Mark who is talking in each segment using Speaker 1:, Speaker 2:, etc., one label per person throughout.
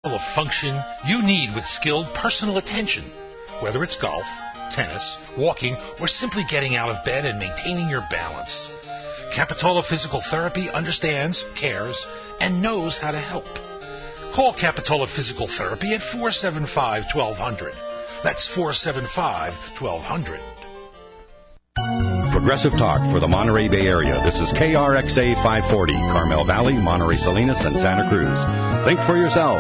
Speaker 1: of function you need with skilled personal attention, whether it's golf, tennis, walking, or simply getting out of bed and maintaining your balance. Capitola Physical Therapy understands, cares, and knows how to help. Call Capitola Physical Therapy at 475-1200. That's 475-1200.
Speaker 2: Progressive Talk for the Monterey Bay Area. This is KRXA 540, Carmel Valley, Monterey Salinas, and Santa Cruz. Think for yourself.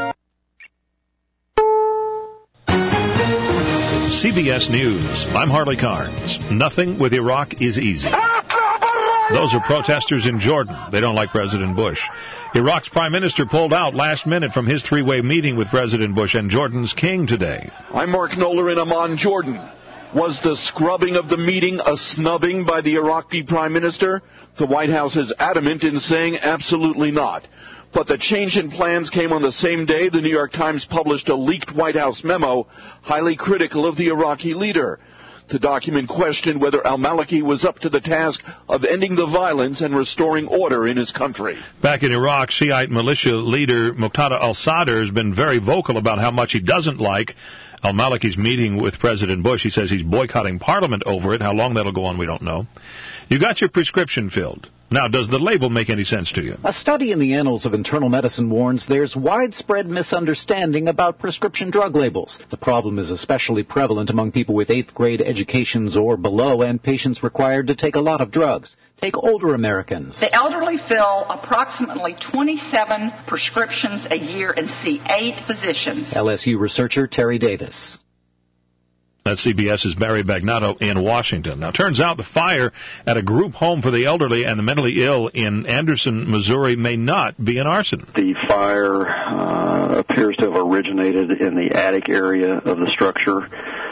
Speaker 3: CBS News. I'm Harley Carnes. Nothing with Iraq is easy. Those are protesters in Jordan. They don't like President Bush. Iraq's prime minister pulled out last minute from his three-way meeting with President Bush and Jordan's king today.
Speaker 4: I'm Mark Knoller in Amman, Jordan. Was the scrubbing of the meeting a snubbing by the Iraqi prime minister? The White House is adamant in saying absolutely not. But the change in plans came on the same day the New York Times published a leaked White House memo highly critical of the Iraqi leader. The document questioned whether al-Maliki was up to the task of ending the violence and restoring order in his country.
Speaker 3: Back in Iraq, Shiite militia leader Muqtada al-Sadr has been very vocal about how much he doesn't like al-Maliki's meeting with President Bush. He says he's boycotting Parliament over it. How long that'll go on, we don't know. You got your prescription filled. Now, does the label make any sense to you?
Speaker 5: A study in the Annals of Internal Medicine warns there's widespread misunderstanding about prescription drug labels. The problem is especially prevalent among people with 8th grade educations or below and patients required to take a lot of drugs. Take older Americans.
Speaker 6: The elderly fill approximately 27 prescriptions a year and see 8 physicians.
Speaker 5: LSU researcher Terry Davis.
Speaker 3: That's CBS's Barry Bagnato in Washington. Now, turns out the fire at a group home for the elderly and the mentally ill in Anderson, Missouri, may not be an arson.
Speaker 7: The fire appears to have originated in the attic area of the structure.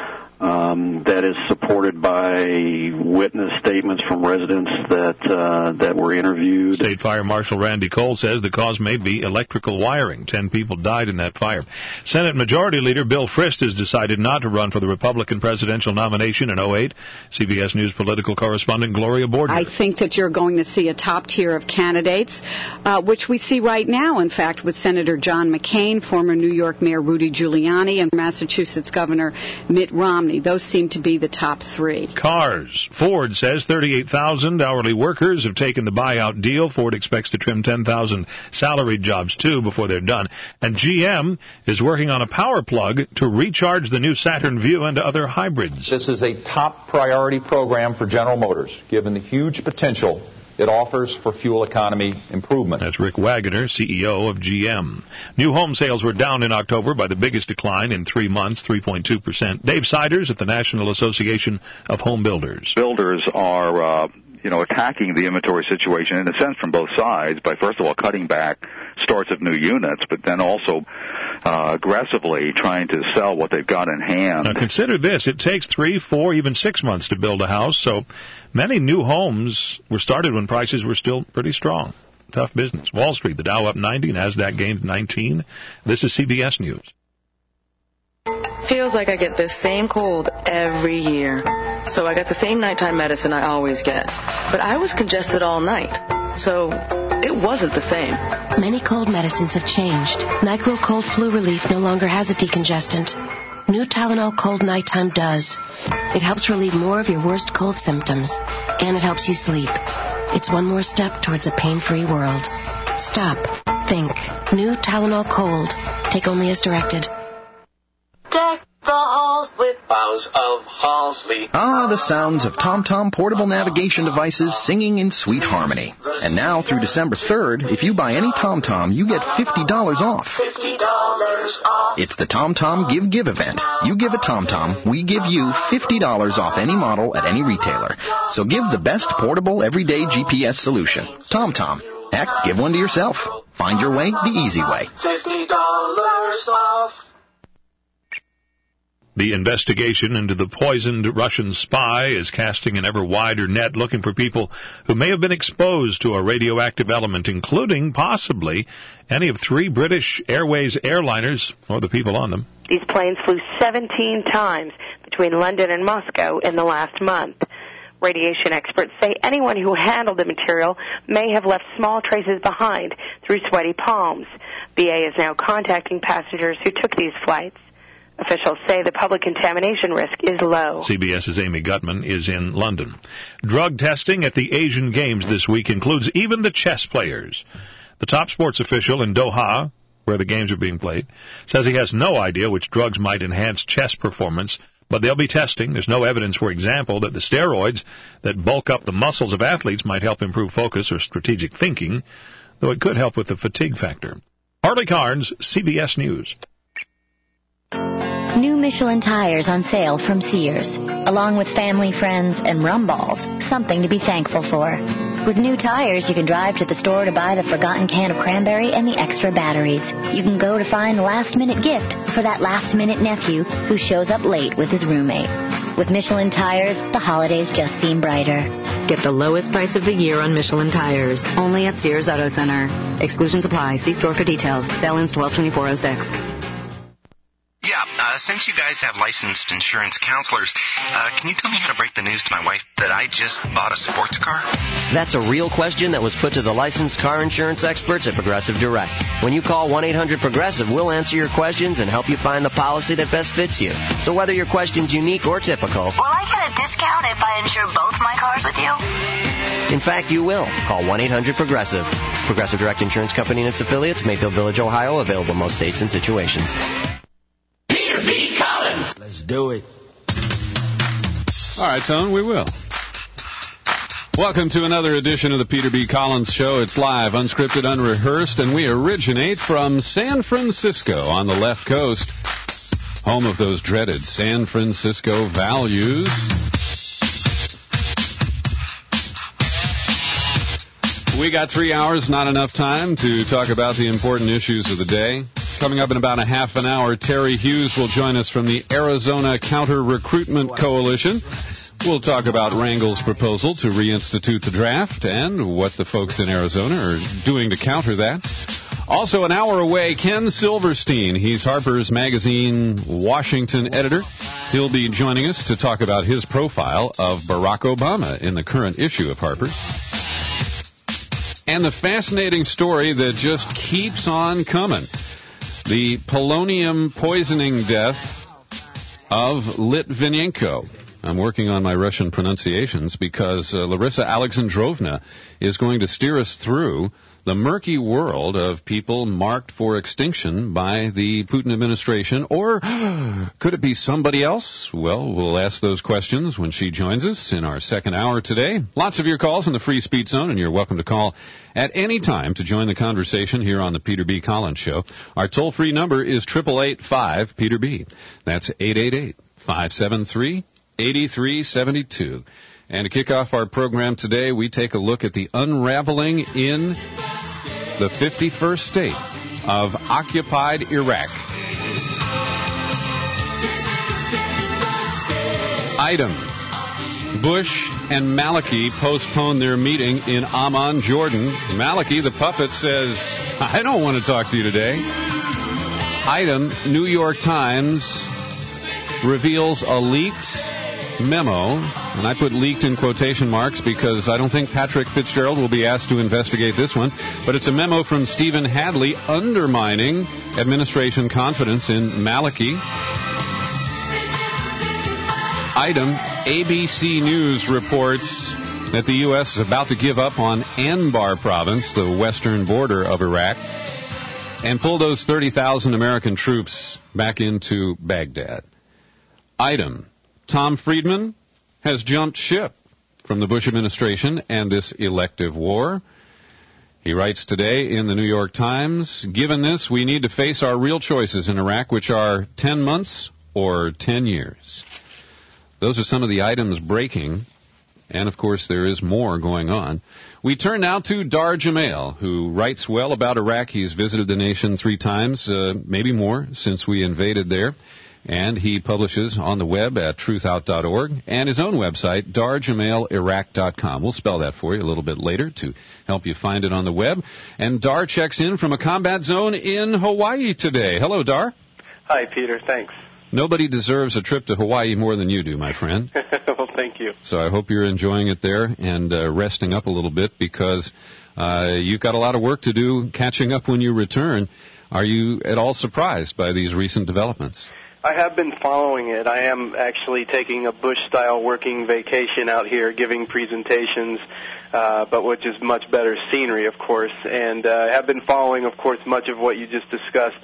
Speaker 7: That is supported by witness statements from residents that were interviewed.
Speaker 3: State Fire Marshal Randy Cole says the cause may be electrical wiring. 10 people died in that fire. Senate Majority Leader Bill Frist has decided not to run for the Republican presidential nomination in 2008. CBS News political correspondent Gloria Bordner.
Speaker 8: I think that you're going to see a top tier of candidates, which we see right now, in fact, with Senator John McCain, former New York Mayor Rudy Giuliani, and Massachusetts Governor Mitt Romney. Those seem to be the top 3.
Speaker 3: Cars. Ford says 38,000 hourly workers have taken the buyout deal. Ford expects to trim 10,000 salaried jobs, too, before they're done. And GM is working on a power plug to recharge the new Saturn Vue and other hybrids.
Speaker 9: This is a top priority program for General Motors, given the huge potential it offers for fuel economy improvement.
Speaker 3: That's Rick Wagoner, CEO of GM. New home sales were down in October by the biggest decline in 3 months, 3.2%. Dave Siders at the National Association of Home Builders.
Speaker 10: Builders are, attacking the inventory situation in a sense from both sides by, first of all, cutting back starts of new units, but then also aggressively trying to sell what they've got in hand.
Speaker 3: Now consider this. It takes 3, 4, even 6 months to build a house, so many new homes were started when prices were still pretty strong. Tough business. Wall Street, the Dow up 90, NASDAQ gained 19. This is CBS News.
Speaker 11: Feels like I get the same cold every year. So I got the same nighttime medicine I always get. But I was congested all night. So it wasn't the same.
Speaker 12: Many cold medicines have changed. NyQuil Cold Flu Relief no longer has a decongestant. New Tylenol Cold Nighttime does. It helps relieve more of your worst cold symptoms. And it helps you sleep. It's one more step towards a pain-free world. Stop. Think. New Tylenol Cold. Take only as directed.
Speaker 13: Deck the halls with boughs of Halsley.
Speaker 14: Ah, the sounds of TomTom portable navigation devices singing in sweet harmony. And now, through December 3rd, if you buy any TomTom, you get $50 off.
Speaker 13: $50 off.
Speaker 14: It's the TomTom Give event. You give a TomTom, we give you $50 off any model at any retailer. So give the best portable everyday GPS solution. TomTom. Heck, give one to yourself. Find your way the easy way.
Speaker 13: $50 off.
Speaker 3: The investigation into the poisoned Russian spy is casting an ever wider net looking for people who may have been exposed to a radioactive element, including, possibly, any of 3 British Airways airliners or the people on them.
Speaker 15: These planes flew 17 times between London and Moscow in the last month. Radiation experts say anyone who handled the material may have left small traces behind through sweaty palms. BA is now contacting passengers who took these flights. Officials say the public contamination risk is low.
Speaker 3: CBS's Amy Gutman is in London. Drug testing at the Asian Games this week includes even the chess players. The top sports official in Doha, where the games are being played, says he has no idea which drugs might enhance chess performance, but they'll be testing. There's no evidence, for example, that the steroids that bulk up the muscles of athletes might help improve focus or strategic thinking, though it could help with the fatigue factor. Harley Carnes, CBS News.
Speaker 16: New Michelin tires on sale from Sears, along with family, friends, and rum balls, something to be thankful for. With new tires, you can drive to the store to buy the forgotten can of cranberry and the extra batteries. You can go to find the last-minute gift for that last-minute nephew who shows up late with his roommate. With Michelin tires, the holidays just seem brighter.
Speaker 17: Get the lowest price of the year on Michelin tires, only at Sears Auto Center. Exclusions apply. See store for details. Sale ends 12/24/06.
Speaker 18: Yeah, since you guys have licensed insurance counselors, can you tell me how to break the news to my wife that I just bought a sports car?
Speaker 19: That's a real question that was put to the licensed car insurance experts at Progressive Direct. When you call 1-800-PROGRESSIVE, we'll answer your questions and help you find the policy that best fits you. So whether your question's unique or typical...
Speaker 20: Will I get a discount if I insure both my cars with you?
Speaker 19: In fact, you will. Call 1-800-PROGRESSIVE. Progressive Direct Insurance Company and its affiliates, Mayfield Village, Ohio, available in most states and situations.
Speaker 21: Peter B. Collins. Let's do it.
Speaker 22: All right, Tone, we will. Welcome to another edition of the Peter B. Collins Show. It's live, unscripted, unrehearsed, and we originate from San Francisco on the left coast, home of those dreaded San Francisco values. We got 3 hours, not enough time to talk about the important issues of the day. Coming up in about a half an hour, Terry Hughes will join us from the Arizona Counter-Recruitment Coalition. We'll talk about Rangel's proposal to reinstitute the draft and what the folks in Arizona are doing to counter that. Also, an hour away, Ken Silverstein. He's Harper's Magazine Washington editor. He'll be joining us to talk about his profile of Barack Obama in the current issue of Harper's. And the fascinating story that just keeps on coming. The polonium poisoning death of Litvinenko. I'm working on my Russian pronunciations because Larissa Alexandrovna is going to steer us through the murky world of people marked for extinction by the Putin administration. Or could it be somebody else? Well, we'll ask those questions when she joins us in our second hour today. Lots of your calls in the free speech zone, and you're welcome to call at any time to join the conversation here on the Peter B. Collins Show. Our toll-free number is 888-5-PETER-B. That's 888-573-8372. And to kick off our program today, we take a look at the unraveling in the 51st state of occupied Iraq. Item: Bush and Maliki postponed their meeting in Amman, Jordan. Maliki, the puppet, says, I don't want to talk to you today. Item: New York Times reveals a leaked memo, and I put leaked in quotation marks because I don't think Patrick Fitzgerald will be asked to investigate this one, but it's a memo from Stephen Hadley undermining administration confidence in Maliki. Item: ABC News reports that the U.S. is about to give up on Anbar province, the western border of Iraq, and pull those 30,000 American troops back into Baghdad. Item: Tom Friedman has jumped ship from the Bush administration and this elective war. He writes today in the New York Times, given this, we need to face our real choices in Iraq, which are 10 months or 10 years. Those are some of the items breaking, and of course there is more going on. We turn now to Dar Jamail, who writes well about Iraq. He's visited the nation 3 times, maybe more, since we invaded there. And he publishes on the web at truthout.org and his own website, darjamailiraq.com. We'll spell that for you a little bit later to help you find it on the web. And Dar checks in from a combat zone in Hawaii today. Hello, Dar.
Speaker 23: Hi, Peter. Thanks.
Speaker 22: Nobody deserves a trip to Hawaii more than you do, my friend.
Speaker 23: Well, thank you.
Speaker 22: So I hope you're enjoying it there and resting up a little bit because you've got a lot of work to do catching up when you return. Are you at all surprised by these recent developments?
Speaker 23: I have been following it. I am actually taking a Bush-style working vacation out here, giving presentations, but which is much better scenery, of course. And I have been following, of course, much of what you just discussed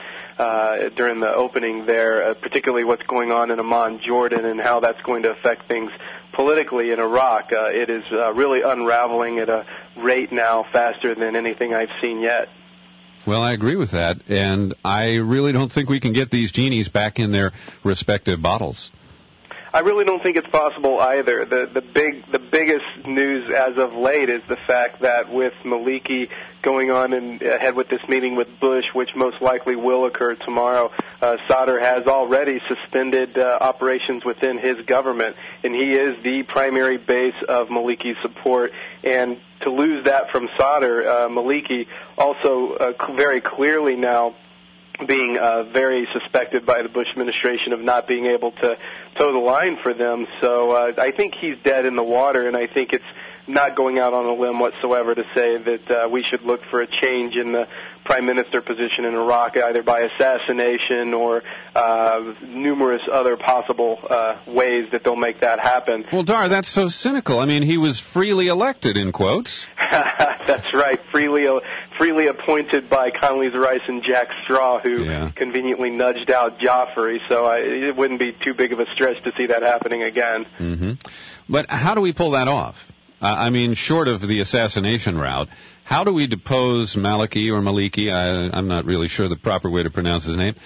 Speaker 23: during the opening there, particularly what's going on in Amman, Jordan, and how that's going to affect things politically in Iraq. It is really unraveling at a rate now faster than anything I've seen yet.
Speaker 22: Well, I agree with that, and I really don't think we can get these genies back in their respective bottles.
Speaker 23: I really don't think it's possible either. The biggest news as of late is the fact that with Maliki going on and ahead with this meeting with Bush, which most likely will occur tomorrow, Sadr has already suspended operations within his government, and he is the primary base of Maliki's support. And to lose that from Sadr, Maliki also very clearly now being very suspected by the Bush administration of not being able to toe the line for them. So I think he's dead in the water, and I think it's not going out on a limb whatsoever to say that we should look for a change in the prime minister position in Iraq, either by assassination or numerous other possible ways that they'll make that happen.
Speaker 22: Well, Dar, that's so cynical. I mean, he was freely elected, in quotes.
Speaker 23: That's right, freely appointed by Condoleezza Rice and Jack Straw, who conveniently nudged out Joffrey. So it wouldn't be too big of a stretch to see that happening again.
Speaker 22: Mm-hmm. But how do we pull that off? I mean, short of the assassination route, how do we depose Maliki or Maliki? I'm not really sure the proper way to pronounce his name.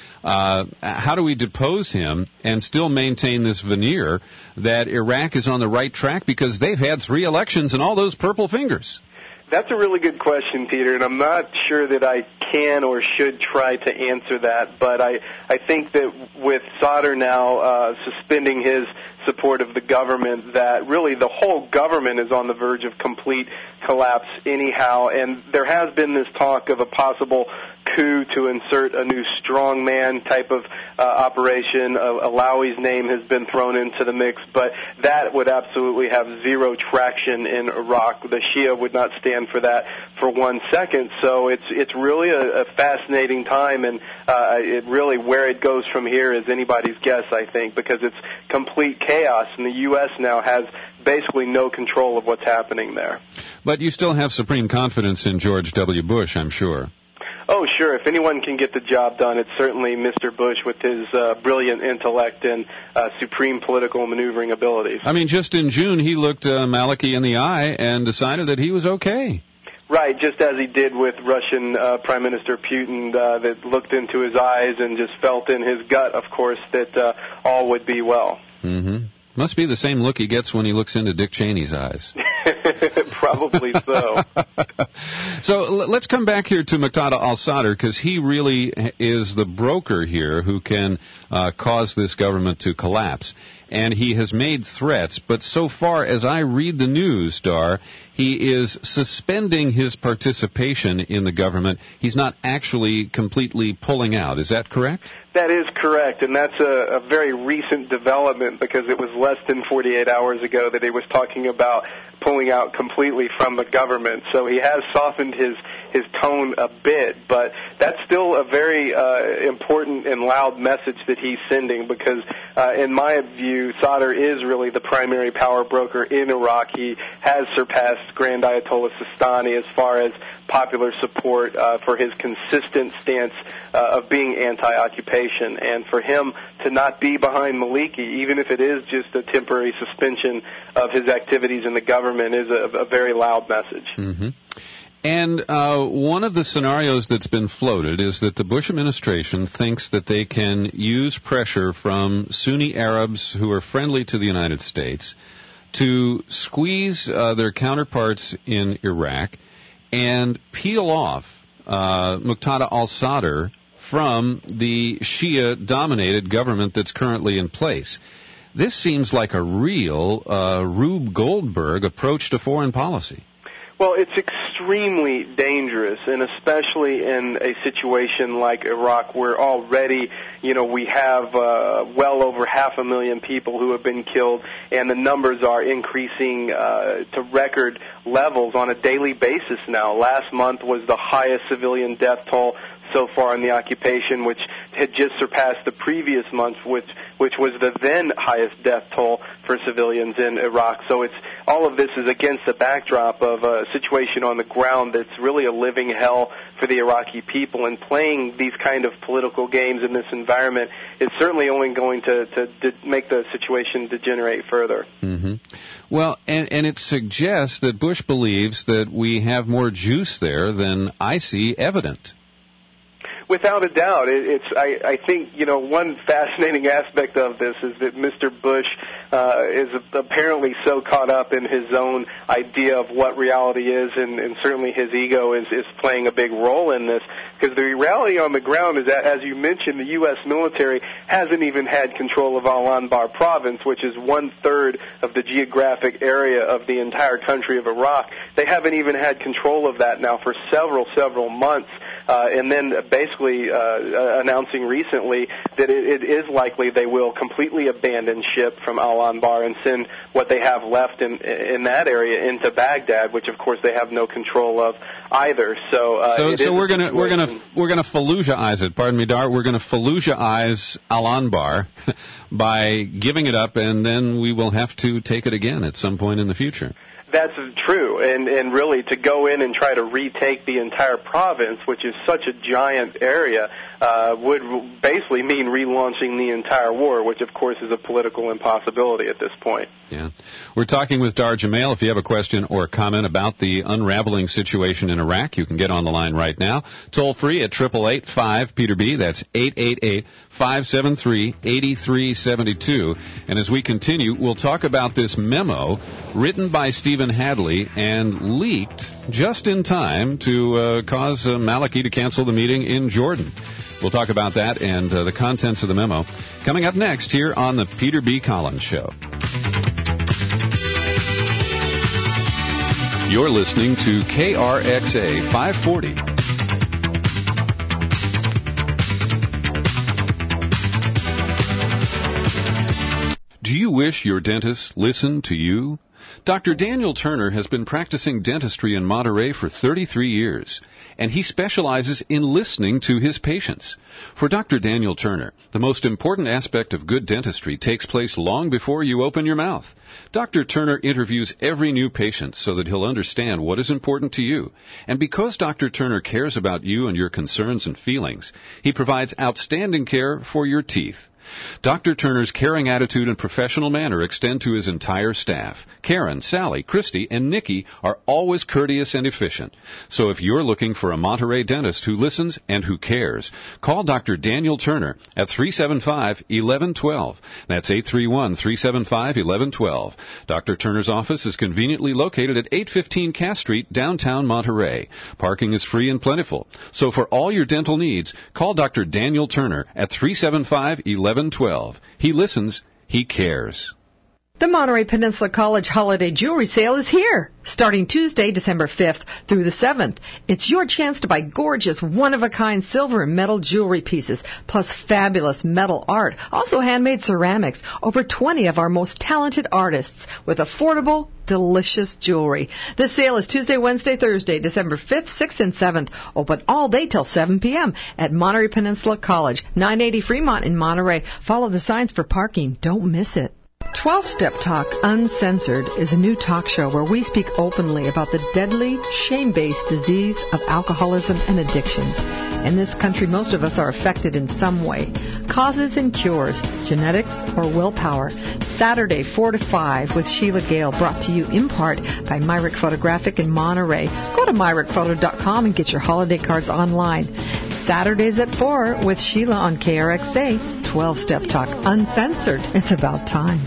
Speaker 22: How do we depose him and still maintain this veneer that Iraq is on the right track because they've had 3 elections and all those purple fingers?
Speaker 23: That's a really good question, Peter, and I'm not sure that I can or should try to answer that, but I think that with Sadr now suspending his support of the government, that really the whole government is on the verge of complete collapse anyhow, and there has been this talk of a possible coup to insert a new strongman type of operation. Alawi's name has been thrown into the mix, but that would absolutely have zero traction in Iraq. The Shia would not stand for that for 1 second. So it's really a fascinating time, and it really where it goes from here is anybody's guess, I think, because it's complete chaos, and the U.S. now has basically no control of what's happening there.
Speaker 22: But you still have supreme confidence in George W. Bush, I'm sure.
Speaker 23: Oh, sure. If anyone can get the job done, it's certainly Mr. Bush with his brilliant intellect and supreme political maneuvering abilities.
Speaker 22: I mean, just in June, he looked Maliki in the eye and decided that he was okay.
Speaker 23: Right, just as he did with Russian Prime Minister Putin, that looked into his eyes and just felt in his gut, of course, that all would be well.
Speaker 22: Mm-hmm. Must be the same look he gets when he looks into Dick Cheney's eyes.
Speaker 23: Probably so.
Speaker 22: So let's come back here to Muqtada al-Sadr, because he really is the broker here who can cause this government to collapse. And he has made threats, but so far as I read the news, Dar, he is suspending his participation in the government. He's not actually completely pulling out. Is that correct?
Speaker 23: That is correct, and that's a very recent development because it was less than 48 hours ago that he was talking about pulling out completely from the government. So he has softened his tone a bit, but that's still a very important and loud message that he's sending because, in my view, Sadr is really the primary power broker in Iraq. He has surpassed Grand Ayatollah Sistani as far as popular support for his consistent stance of being anti-occupation. And for him to not be behind Maliki, even if it is just a temporary suspension of his activities in the government, is a very loud message.
Speaker 22: Mm-hmm. And one of the scenarios that's been floated is that the Bush administration thinks that they can use pressure from Sunni Arabs who are friendly to the United States to squeeze their counterparts in Iraq and peel off Muqtada al-Sadr from the Shia-dominated government that's currently in place. This seems like a real Rube Goldberg approach to foreign policy.
Speaker 23: Well, it's extremely dangerous, and especially in a situation like Iraq where already, we have well over 500,000 people who have been killed, and the numbers are increasing to record levels on a daily basis now. Last month was the highest civilian death toll so far in the occupation, which had just surpassed the previous month, which was the then highest death toll for civilians in Iraq. So all of this is against the backdrop of a situation on the ground that's really a living hell for the Iraqi people, and playing these kind of political games in this environment is certainly only going to make the situation degenerate further.
Speaker 22: Mm-hmm. Well, and it suggests that Bush believes that we have more juice there than I see evident.
Speaker 23: Without a doubt, I think, one fascinating aspect of this is that Mr. Bush is apparently so caught up in his own idea of what reality is, and certainly his ego is playing a big role in this, because the reality on the ground is that, as you mentioned, the U.S. military hasn't even had control of Al-Anbar province, which is 1/3 of the geographic area of the entire country of Iraq. They haven't even had control of that now for several months. And then basically announcing recently that it is likely they will completely abandon ship from Al-Anbar and send what they have left in that area into Baghdad, which of course they have no control of either. So
Speaker 22: we're gonna Fallujah-ize it. Pardon me, Dar. We're gonna Fallujah-ize Al-Anbar by giving it up, and then we will have to take it again at some point in the future.
Speaker 23: That's true, and really to go in and try to retake the entire province, which is such a giant area, would basically mean relaunching the entire war, which of course is a political impossibility at this point.
Speaker 22: Yeah. We're talking with Dar Jamail. If you have a question or a comment about the unraveling situation in Iraq, you can get on the line right now. Toll free at 888-5-PETER-B. That's 888-573-8372. And as we continue, we'll talk about this memo written by Stephen Hadley and leaked just in time to cause Maliki to cancel the meeting in Jordan. We'll talk about that and the contents of the memo coming up next here on the Peter B. Collins Show. You're listening to KRXA 540. Do you wish your dentist listened to you? Dr. Daniel Turner has been practicing dentistry in Monterey for 33 years, and he specializes in listening to his patients. For Dr. Daniel Turner, the most important aspect of good dentistry takes place long before you open your mouth. Dr. Turner interviews every new patient so that he'll understand what is important to you. And because Dr. Turner cares about you and your concerns and feelings, he provides outstanding care for your teeth. Dr. Turner's caring attitude and professional manner extend to his entire staff. Karen, Sally, Christy, and Nikki are always courteous and efficient. So if you're looking for a Monterey dentist who listens and who cares, call Dr. Daniel Turner at 375-1112. That's 831-375-1112. Dr. Turner's office is conveniently located at 815 Cass Street, downtown Monterey. Parking is free and plentiful. So for all your dental needs, call Dr. Daniel Turner at 375-1112. He listens, he cares.
Speaker 1: The Monterey Peninsula College Holiday Jewelry Sale is here, starting Tuesday, December 5th through the 7th. It's your chance to buy gorgeous, one-of-a-kind silver and metal jewelry pieces, plus fabulous metal art, also handmade ceramics, over 20 of our most talented artists, with affordable, delicious jewelry. The sale is Tuesday, Wednesday, Thursday, December 5th, 6th, and 7th, open all day till 7 p.m. at Monterey Peninsula College, 980 Fremont in Monterey. Follow the signs for parking. Don't miss it. 12-Step Talk Uncensored is a new talk show where we speak openly about the deadly, shame-based disease of alcoholism and addictions. In this country, most of us are affected in some way. Causes and cures, genetics or willpower. Saturday, 4 to 5 with Sheila Gale, brought to you in part by Myrick Photographic in Monterey. Go to myrickphoto.com and get your holiday cards online. Saturdays at 4 with Sheila on KRXA. 12-Step Talk Uncensored. It's about time.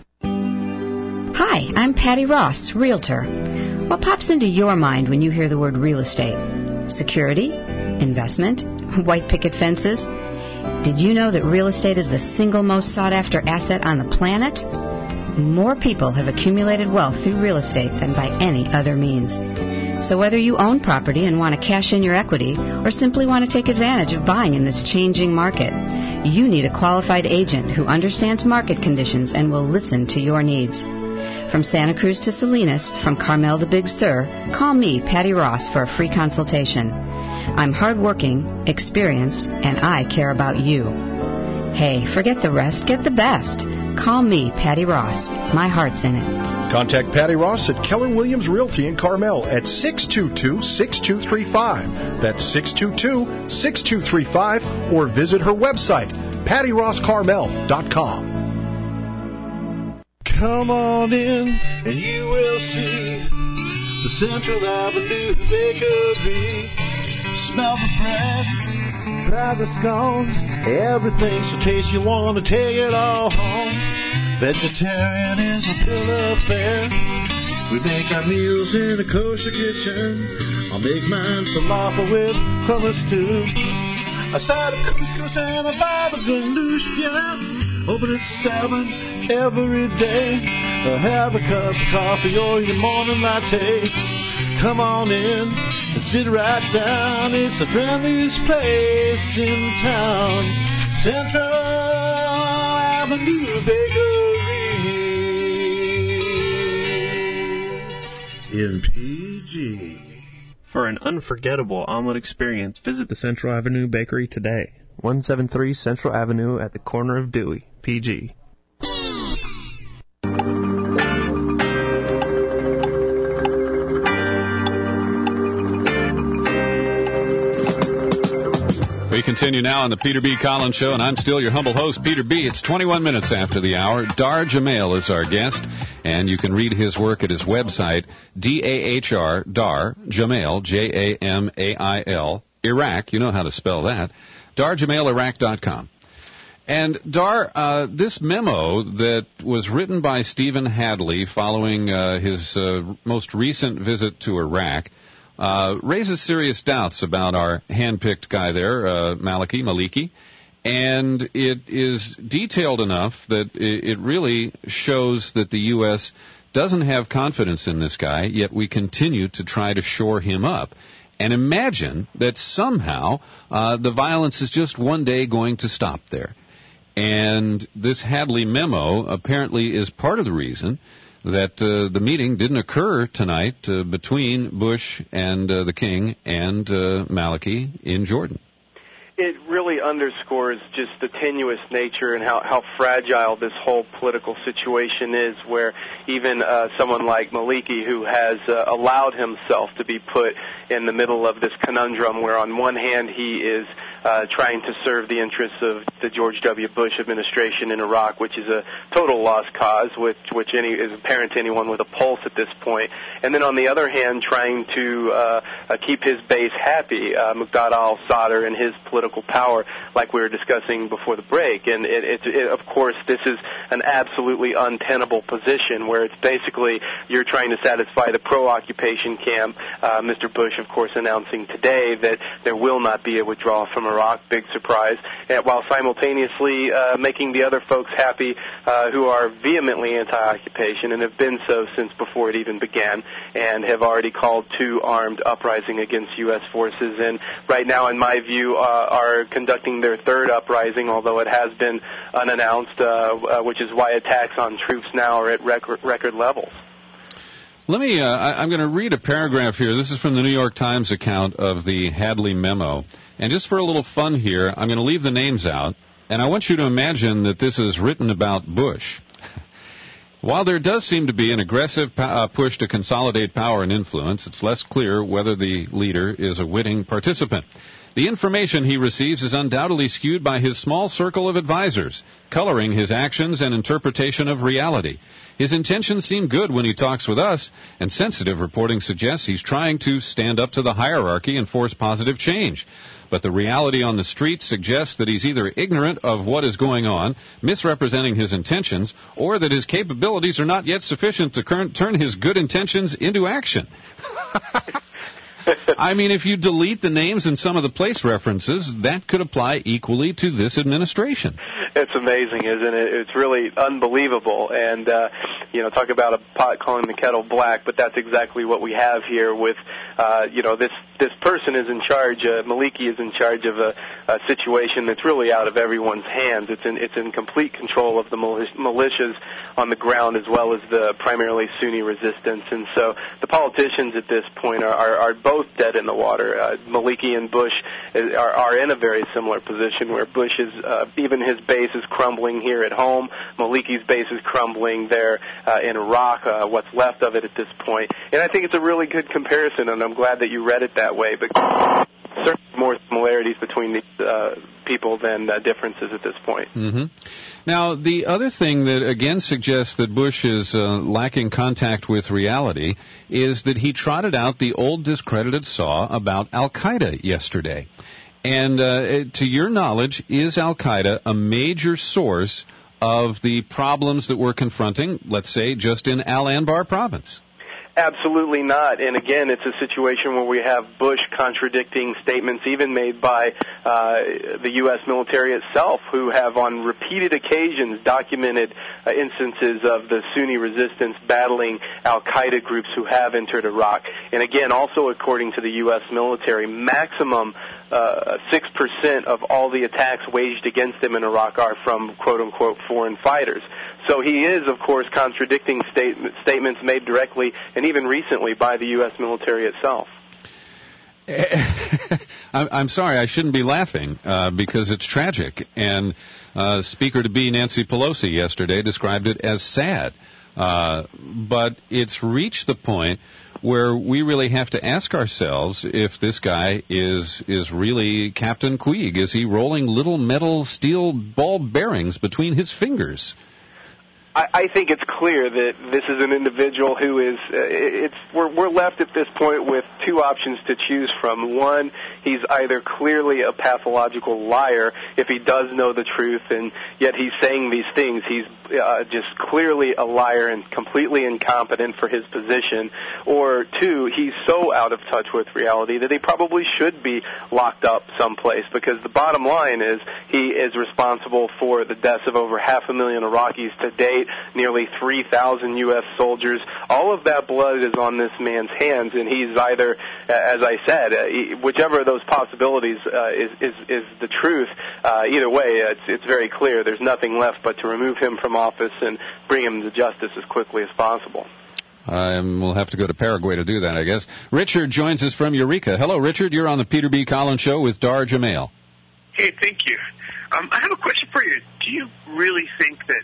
Speaker 2: Hi, I'm Patty Ross, Realtor. What pops into your mind when you hear the word real estate? Security? Investment? White picket fences? Did you know that real estate is the single most sought-after asset on the planet? More people have accumulated wealth through real estate than by any other means. So whether you own property and want to cash in your equity or simply want to take advantage of buying in this changing market, you need a qualified agent who understands market conditions and will listen to your needs. From Santa Cruz to Salinas, from Carmel to Big Sur, call me, Patty Ross, for a free consultation. I'm hardworking, experienced, and I care about you. Hey, forget the rest, get the best. Call me, Patty Ross. My heart's in it.
Speaker 4: Contact Patty Ross at Keller Williams Realty in Carmel at 622-6235. That's 622-6235, or visit her website, pattyrosscarmel.com.
Speaker 5: Come on in and you will see the Central Avenue Bakery. Smell the bread, try the scones, everything's so tasty you want to take it all home. Vegetarian is a bill of fare. We make our meals in a kosher kitchen. I'll make mine falafel with hummus too. A side of couscous and a baba ganoush, yeah. Open at 7 every day. Have a cup of coffee or your morning latte. Come on in and sit right down. It's the friendliest place in town. Central Avenue Bakery in PG.
Speaker 6: For an unforgettable omelet experience, visit the Central Avenue Bakery today. 173 Central Avenue at the corner of Dewey, PG.
Speaker 22: We continue now on the Peter B. Collins Show, and I'm still your humble host, Peter B. It's 21 minutes after the hour. Dar Jamail is our guest, and you can read his work at his website, DAHR, Dar Jamail, Jamail, Iraq, you know how to spell that, darjamailiraq.com. And Dar, this memo that was written by Stephen Hadley following his most recent visit to Iraq raises serious doubts about our hand-picked guy there, Maliki, and it is detailed enough that it really shows that the U.S. doesn't have confidence in this guy, yet we continue to try to shore him up. And imagine that somehow the violence is just one day going to stop there. And this Hadley memo apparently is part of the reason that the meeting didn't occur tonight between Bush and the King and Maliki in Jordan.
Speaker 23: It really underscores just the tenuous nature and how fragile this whole political situation is, where even someone like Maliki, who has allowed himself to be put in the middle of this conundrum where on one hand he is trying to serve the interests of the George W. Bush administration in Iraq, which is a total lost cause, which is apparent to anyone with a pulse at this point. And then on the other hand, trying to keep his base happy, Muqtada al-Sadr and his political power, like we were discussing before the break. And of course, this is an absolutely untenable position where it's basically you're trying to satisfy the pro-occupation camp. Mr. Bush, of course, announcing today that there will not be a withdrawal from Iraq, big surprise, while simultaneously making the other folks happy who are vehemently anti-occupation and have been so since before it even began, and have already called to armed uprising against U.S. forces, and right now, in my view, are conducting their third uprising, although it has been unannounced, which is why attacks on troops now are at record levels.
Speaker 22: Let me, I'm going to read a paragraph here. This is from the New York Times account of the Hadley memo. And just for a little fun here, I'm going to leave the names out. And I want you to imagine that this is written about Bush. While there does seem to be an aggressive push to consolidate power and influence, it's less clear whether the leader is a witting participant. The information he receives is undoubtedly skewed by his small circle of advisors, coloring his actions and interpretation of reality. His intentions seem good when he talks with us, and sensitive reporting suggests he's trying to stand up to the hierarchy and force positive change. But the reality on the street suggests that he's either ignorant of what is going on, misrepresenting his intentions, or that his capabilities are not yet sufficient to turn his good intentions into action. I mean, if you delete the names and some of the place references, that could apply equally to this administration.
Speaker 23: It's amazing, isn't it? It's really unbelievable. And, talk about a pot calling the kettle black, but that's exactly what we have here with, this person is in charge, Maliki is in charge of a situation that's really out of everyone's hands. It's in complete control of the militias on the ground as well as the primarily Sunni resistance. And so the politicians at this point are both dead in the water. Maliki and Bush are in a very similar position where Bush is, even his base is crumbling here at home. Maliki's base is crumbling there in Iraq, what's left of it at this point. And I think it's a really good comparison, and I'm glad that you read it that way, but certainly more similarities between these people than differences at this point.
Speaker 22: Mm-hmm. Now, the other thing that, again, suggests that Bush is lacking contact with reality is that he trotted out the old discredited saw about Al-Qaeda yesterday. And to your knowledge, is Al-Qaeda a major source of the problems that we're confronting, let's say, just in Al-Anbar province?
Speaker 23: Absolutely not. And again, it's a situation where we have Bush contradicting statements even made by the U.S. military itself, who have on repeated occasions documented instances of the Sunni resistance battling al-Qaeda groups who have entered Iraq. And again, also according to the U.S. military, maximum 6% of all the attacks waged against them in Iraq are from quote-unquote foreign fighters. So he is, of course, contradicting statements made directly and even recently by the U.S. military itself.
Speaker 22: I'm sorry, I shouldn't be laughing because it's tragic. And Speaker-to-be Nancy Pelosi yesterday described it as sad. But it's reached the point where we really have to ask ourselves if this guy is really Captain Queeg. Is he rolling little metal steel ball bearings between his fingers?
Speaker 23: I think it's clear that this is an individual who is, we're left at this point with two options to choose from. One, he's either clearly a pathological liar if he does know the truth and yet he's saying these things. He's just clearly a liar and completely incompetent for his position. Or two, he's so out of touch with reality that he probably should be locked up someplace, because the bottom line is he is responsible for the deaths of over 500,000 Iraqis to date. Nearly 3,000 U.S. soldiers. All of that blood is on this man's hands, and he's either, as I said, whichever of those possibilities is the truth. Either way, it's very clear. There's nothing left but to remove him from office and bring him to justice as quickly as possible.
Speaker 22: We'll have to go to Paraguay to do that, I guess. Richard joins us from Eureka. Hello, Richard. You're on the Peter B. Collins Show with Dar Jamail.
Speaker 7: Hey, thank you. I have a question for you. Do you really think that,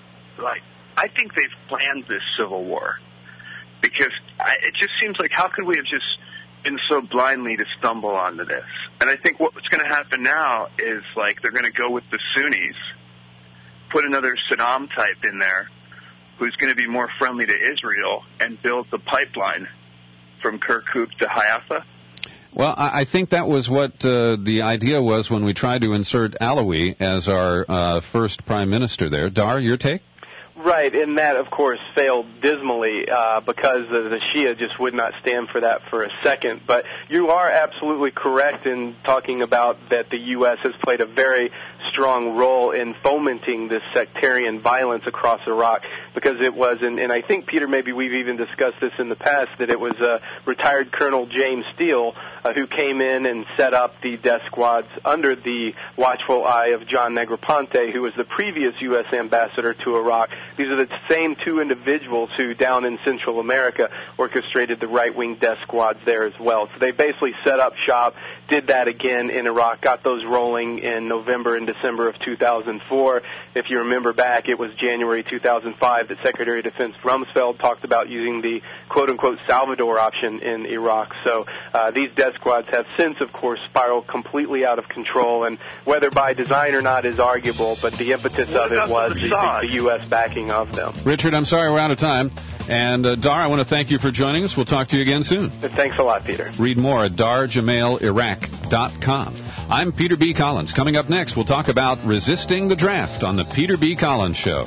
Speaker 7: I think they've planned this civil war, because it just seems like how could we have just been so blindly to stumble onto this? And I think what's going to happen now is they're going to go with the Sunnis, put another Saddam type in there who's going to be more friendly to Israel, and build the pipeline from Kirkuk to Haifa.
Speaker 22: Well, I think that was what the idea was when we tried to insert Alawi as our first prime minister there. Dar, your take?
Speaker 23: Right, and that, of course, failed dismally because the Shia just would not stand for that for a second. But you are absolutely correct in talking about that the U.S. has played a very strong role in fomenting this sectarian violence across Iraq, because it was, and I think, Peter, maybe we've even discussed this in the past, that it was retired Colonel James Steele who came in and set up the death squads under the watchful eye of John Negroponte, who was the previous U.S. ambassador to Iraq. These are the same two individuals who, down in Central America, orchestrated the right-wing death squads there as well. So they basically set up shop, did that again in Iraq, got those rolling in November and December of 2004. If you remember back, it was January 2005 that Secretary of Defense Rumsfeld talked about using the quote-unquote Salvador option in Iraq. So these death squads have since, of course, spiraled completely out of control, and whether by design or not is arguable, but the impetus of it was the U.S. backing of them.
Speaker 22: Richard, I'm sorry we're out of time. And, Dar, I want to thank you for joining us. We'll talk to you again soon.
Speaker 23: Thanks a lot, Peter.
Speaker 22: Read more at darjamailiraq.com. I'm Peter B. Collins. Coming up next, we'll talk about resisting the draft on the Peter B. Collins Show.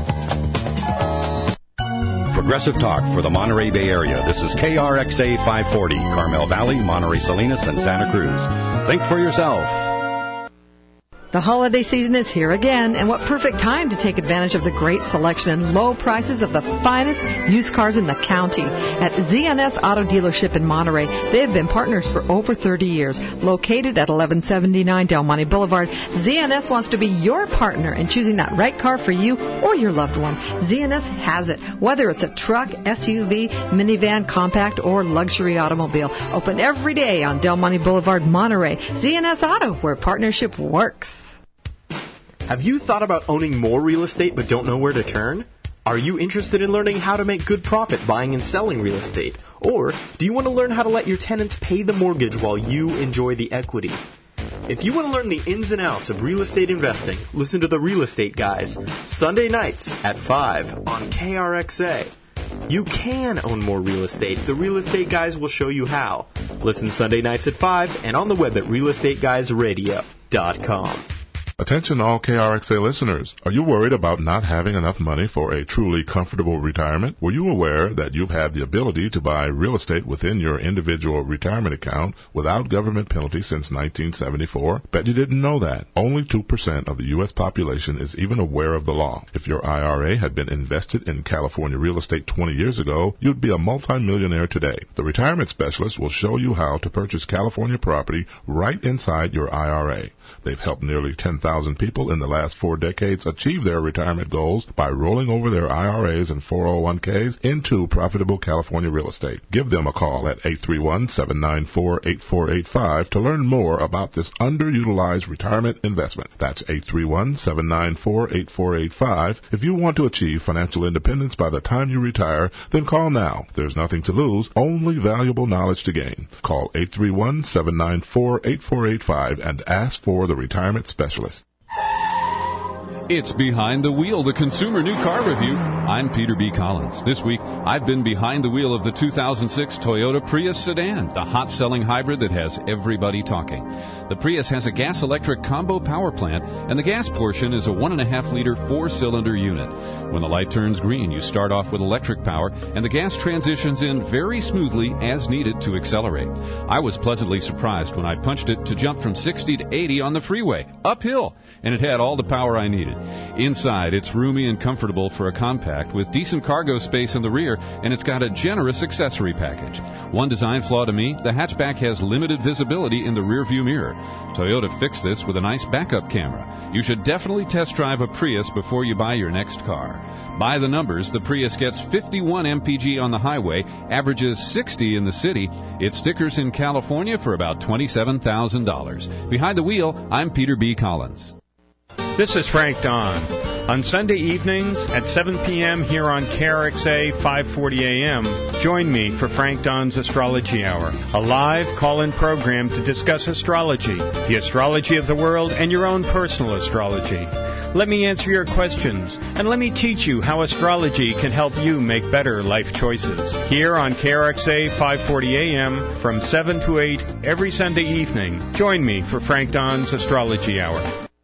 Speaker 8: Progressive Talk for the Monterey Bay Area. This is KRXA 540, Carmel Valley, Monterey Salinas, and Santa Cruz. Think for yourself.
Speaker 1: The holiday season is here again, and what perfect time to take advantage of the great selection and low prices of the finest used cars in the county. At ZNS Auto Dealership in Monterey, they have been partners for over 30 years. Located at 1179 Del Monte Boulevard, ZNS wants to be your partner in choosing that right car for you or your loved one. ZNS has it, whether it's a truck, SUV, minivan, compact, or luxury automobile. Open every day on Del Monte Boulevard, Monterey. ZNS Auto, where partnership works.
Speaker 9: Have you thought about owning more real estate but don't know where to turn? Are you interested in learning how to make good profit buying and selling real estate? Or do you want to learn how to let your tenants pay the mortgage while you enjoy the equity? If you want to learn the ins and outs of real estate investing, listen to The Real Estate Guys, Sunday nights at 5 on KRXA. You can own more real estate. The Real Estate Guys will show you how. Listen Sunday nights at 5 and on the web at realestateguysradio.com.
Speaker 10: Attention all KRXA listeners. Are you worried about not having enough money for a truly comfortable retirement? Were you aware that you've had the ability to buy real estate within your individual retirement account without government penalty since 1974? Bet you didn't know that. Only 2% of the U.S. population is even aware of the law. If your IRA had been invested in California real estate 20 years ago, you'd be a multimillionaire today. The retirement specialist will show you how to purchase California property right inside your IRA. They've helped nearly 10,000 people in the last 4 decades achieve their retirement goals by rolling over their IRAs and 401ks into profitable California real estate. Give them a call at 831-794-8485 to learn more about this underutilized retirement investment. That's 831-794-8485. If you want to achieve financial independence by the time you retire, then call now. There's nothing to lose, only valuable knowledge to gain. Call 831-794-8485 and ask for the retirement specialist.
Speaker 22: It's Behind the Wheel, the Consumer New Car Review. I'm Peter B. Collins. This week, I've been behind the wheel of the 2006 Toyota Prius sedan, the hot-selling hybrid that has everybody talking. The Prius has a gas-electric combo power plant, and the gas portion is a 1.5-liter 4-cylinder unit. When the light turns green, you start off with electric power, and the gas transitions in very smoothly as needed to accelerate. I was pleasantly surprised when I punched it to jump from 60 to 80 on the freeway, uphill, and it had all the power I needed. Inside, it's roomy and comfortable for a compact with decent cargo space in the rear, and it's got a generous accessory package. One design flaw to me, the hatchback has limited visibility in the rearview mirror. Toyota fixed this with a nice backup camera. You should definitely test drive a Prius before you buy your next car. By the numbers, the Prius gets 51 mpg on the highway, averages 60 in the city. It stickers in California for about $27,000. Behind the wheel, I'm Peter B. Collins.
Speaker 11: This is Frank Don. On Sunday evenings at 7 p.m. here on KRXA 540 AM, join me for Frank Don's Astrology Hour, a live call-in program to discuss astrology, the astrology of the world, and your own personal astrology. Let me answer your questions, and let me teach you how astrology can help you make better life choices. Here on KRXA 540 AM from 7 to 8 every Sunday evening, join me for Frank Don's Astrology Hour.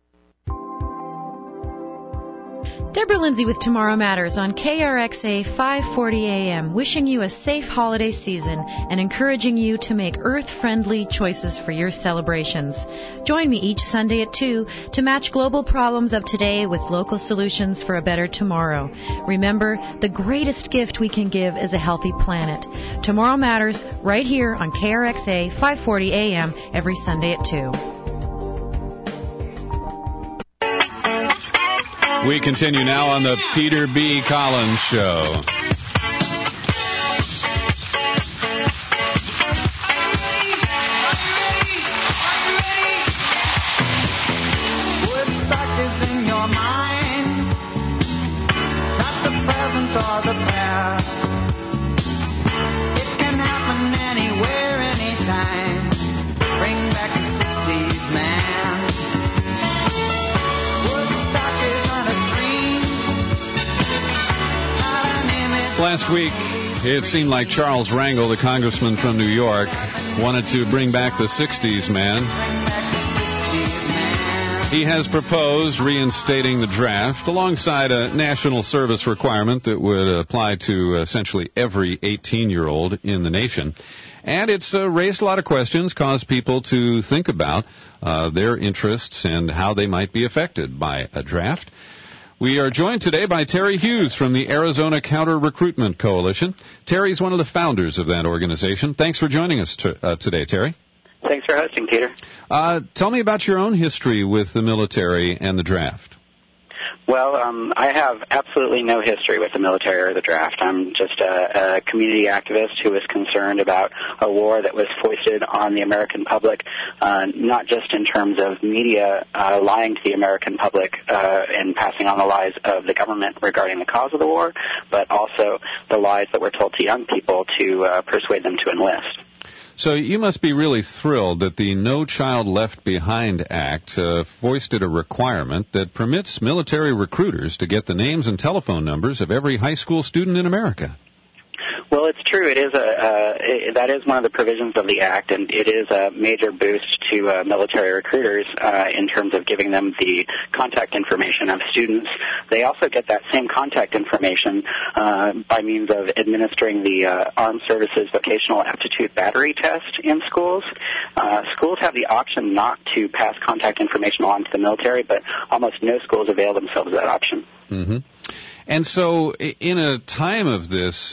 Speaker 24: Deborah Lindsay with Tomorrow Matters on KRXA 540 AM, wishing you a safe holiday season and encouraging you to make earth-friendly choices for your celebrations. Join me each Sunday at 2 to match global problems of today with local solutions for a better tomorrow. Remember, the greatest gift we can give is a healthy planet. Tomorrow Matters right here on KRXA 540 AM every Sunday at 2.
Speaker 22: We continue now on the Peter B. Collins Show.
Speaker 5: Woodstock is in your mind, not the present or the past. It can happen anywhere, anytime. Bring back the 60s, man.
Speaker 22: Last week, it seemed like Charles Rangel, the congressman from New York, wanted to bring back the 60s, man. He has proposed reinstating the draft alongside a national service requirement that would apply to essentially every 18-year-old in the nation. And it's raised a lot of questions, caused people to think about their interests and how they might be affected by a draft. We are joined today by Terry Hughes from the Arizona Counter Recruitment Coalition. Terry's one of the founders of that organization. Thanks for joining us today, Terry.
Speaker 12: Thanks for hosting, Peter.
Speaker 22: Tell me about your own history with the military and the draft.
Speaker 12: Well, I have absolutely no history with the military or the draft. I'm just a community activist who is concerned about a war that was foisted on the American public, not just in terms of media lying to the American public and passing on the lies of the government regarding the cause of the war, but also the lies that were told to young people to persuade them to enlist.
Speaker 22: So you must be really thrilled that the No Child Left Behind Act foisted a requirement that permits military recruiters to get the names and telephone numbers of every high school student in America.
Speaker 12: Well, it's true. It is that is one of the provisions of the Act, and it is a major boost to military recruiters in terms of giving them the contact information of students. They also get that same contact information by means of administering the Armed Services Vocational Aptitude Battery Test in schools. Schools have the option not to pass contact information on to the military, but almost no schools avail themselves of that option.
Speaker 22: Mm-hmm. And so in a time of this,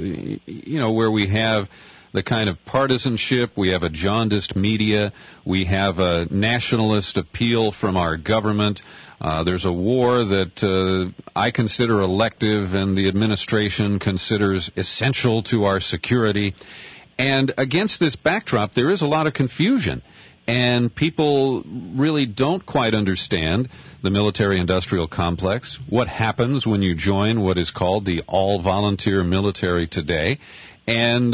Speaker 22: where we have the kind of partisanship, we have a jaundiced media, we have a nationalist appeal from our government, there's a war that I consider elective and the administration considers essential to our security. And against this backdrop, there is a lot of confusion. And people really don't quite understand the military-industrial complex, what happens when you join what is called the all-volunteer military today. And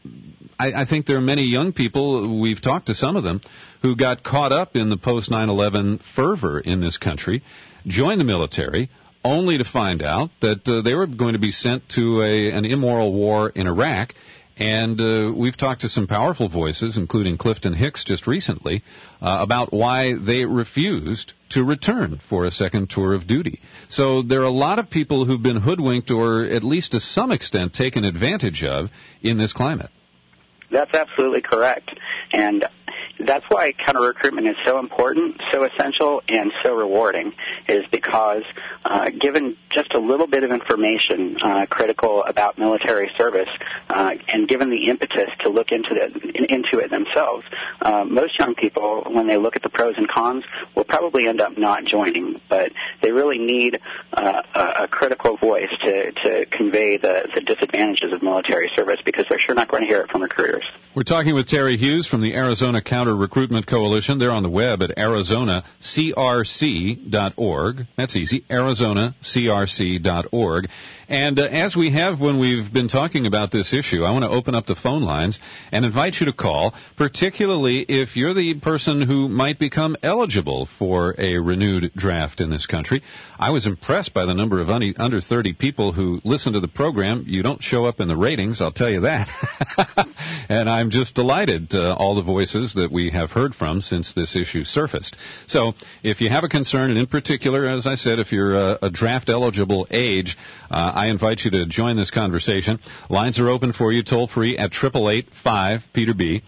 Speaker 22: I think there are many young people, we've talked to some of them, who got caught up in the post-9/11 fervor in this country, joined the military, only to find out that they were going to be sent to an immoral war in Iraq. And we've talked to some powerful voices, including Clifton Hicks just recently, about why they refused to return for a second tour of duty. So there are a lot of people who've been hoodwinked or at least to some extent taken advantage of in this climate.
Speaker 12: That's absolutely correct. And that's why counter-recruitment is so important, so essential, and so rewarding, is because given just a little bit of information critical about military service and given the impetus to look into it themselves, most young people, when they look at the pros and cons, will probably end up not joining. But they really need a critical voice to convey the disadvantages of military service because they're sure not going to hear it from recruiters.
Speaker 22: We're talking with Terry Hughes from the Arizona Counter Recruitment Coalition. They're on the web at arizonacrc.org. That's easy, arizonacrc.org. And as we have when we've been talking about this issue, I want to open up the phone lines and invite you to call, particularly if you're the person who might become eligible for a renewed draft in this country. I was impressed by the number of under 30 people who listen to the program. You don't show up in the ratings, I'll tell you that. And I'm just delighted all the voices that we have heard from since this issue surfaced. So if you have a concern, and in particular, as I said, if you're a draft-eligible age, I invite you to join this conversation. Lines are open for you toll-free at 888-5-PETER-B,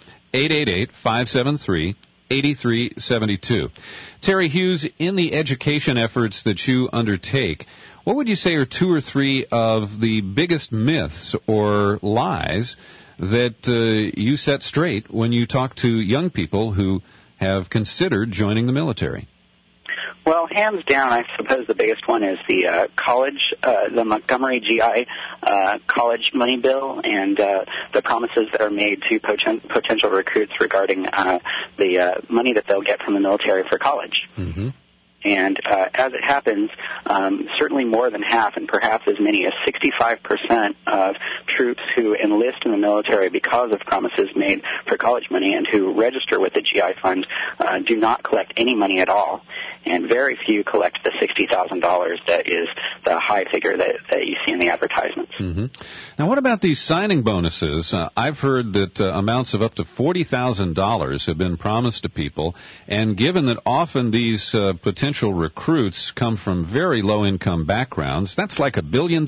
Speaker 22: 888-573-8372. Terry Hughes, in the education efforts that you undertake, what would you say are two or three of the biggest myths or lies that you set straight when you talk to young people who have considered joining the military?
Speaker 12: Well, hands down, I suppose the biggest one is the the Montgomery GI college money bill and the promises that are made to potential recruits regarding the money that they'll get from the military for college.
Speaker 22: Mm-hmm.
Speaker 12: And as it happens, certainly more than half, and perhaps as many as 65% of troops who enlist in the military because of promises made for college money and who register with the GI Fund do not collect any money at all. and very few collect the $60,000 that is the high figure that you see in the advertisements.
Speaker 22: Mm-hmm. Now, what about these signing bonuses? I've heard that amounts of up to $40,000 have been promised to people, and given that often these potential recruits come from very low-income backgrounds, that's like $1 billion.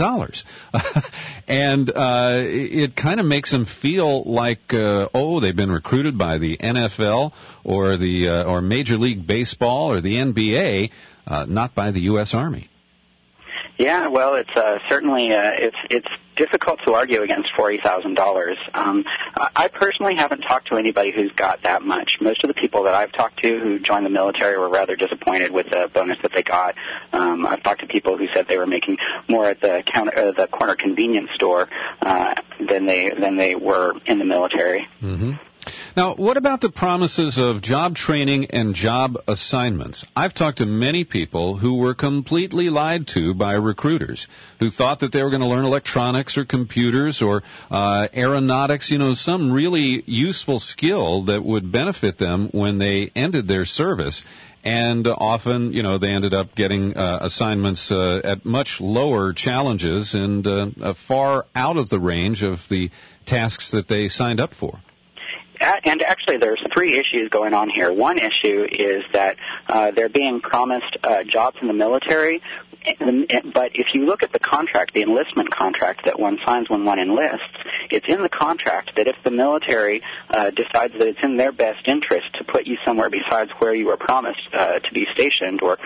Speaker 22: And it kind of makes them feel like, they've been recruited by the NFL or or Major League Baseball or the NBA, not by the U.S. Army.
Speaker 12: Yeah, well, it's certainly it's difficult to argue against $40,000. I personally haven't talked to anybody who's got that much. Most of the people that I've talked to who joined the military were rather disappointed with the bonus that they got. I've talked to people who said they were making more at the corner convenience store than they were in the military.
Speaker 22: Mm-hmm. Now, what about the promises of job training and job assignments? I've talked to many people who were completely lied to by recruiters who thought that they were going to learn electronics or computers or aeronautics, some really useful skill that would benefit them when they ended their service. And often, they ended up getting assignments at much lower challenges and far out of the range of the tasks that they signed up for.
Speaker 12: And actually, there's three issues going on here. One issue is that they're being promised jobs in the military, but if you look at the contract, the enlistment contract that one signs when one enlists, it's in the contract that if the military decides that it's in their best interest to put you somewhere besides where you were promised to be stationed or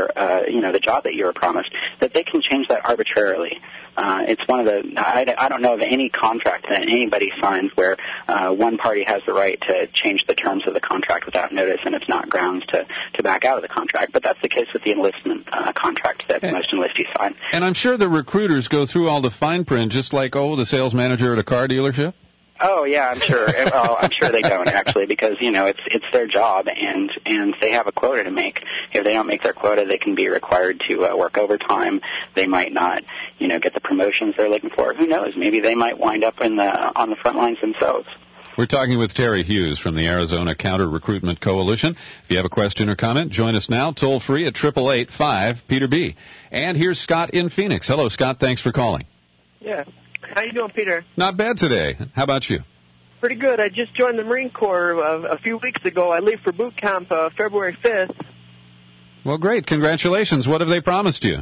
Speaker 12: the job that you were promised, that they can change that arbitrarily. It's one of the, I don't know of any contract that anybody signs where one party has the right to change the terms of the contract without notice, and it's not grounds to back out of the contract. But that's the case with the enlistment contract that most enlistees sign.
Speaker 22: And I'm sure the recruiters go through all the fine print just like, the sales manager at a car dealership?
Speaker 12: Oh yeah, I'm sure. Well, I'm sure they don't actually, because it's their job and they have a quota to make. If they don't make their quota, they can be required to work overtime. They might not, get the promotions they're looking for. Who knows? Maybe they might wind up on the front lines themselves.
Speaker 22: We're talking with Terry Hughes from the Arizona Counter Recruitment Coalition. If you have a question or comment, join us now, toll free at 888-5-PETER-B. And here's Scott in Phoenix. Hello, Scott. Thanks for calling.
Speaker 3: Yeah. How you doing, Peter?
Speaker 22: Not bad today. How about you?
Speaker 3: Pretty good. I just joined the Marine Corps a few weeks ago. I leave for boot camp February 5th.
Speaker 22: Well, great. Congratulations. What have they promised you?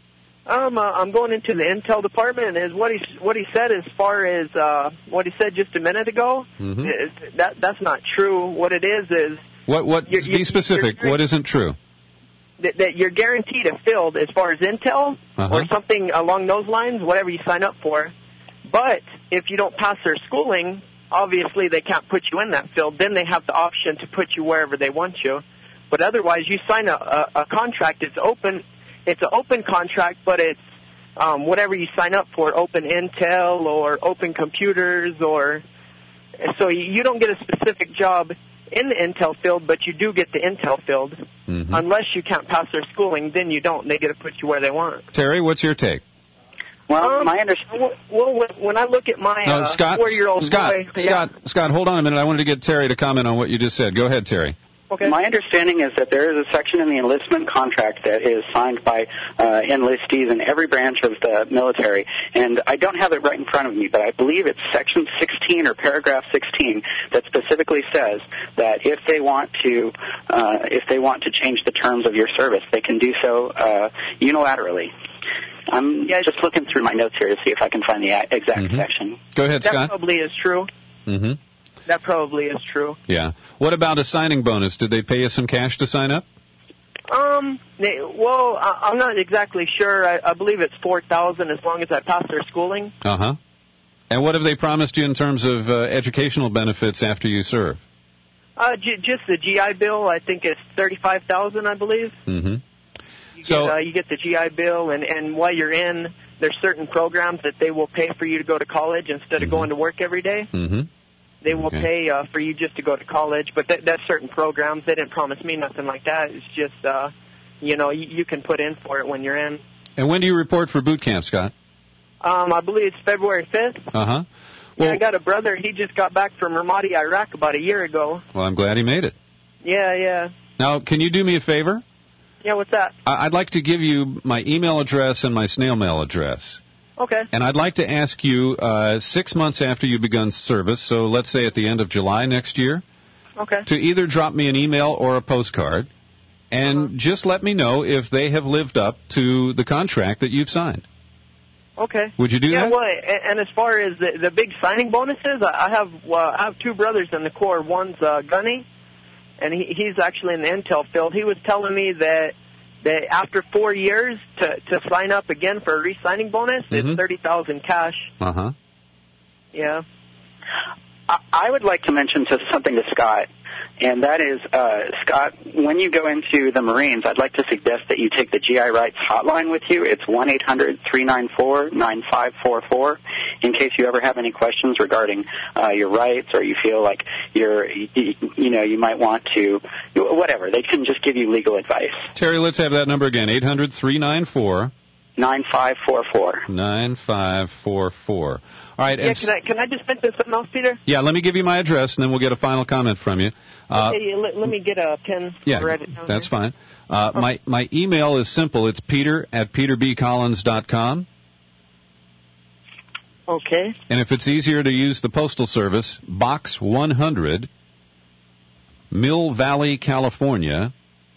Speaker 3: I'm going into the intel department, and what he said as far as what he said just a minute ago, that's not true. What it is
Speaker 22: what? Be specific. What isn't true?
Speaker 3: That you're guaranteed a field as far as intel or something along those lines, whatever you sign up for. But if you don't pass their schooling, obviously they can't put you in that field. Then they have the option to put you wherever they want you. But otherwise, you sign a contract. It's open. It's an open contract, but it's whatever you sign up for, open intel or open computers, so you don't get a specific job in the intel field, but you do get the intel field. Unless you can't pass their schooling, then you don't. They get to put you where they want.
Speaker 22: Terry, what's your take?
Speaker 12: Well, my understanding.
Speaker 3: Well, when I look at my 4-year-old boy,
Speaker 22: Scott, hold on a minute. I wanted to get Terry to comment on what you just said. Go ahead, Terry.
Speaker 12: Okay. My understanding is that there is a section in the enlistment contract that is signed by enlistees in every branch of the military, and I don't have it right in front of me, but I believe it's section 16 or paragraph 16 that specifically says that if they want to change the terms of your service, they can do so unilaterally. I'm just looking through my notes here to see if I can find the exact section.
Speaker 22: Go ahead, Scott.
Speaker 3: That probably is true. That probably is true.
Speaker 22: Yeah. What about a signing bonus? Did they pay you some cash to sign up?
Speaker 3: I'm not exactly sure. I believe it's $4,000 as long as I pass their schooling.
Speaker 22: And what have they promised you in terms of educational benefits after you serve?
Speaker 3: Just the GI Bill. I think it's $35,000, I believe. You get the GI Bill, and while you're in, there's certain programs that they will pay for you to go to college instead of going to work every day. They will pay for you just to go to college, but that's certain programs. They didn't promise me nothing like that. It's just, you can put in for it when you're in.
Speaker 22: And when do you report for boot camp, Scott?
Speaker 3: I believe it's February 5th.
Speaker 22: Well,
Speaker 3: I got a brother. He just got back from Ramadi, Iraq about a year ago.
Speaker 22: Well, I'm glad he made it.
Speaker 3: Yeah.
Speaker 22: Now, can you do me a favor?
Speaker 3: Yeah, what's that?
Speaker 22: I'd like to give you my email address and my snail mail address.
Speaker 3: Okay.
Speaker 22: And I'd like to ask you 6 months after you've begun service, so let's say at the end of July next year,
Speaker 3: Okay.
Speaker 22: to either drop me an email or a postcard, and just let me know if they have lived up to the contract that you've signed.
Speaker 3: Okay.
Speaker 22: Would you do that?
Speaker 3: Yeah, well, and as far as the big signing bonuses, I have two brothers in the Corps. One's Gunny, and he's actually in the intel field. He was telling me that after 4 years to sign up again for a re-signing bonus, it's $30,000 cash.
Speaker 22: Uh-huh.
Speaker 3: Yeah.
Speaker 12: I would like to mention something to Scott, and that is, Scott, when you go into the Marines, I'd like to suggest that you take the GI Rights hotline with you. It's 1-800-394-9544 in case you ever have any questions regarding your rights, or you feel like you might want to, whatever. They can just give you legal advice.
Speaker 22: Terry, let's have that number again, 800-394...
Speaker 12: 9544.
Speaker 22: 9544. All right.
Speaker 3: Yeah, can I just mention something else, Peter?
Speaker 22: Yeah, let me give you my address, and then we'll get a final comment from you.
Speaker 3: Okay, let me get a pen.
Speaker 22: Yeah,
Speaker 3: write it down
Speaker 22: that's
Speaker 3: here.
Speaker 22: fine. My email is simple. It's peter@peterbcollins.com.
Speaker 3: Okay.
Speaker 22: And if it's easier to use the Postal Service, Box 100, Mill Valley, California,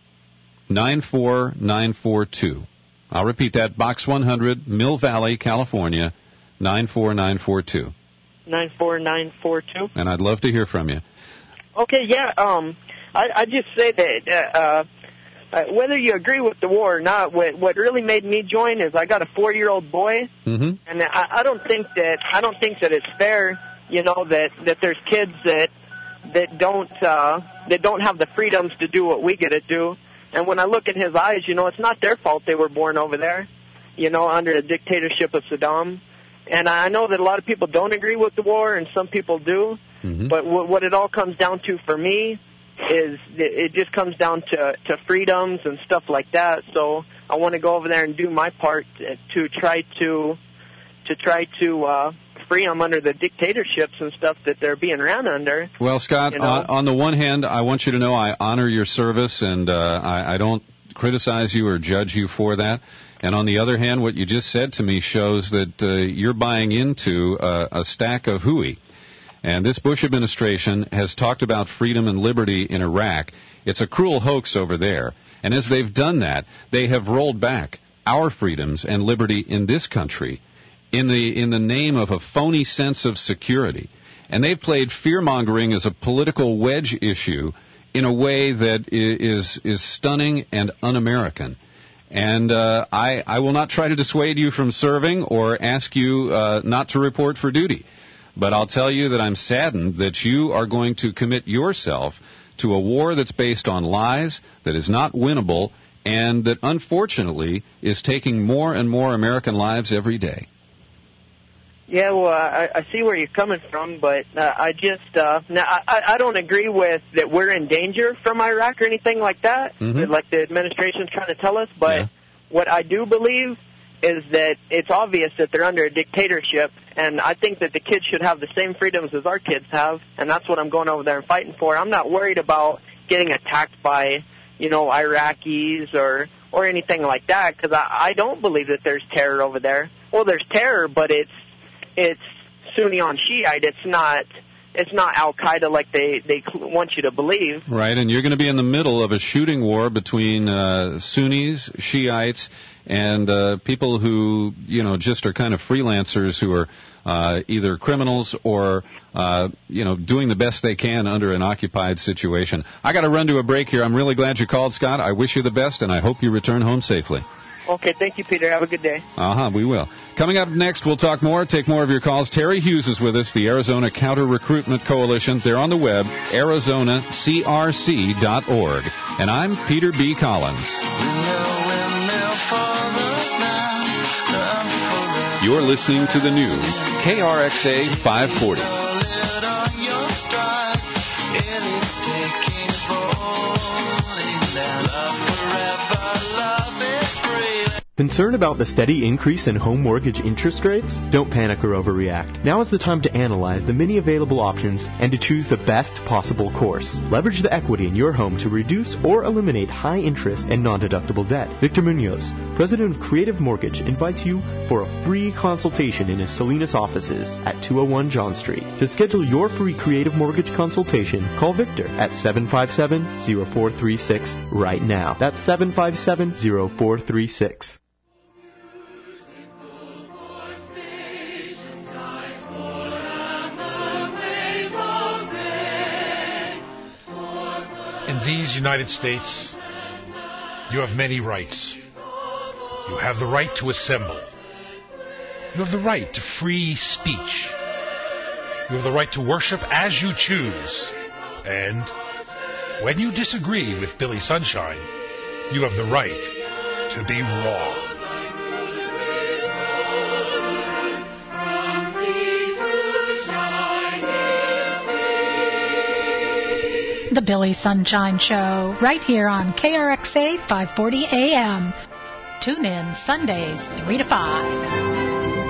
Speaker 22: 94942. I'll repeat that, Box 100, Mill Valley, California, 94942.
Speaker 3: 94942.
Speaker 22: And I'd love to hear from you.
Speaker 3: Okay, yeah. I just say that whether you agree with the war or not, what really made me join is I got a 4-year-old boy, and I don't think that it's fair, that there's kids that don't have the freedoms to do what we get to do. And when I look in his eyes, it's not their fault they were born over there, under the dictatorship of Saddam. And I know that a lot of people don't agree with the war, and some people do. But what it all comes down to for me is it just comes down to freedoms and stuff like that. So I want to go over there and do my part to try to free them under the dictatorships and stuff that they're being ran under.
Speaker 22: Well, Scott, on the one hand, I want you to know I honor your service, and I don't criticize you or judge you for that. And on the other hand, what you just said to me shows that you're buying into a stack of hooey. And this Bush administration has talked about freedom and liberty in Iraq. It's a cruel hoax over there. And as they've done that, they have rolled back our freedoms and liberty in this country in the name of a phony sense of security. And they've played fear-mongering as a political wedge issue in a way that is stunning and un-American. And I will not try to dissuade you from serving or ask you not to report for duty. But I'll tell you that I'm saddened that you are going to commit yourself to a war that's based on lies, that is not winnable, and that unfortunately is taking more and more American lives every day.
Speaker 3: Yeah, well, I see where you're coming from, but I don't agree with that we're in danger from Iraq or anything like that, like the administration's trying to tell us. But what I do believe is that it's obvious that they're under a dictatorship, and I think that the kids should have the same freedoms as our kids have, and that's what I'm going over there and fighting for. I'm not worried about getting attacked by, Iraqis or anything like that, because I don't believe that there's terror over there. Well, there's terror, but it's Sunni on Shiite. It's not Al-Qaeda like they want you to believe.
Speaker 22: Right, and you're going to be in the middle of a shooting war between Sunnis, Shiites, and people who, just are kind of freelancers who are either criminals or, doing the best they can under an occupied situation. I got to run to a break here. I'm really glad you called, Scott. I wish you the best, and I hope you return home safely.
Speaker 3: Okay, thank you, Peter. Have a good day.
Speaker 22: We will. Coming up next, we'll talk more, take more of your calls. Terry Hughes is with us, the Arizona Counter Recruitment Coalition. They're on the web, ArizonaCRC.org. And I'm Peter B. Collins. You're listening to the new KRXA 540.
Speaker 9: Concerned about the steady increase in home mortgage interest rates? Don't panic or overreact. Now is the time to analyze the many available options and to choose the best possible course. Leverage the equity in your home to reduce or eliminate high interest and non-deductible debt. Victor Munoz, president of Creative Mortgage, invites you for a free consultation in his Salinas offices at 201 John Street. To schedule your free Creative Mortgage consultation, call Victor at 757-0436 right now. That's 757-0436.
Speaker 13: In these United States, you have many rights. You have the right to assemble. You have the right to free speech. You have the right to worship as you choose. And when you disagree with Billy Sunshine, you have the right to be wrong.
Speaker 14: The Billy Sunshine Show, right here on KRXA 540 AM. Tune in Sundays 3 to 5.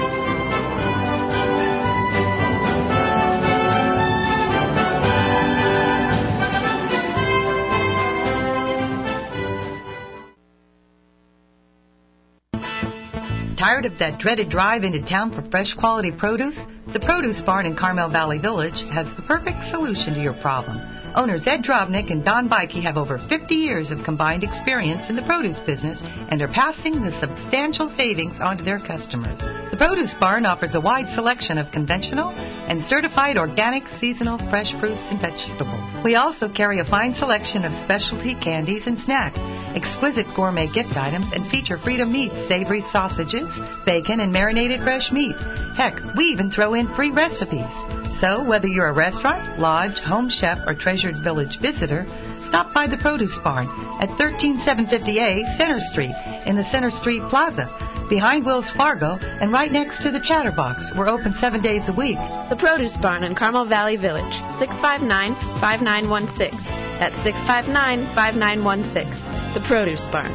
Speaker 15: Tired of that dreaded drive into town for fresh quality produce? The Produce Barn in Carmel Valley Village has the perfect solution to your problem. Owners Ed Drobnik and Don Bikey have over 50 years of combined experience in the produce business and are passing the substantial savings on to their customers. The Produce Barn offers a wide selection of conventional and certified organic seasonal fresh fruits and vegetables. We also carry a fine selection of specialty candies and snacks, exquisite gourmet gift items, and feature Freedom Meats, savory sausages, bacon, and marinated fresh meats. Heck, we even throw in free recipes. So, whether you're a restaurant, lodge, home chef, or treasured village visitor, stop by the Produce Barn at 13750A Center Street in the Center Street Plaza, behind Wells Fargo and right next to the Chatterbox. We're open 7 days a week.
Speaker 16: The Produce Barn in Carmel Valley Village, 659-5916. That's 659-5916. The Produce Barn.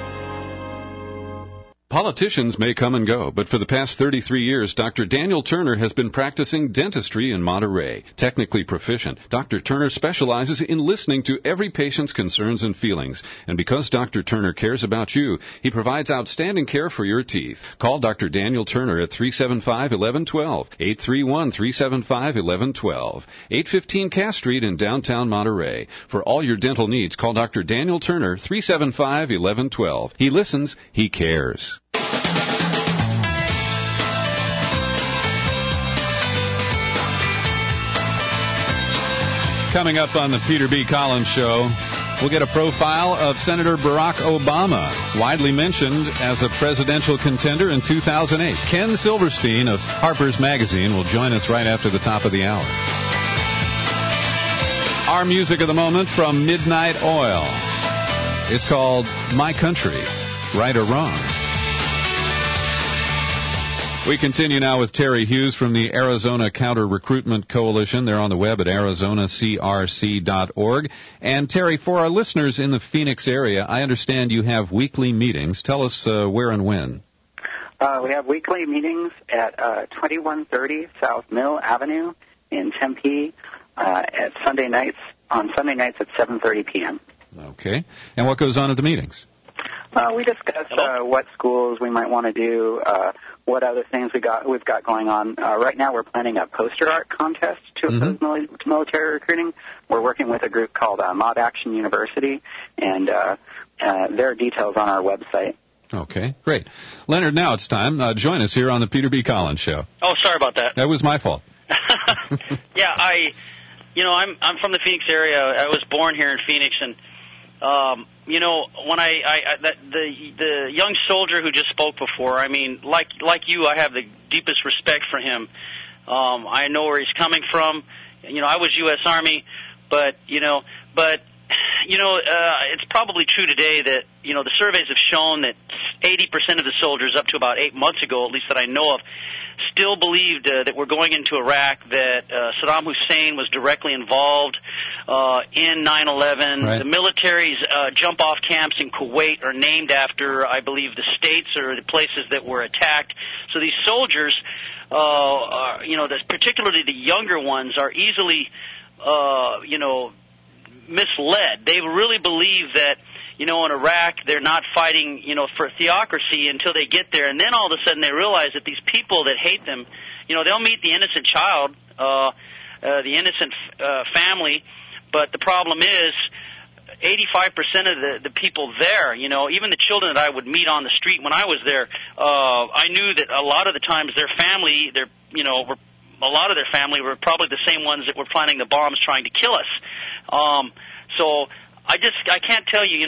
Speaker 22: Politicians may come and go, but for the past 33 years, Dr. Daniel Turner has been practicing dentistry in Monterey. Technically proficient, Dr. Turner specializes in listening to every patient's concerns and feelings. And because Dr. Turner cares about you, he provides outstanding care for your teeth. Call Dr. Daniel Turner at 375-1112, 831-375-1112, 815 Cass Street in downtown Monterey. For all your dental needs, call Dr. Daniel Turner, 375-1112. He listens, he cares. Coming up on the Peter B. Collins Show, we'll get a profile of Senator Barack Obama, widely mentioned as a presidential contender in 2008. Ken Silverstein of Harper's Magazine will join us right after the top of the hour. Our music of the moment from Midnight Oil. It's called My Country, Right or Wrong. We continue now with Terry Hughes from the Arizona Counter Recruitment Coalition. They're on the web at arizonacrc.org. And Terry, for our listeners in the Phoenix area, I understand you have weekly meetings. Tell us where and when.
Speaker 12: We have weekly meetings at 2130 South Mill Avenue in Tempe on Sunday nights at 7:30 p.m.
Speaker 22: Okay. And what goes on at the meetings?
Speaker 12: We discuss what schools we might want to do, what other things we've got going on. Right now we're planning a poster art contest to oppose military recruiting. We're working with a group called Mob Action University, and there are details on our website.
Speaker 22: Okay, great. Leonard, now it's time. Join us here on the Peter B. Collins Show.
Speaker 25: Oh, sorry about that.
Speaker 22: That was my fault.
Speaker 25: Yeah, I'm from the Phoenix area. I was born here in Phoenix, and when the young soldier who just spoke before, I mean, like you, I have the deepest respect for him. I know where he's coming from. I was U.S. Army, but it's probably true today that, the surveys have shown that 80% of the soldiers up to about 8 months ago, at least that I know of, still believed that we're going into Iraq, that Saddam Hussein was directly involved in 9/11.
Speaker 22: Right.
Speaker 25: The military's jump-off camps in Kuwait are named after, I believe, the states or the places that were attacked. So these soldiers, particularly the younger ones, are easily, misled. They really believe that, in Iraq, they're not fighting, for theocracy until they get there. And then all of a sudden they realize that these people that hate them, they'll meet the innocent child, the innocent family. But the problem is 85% of the people there, even the children that I would meet on the street when I was there, I knew that a lot of the times their family, a lot of their family were probably the same ones that were planning the bombs trying to kill us. So I can't tell you,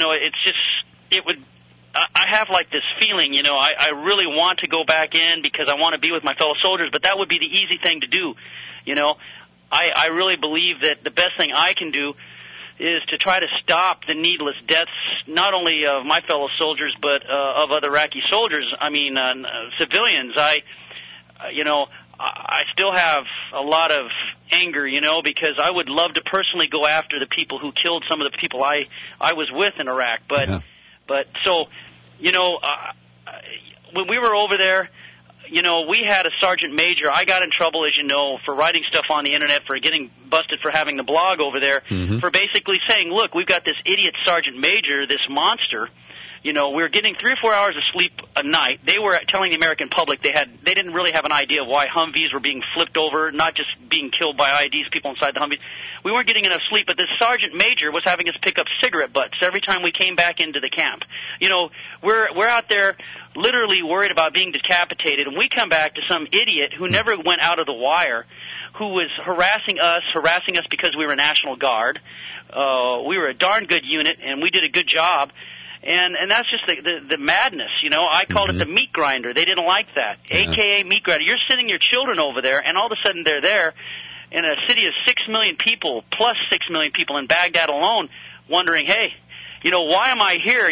Speaker 25: I have like this feeling, I really want to go back in because I want to be with my fellow soldiers, but that would be the easy thing to do. I really believe that the best thing I can do is to try to stop the needless deaths, not only of my fellow soldiers, but of other Iraqi soldiers, civilians. I still have a lot of anger, because I would love to personally go after the people who killed some of the people I was with in Iraq. But when we were over there, we had a sergeant major. I got in trouble, as you know, for writing stuff on the internet, for getting busted for having the blog over there, for basically saying, look, we've got this idiot sergeant major, this monster. We're getting 3 or 4 hours of sleep a night. They were telling the American public they didn't really have an idea of why Humvees were being flipped over, not just being killed by IEDs, people inside the Humvees. We weren't getting enough sleep, but this sergeant major was having us pick up cigarette butts every time we came back into the camp. We're out there literally worried about being decapitated, and we come back to some idiot who never went out of the wire, who was harassing us because we were National Guard. We were a darn good unit, and we did a good job. And that's just the madness, I called it the meat grinder. They didn't like that, a.k.a. meat grinder. You're sending your children over there, and all of a sudden they're there in a city of 6 million people, plus 6 million people in Baghdad alone, wondering, hey, why am I here?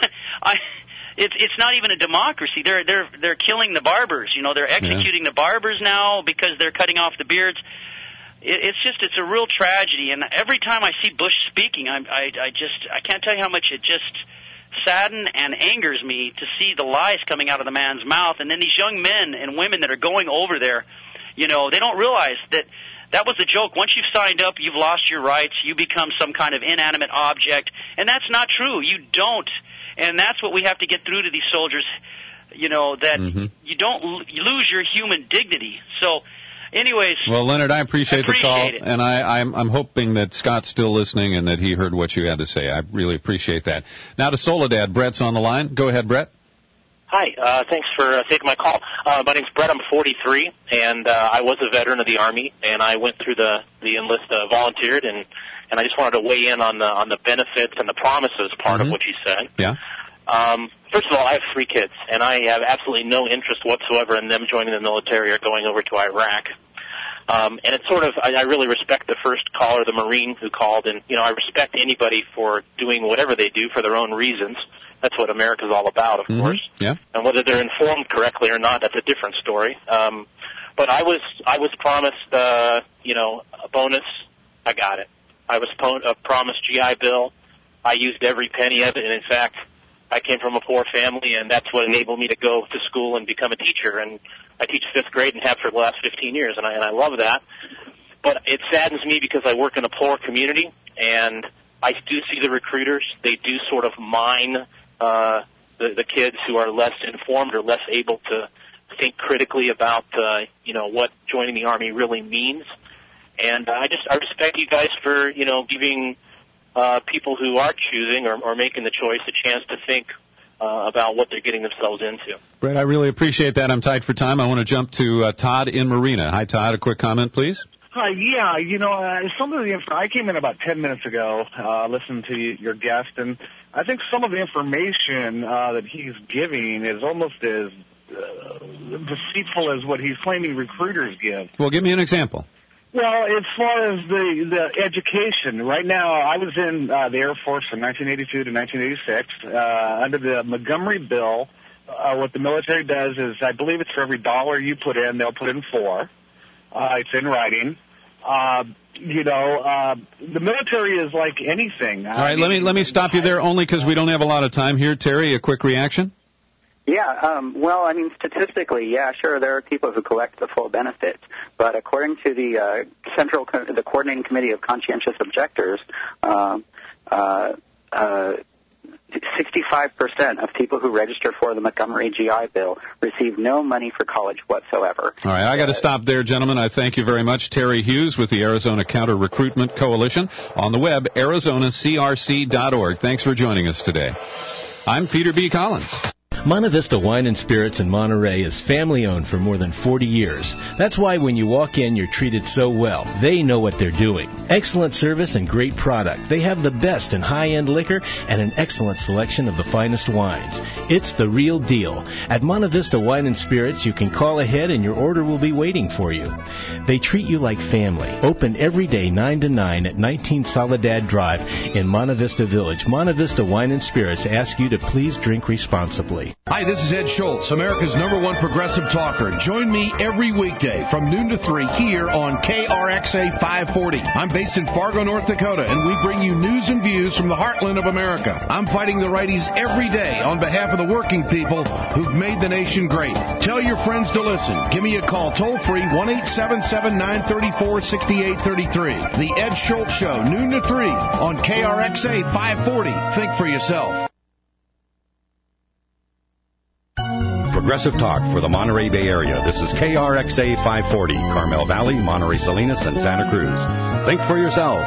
Speaker 25: It's not even a democracy. They're killing the barbers. They're executing the barbers now because they're cutting off the beards. It's a real tragedy. And every time I see Bush speaking, I can't tell you how much it just sadden and angers me to see the lies coming out of the man's mouth. And then these young men and women that are going over there, they don't realize that was the joke. Once you've signed up, you've lost your rights. You become some kind of inanimate object. And that's not true. You don't. And that's what we have to get through to these soldiers, that you don't lose your human dignity. So, anyways.
Speaker 22: Well, Leonard, I appreciate the call,
Speaker 25: it.
Speaker 22: and I'm hoping that Scott's still listening and that he heard what you had to say. I really appreciate that. Now to Soledad. Brett's on the line. Go ahead, Brett.
Speaker 17: Hi, thanks for taking my call. My name's Brett. I'm 43, and I was a veteran of the Army, and I went through the enlist, volunteered, and I just wanted to weigh in on the benefits and the promises part of what you said.
Speaker 22: Yeah.
Speaker 17: First of all, I have 3 kids, and I have absolutely no interest whatsoever in them joining the military or going over to Iraq. And it's sort of, I really respect the first caller, the Marine who called, and, I respect anybody for doing whatever they do for their own reasons. That's what America's all about, of course.
Speaker 22: Yeah.
Speaker 17: And whether they're informed correctly or not, that's a different story. But I was promised, a bonus. I got it. I was promised GI Bill. I used every penny of it, and in fact, I came from a poor family, and that's what enabled me to go to school and become a teacher. And I teach 5th grade and have for the last 15 years, and I love that. But it saddens me because I work in a poor community, and I do see the recruiters. They do sort of mine the kids who are less informed or less able to think critically about what joining the Army really means. And I respect you guys for giving people who are choosing or making the choice a chance to think about what they're getting themselves into.
Speaker 22: Brett, I really appreciate that. I'm tight for time. I want to jump to Todd in Marina. Hi, Todd. A quick comment, please.
Speaker 18: Hi, yeah, some of the I came in about 10 minutes ago, listened to your guest, and I think some of the information that he's giving is almost as deceitful as what he's claiming recruiters give.
Speaker 22: Well, give me an example.
Speaker 18: Well, as far as the education, right now I was in the Air Force from 1982 to 1986 under the Montgomery Bill. what the military does is, I believe it's for every $1 you put in, they'll put in 4. It's in writing. The military is like anything.
Speaker 22: All right, let me stop you there only because we don't have a lot of time here. Terry, a quick reaction?
Speaker 12: Yeah, statistically, yeah, sure, there are people who collect the full benefits, but according to the the Coordinating Committee of Conscientious Objectors, 65% of people who register for the Montgomery GI Bill receive no money for college whatsoever.
Speaker 22: All right, I got to stop there, gentlemen. I thank you very much. Terry Hughes with the Arizona Counter Recruitment Coalition. On the web, arizonacrc.org. Thanks for joining us today. I'm Peter B. Collins.
Speaker 2: Monte Vista Wine and Spirits in Monterey is family-owned for more than 40 years. That's why when you walk in, you're treated so well. They know what they're doing. Excellent service and great product. They have the best in high-end liquor and an excellent selection of the finest wines. It's the real deal. At Monte Vista Wine and Spirits, you can call ahead and your order will be waiting for you. They treat you like family. Open every day 9 to 9 at 19 Soledad Drive in Monte Vista Village. Monte Vista Wine and Spirits ask you to please drink responsibly.
Speaker 4: Hi, this is Ed Schultz, America's #1 progressive talker. Join me every weekday from noon to 3 here on KRXA 540. I'm based in Fargo, North Dakota, and we bring you news and views from the heartland of America. I'm fighting the righties every day on behalf of the working people who've made the nation great. Tell your friends to listen. Give me a call toll-free, 1-877-934-6833. The Ed Schultz Show, noon to 3 on KRXA 540. Think for yourself.
Speaker 8: Progressive talk for the Monterey Bay Area. This is KRXA 540, Carmel Valley, Monterey Salinas, and Santa Cruz. Think for yourself.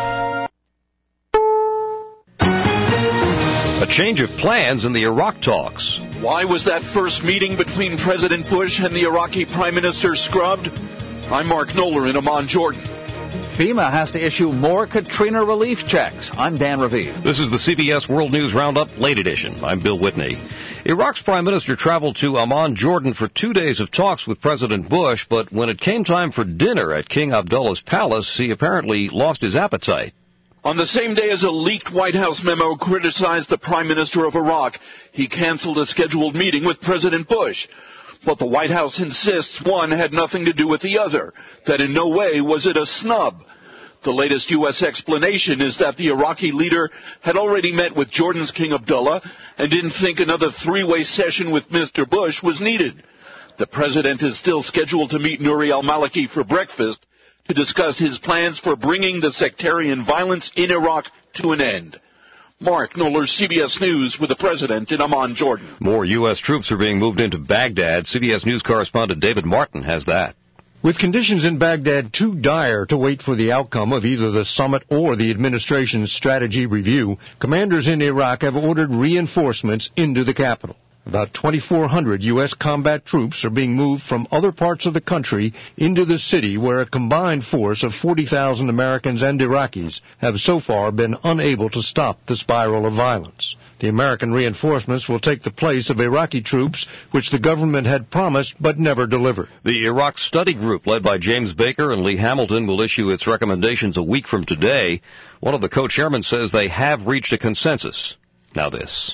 Speaker 19: A change of plans in the Iraq talks.
Speaker 20: Why was that first meeting between President Bush and the Iraqi Prime Minister scrubbed? I'm Mark Knoller in Amman, Jordan.
Speaker 19: FEMA has to issue more Katrina relief checks. I'm Dan Raviv.
Speaker 22: This is the CBS World News Roundup Late Edition. I'm Bill Whitney. Iraq's prime minister traveled to Amman, Jordan for 2 days of talks with President Bush, but when it came time for dinner at King Abdullah's palace, he apparently lost his appetite.
Speaker 20: On the same day as a leaked White House memo criticized the Prime Minister of Iraq, he canceled a scheduled meeting with President Bush. But the White House insists one had nothing to do with the other, that in no way was it a snub. The latest U.S. explanation is that the Iraqi leader had already met with Jordan's King Abdullah and didn't think another three-way session with Mr. Bush was needed. The president is still scheduled to meet Nouri al-Maliki for breakfast to discuss his plans for bringing the sectarian violence in Iraq to an end. Mark Knoller, CBS News, with the president in Amman, Jordan.
Speaker 19: More U.S. troops are being moved into Baghdad. CBS News correspondent David Martin has that.
Speaker 21: With conditions in Baghdad too dire to wait for the outcome of either the summit or the administration's strategy review, commanders in Iraq have ordered reinforcements into the capital. About 2,400 U.S. combat troops are being moved from other parts of the country into the city, where a combined force of 40,000 Americans and Iraqis have so far been unable to stop the spiral of violence. The American reinforcements will take the place of Iraqi troops, which the government had promised but never delivered.
Speaker 19: The Iraq Study Group, led by James Baker and Lee Hamilton, will issue its recommendations a week from today. One of the co-chairmen says they have reached a consensus. Now this.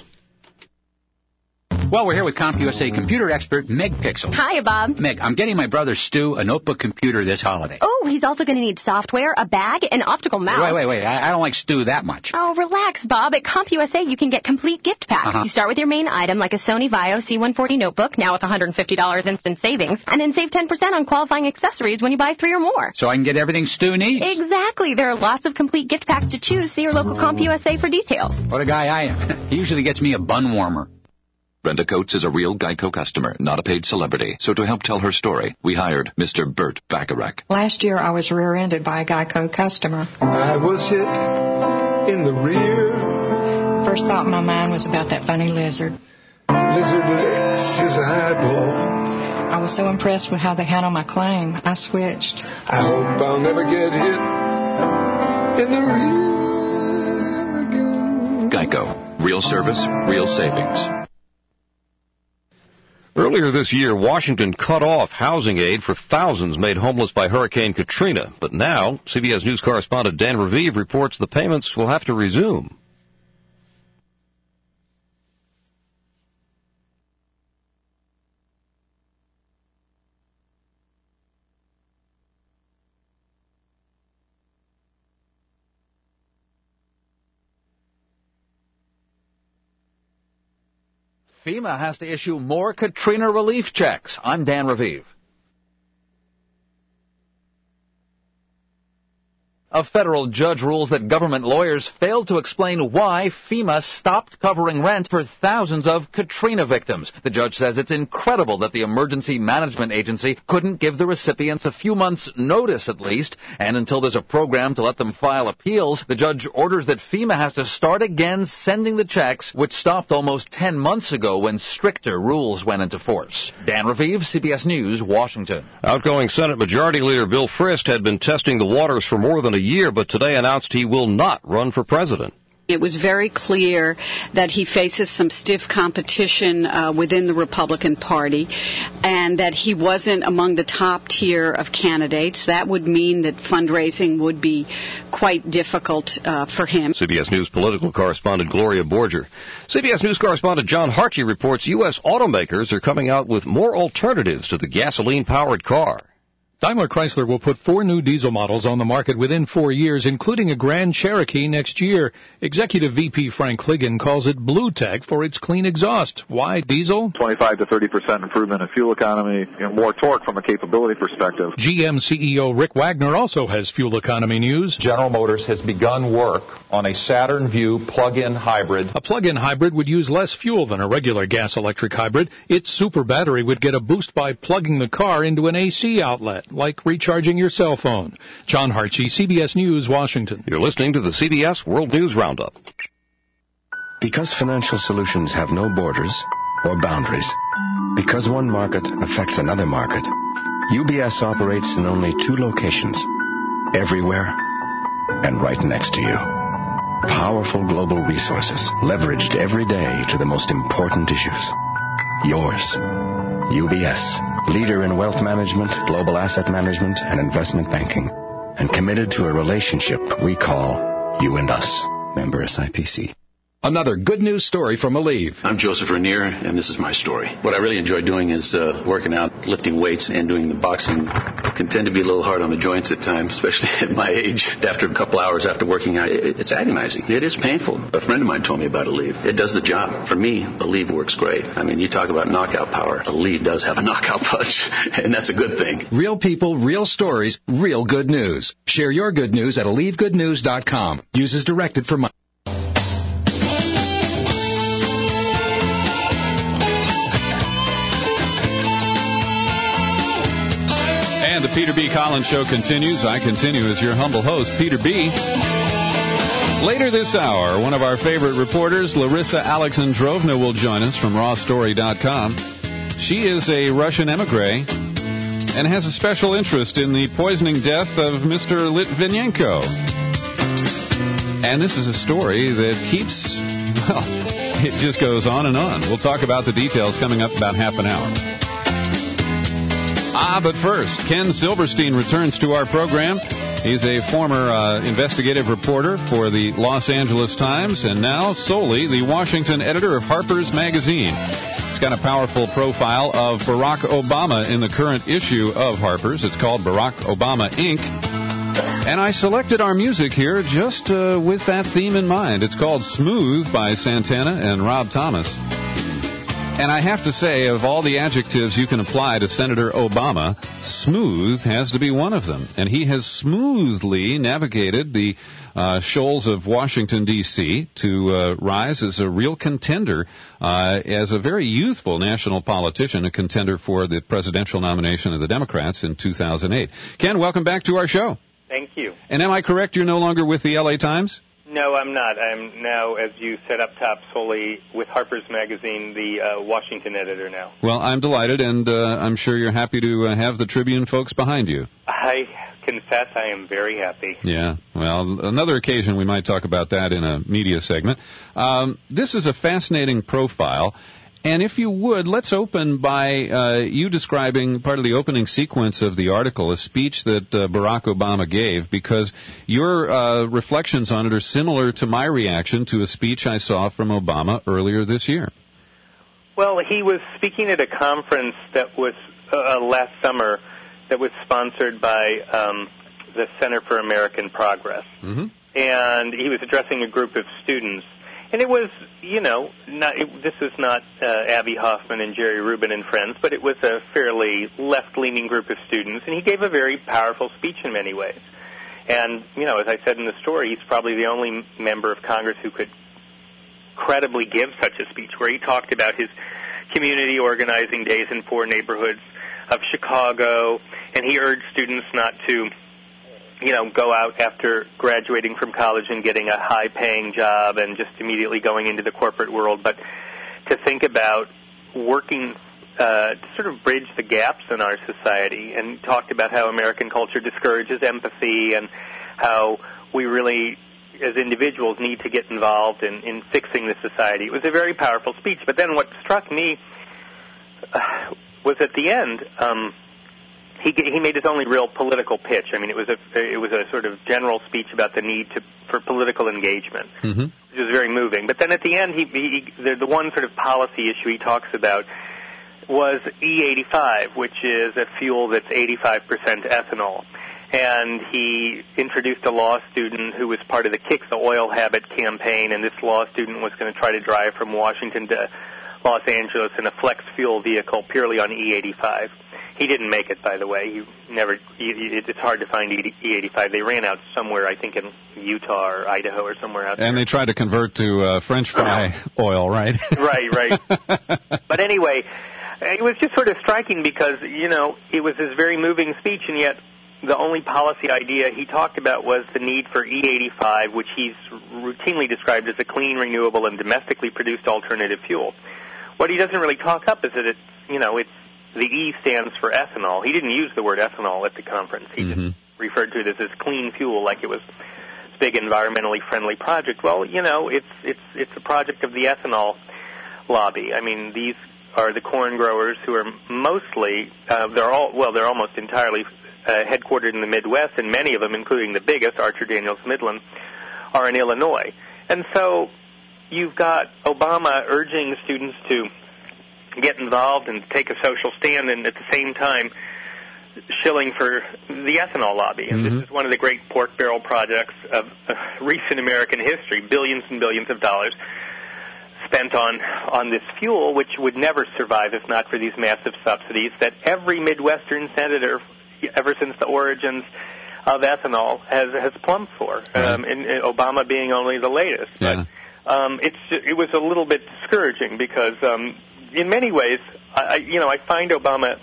Speaker 26: Well, we're here with CompUSA computer expert Meg Pixel.
Speaker 27: Hiya, Bob.
Speaker 26: Meg, I'm getting my brother Stu a notebook computer this holiday.
Speaker 27: Oh, he's also going to need software, a bag, an optical mouse.
Speaker 26: Wait. I don't like Stu that much.
Speaker 27: Oh, relax, Bob. At CompUSA, you can get complete gift packs. You start with your main item, like a Sony Vaio C140 notebook, now with $150 instant savings, and then save 10% on qualifying accessories when you buy 3 or more.
Speaker 26: So I can get everything Stu needs?
Speaker 27: Exactly. There are lots of complete gift packs to choose. See your local CompUSA for details.
Speaker 26: What a guy I am. He usually gets me a bun warmer.
Speaker 28: Brenda Coates is a real Geico customer, not a paid celebrity. So to help tell her story, we hired Mr. Burt Bacharach.
Speaker 29: Last year, I was rear-ended by a Geico customer.
Speaker 30: I was hit in the rear.
Speaker 29: First thought in my mind was about that funny lizard.
Speaker 30: Lizard licks his eyeball.
Speaker 29: I was so impressed with how they handled my claim, I switched.
Speaker 30: I hope I'll never get hit in the rear again.
Speaker 28: Geico. Real service, real savings.
Speaker 22: Earlier this year, Washington cut off housing aid for thousands made homeless by Hurricane Katrina. But now, CBS News correspondent Dan Raviv reports the payments will have to resume.
Speaker 1: FEMA has to issue more Katrina relief checks. I'm Dan Raviv. A federal judge rules that government lawyers failed to explain why FEMA stopped covering rent for thousands of Katrina victims. The judge says it's incredible that the Emergency Management Agency couldn't give the recipients a few months' notice at least, and until there's a program to let them file appeals, the judge orders that FEMA has to start again sending the checks, which stopped almost 10 months ago when stricter rules went into force. Dan Raviv, CBS News, Washington.
Speaker 19: Outgoing Senate Majority Leader Bill Frist had been testing the waters for more than a year, but today announced he will not run for president.
Speaker 3: It was very clear that he faces some stiff competition within the Republican Party and that he wasn't among the top tier of candidates. That would mean that fundraising would be quite difficult for him.
Speaker 19: CBS News political correspondent Gloria Borger. CBS News correspondent John Hartje reports U.S. automakers are coming out with more alternatives to the gasoline-powered car.
Speaker 5: Daimler Chrysler will put 4 new diesel models on the market within 4 years, including a Grand Cherokee next year. Executive VP Frank Cliggan calls it Blue Tech for its clean exhaust. Why diesel?
Speaker 6: 25 to 30% improvement in fuel economy, more torque from a capability perspective.
Speaker 5: GM CEO Rick Wagner also has fuel economy news.
Speaker 7: General Motors has begun work on a Saturn Vue plug-in hybrid.
Speaker 5: A plug-in hybrid would use less fuel than a regular gas-electric hybrid. Its super battery would get a boost by plugging the car into an AC outlet, like recharging your cell phone. John Hartje, CBS News, Washington.
Speaker 19: You're listening to the CBS World News Roundup.
Speaker 9: Because financial solutions have no borders or boundaries, because one market affects another market, UBS operates in only 2 locations, everywhere and right next to you. Powerful global resources leveraged every day to the most important issues. Yours, UBS. Leader in wealth management, global asset management, and investment banking. And committed to a relationship we call you and us. Member SIPC.
Speaker 10: Another good news story from Aleve.
Speaker 11: I'm Joseph Rainier, and this is my story. What I really enjoy doing is working out, lifting weights, and doing the boxing. Can tend to be a little hard on the joints at times, especially at my age. After a couple hours after working out, it's agonizing. It is painful. A friend of mine told me about Aleve. It does the job. For me, Aleve works great. I mean, you talk about knockout power. Aleve does have a knockout punch, and that's a good thing.
Speaker 10: Real people, real stories, real good news. Share your good news at AleveGoodNews.com. Use as directed for money.
Speaker 22: The Peter B. Collins Show continues. I continue as your humble host, Peter B. Later this hour, one of our favorite reporters, Larissa Alexandrovna, will join us from rawstory.com. She is a Russian emigre and has a special interest in the poisoning death of Mr. Litvinenko. And this is a story that keeps, well, it just goes on and on. We'll talk about the details coming up about half an hour. But first, Ken Silverstein returns to our program. He's a former investigative reporter for the Los Angeles Times and now solely the Washington editor of Harper's Magazine. He's got a powerful profile of Barack Obama in the current issue of Harper's. It's called Barack Obama, Inc. And I selected our music here just with that theme in mind. It's called Smooth by Santana and Rob Thomas. And I have to say, of all the adjectives you can apply to Senator Obama, smooth has to be one of them. And he has smoothly navigated the shoals of Washington, D.C. to rise as a real contender, as a very youthful national politician, a contender for the presidential nomination of the Democrats in 2008. Ken, welcome back to our show.
Speaker 23: Thank you.
Speaker 22: And am I correct, you're no longer with the L.A. Times?
Speaker 23: No, I'm not. I'm now, as you said up top, solely with Harper's Magazine, the Washington editor now.
Speaker 22: Well, I'm delighted, and I'm sure you're happy to have the Tribune folks behind you.
Speaker 23: I confess I am very happy.
Speaker 22: Yeah, well, another occasion we might talk about that in a media segment. This is a fascinating profile. And if you would, let's open by you describing part of the opening sequence of the article, a speech that Barack Obama gave, because your reflections on it are similar to my reaction to a speech I saw from Obama earlier this year.
Speaker 23: Well, he was speaking at a conference that was last summer that was sponsored by the Center for American Progress.
Speaker 22: Mm-hmm.
Speaker 23: And he was addressing a group of students. And it was, this was not Abby Hoffman and Jerry Rubin and friends, but it was a fairly left-leaning group of students, and he gave a very powerful speech in many ways. And, as I said in the story, he's probably the only member of Congress who could credibly give such a speech, where he talked about his community organizing days in poor neighborhoods of Chicago, and he urged students not to go out after graduating from college and getting a high-paying job and just immediately going into the corporate world, but to think about working to sort of bridge the gaps in our society, and talked about how American culture discourages empathy and how we really, as individuals, need to get involved in fixing the society. It was a very powerful speech, but then what struck me was at the end, he made his only real political pitch. I mean, it was a sort of general speech about the need for political engagement, which was very moving. But then at the end, the one sort of policy issue he talks about was E85, which is a fuel that's 85% ethanol. And he introduced a law student who was part of the Kick the Oil Habit campaign, and this law student was going to try to drive from Washington to Los Angeles in a flex fuel vehicle purely on E85. He didn't make it, by the way. It's hard to find E85. They ran out somewhere, I think in Utah or Idaho or somewhere out there.
Speaker 22: And they tried to convert to French fry oil, right?
Speaker 23: Right. But anyway, it was just sort of striking because, it was this very moving speech, and yet the only policy idea he talked about was the need for E85, which he's routinely described as a clean, renewable, and domestically produced alternative fuel. What he doesn't really talk up is that it's the E stands for ethanol. He didn't use the word ethanol at the conference. He just referred to it as this clean fuel, like it was this big environmentally friendly project. Well, it's a project of the ethanol lobby. I mean, these are the corn growers who are mostly they're almost entirely headquartered in the Midwest, and many of them, including the biggest, Archer Daniels Midland, are in Illinois. And so you've got Obama urging students to get involved and take a social stand, and at the same time shilling for the ethanol lobby. And this is one of the great pork barrel projects of recent American history, billions and billions of dollars spent on this fuel, which would never survive if not for these massive subsidies that every Midwestern senator, ever since the origins of ethanol, has plumbed for, and Obama being only the latest.
Speaker 22: Yeah.
Speaker 23: But it was a little bit discouraging because in many ways, I find Obama,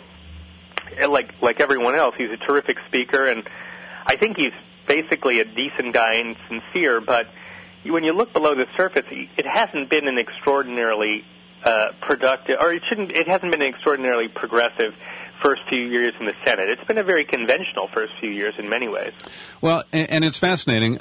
Speaker 23: like everyone else, he's a terrific speaker, and I think he's basically a decent guy and sincere, but when you look below the surface, it hasn't been an extraordinarily productive, or it hasn't been an extraordinarily progressive first few years in the Senate. It's been a very conventional first few years in many ways.
Speaker 22: Well, and it's fascinating.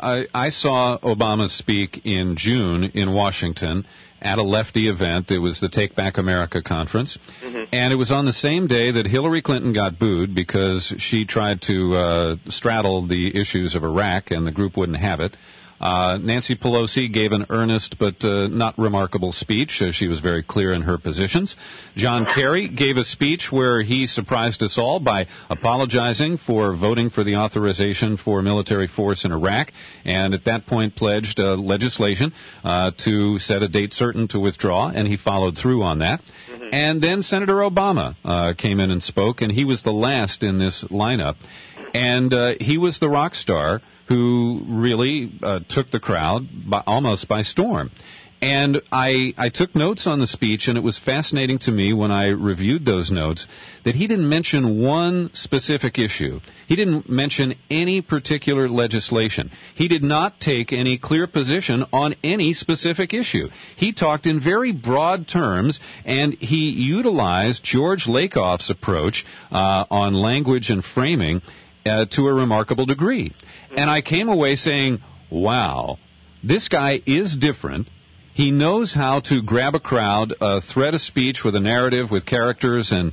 Speaker 22: I saw Obama speak in June in Washington at a lefty event. It was the Take Back America conference. And it was on the same day that Hillary Clinton got booed because she tried to straddle the issues of Iraq, and the group wouldn't have it. Nancy Pelosi gave an earnest but not remarkable speech. She was very clear in her positions. John Kerry gave a speech where he surprised us all by apologizing for voting for the authorization for military force in Iraq, and at that point pledged legislation to set a date certain to withdraw, and he followed through on that. And then Senator Obama came in and spoke, and he was the last in this lineup. And he was the rock star who really took the crowd almost by storm. And I took notes on the speech, and it was fascinating to me when I reviewed those notes that he didn't mention one specific issue. He didn't mention any particular legislation. He did not take any clear position on any specific issue. He talked in very broad terms, and he utilized George Lakoff's approach on language and framing to a remarkable degree. And I came away saying, wow, this guy is different. He knows how to grab a crowd, thread a speech with a narrative, with characters and,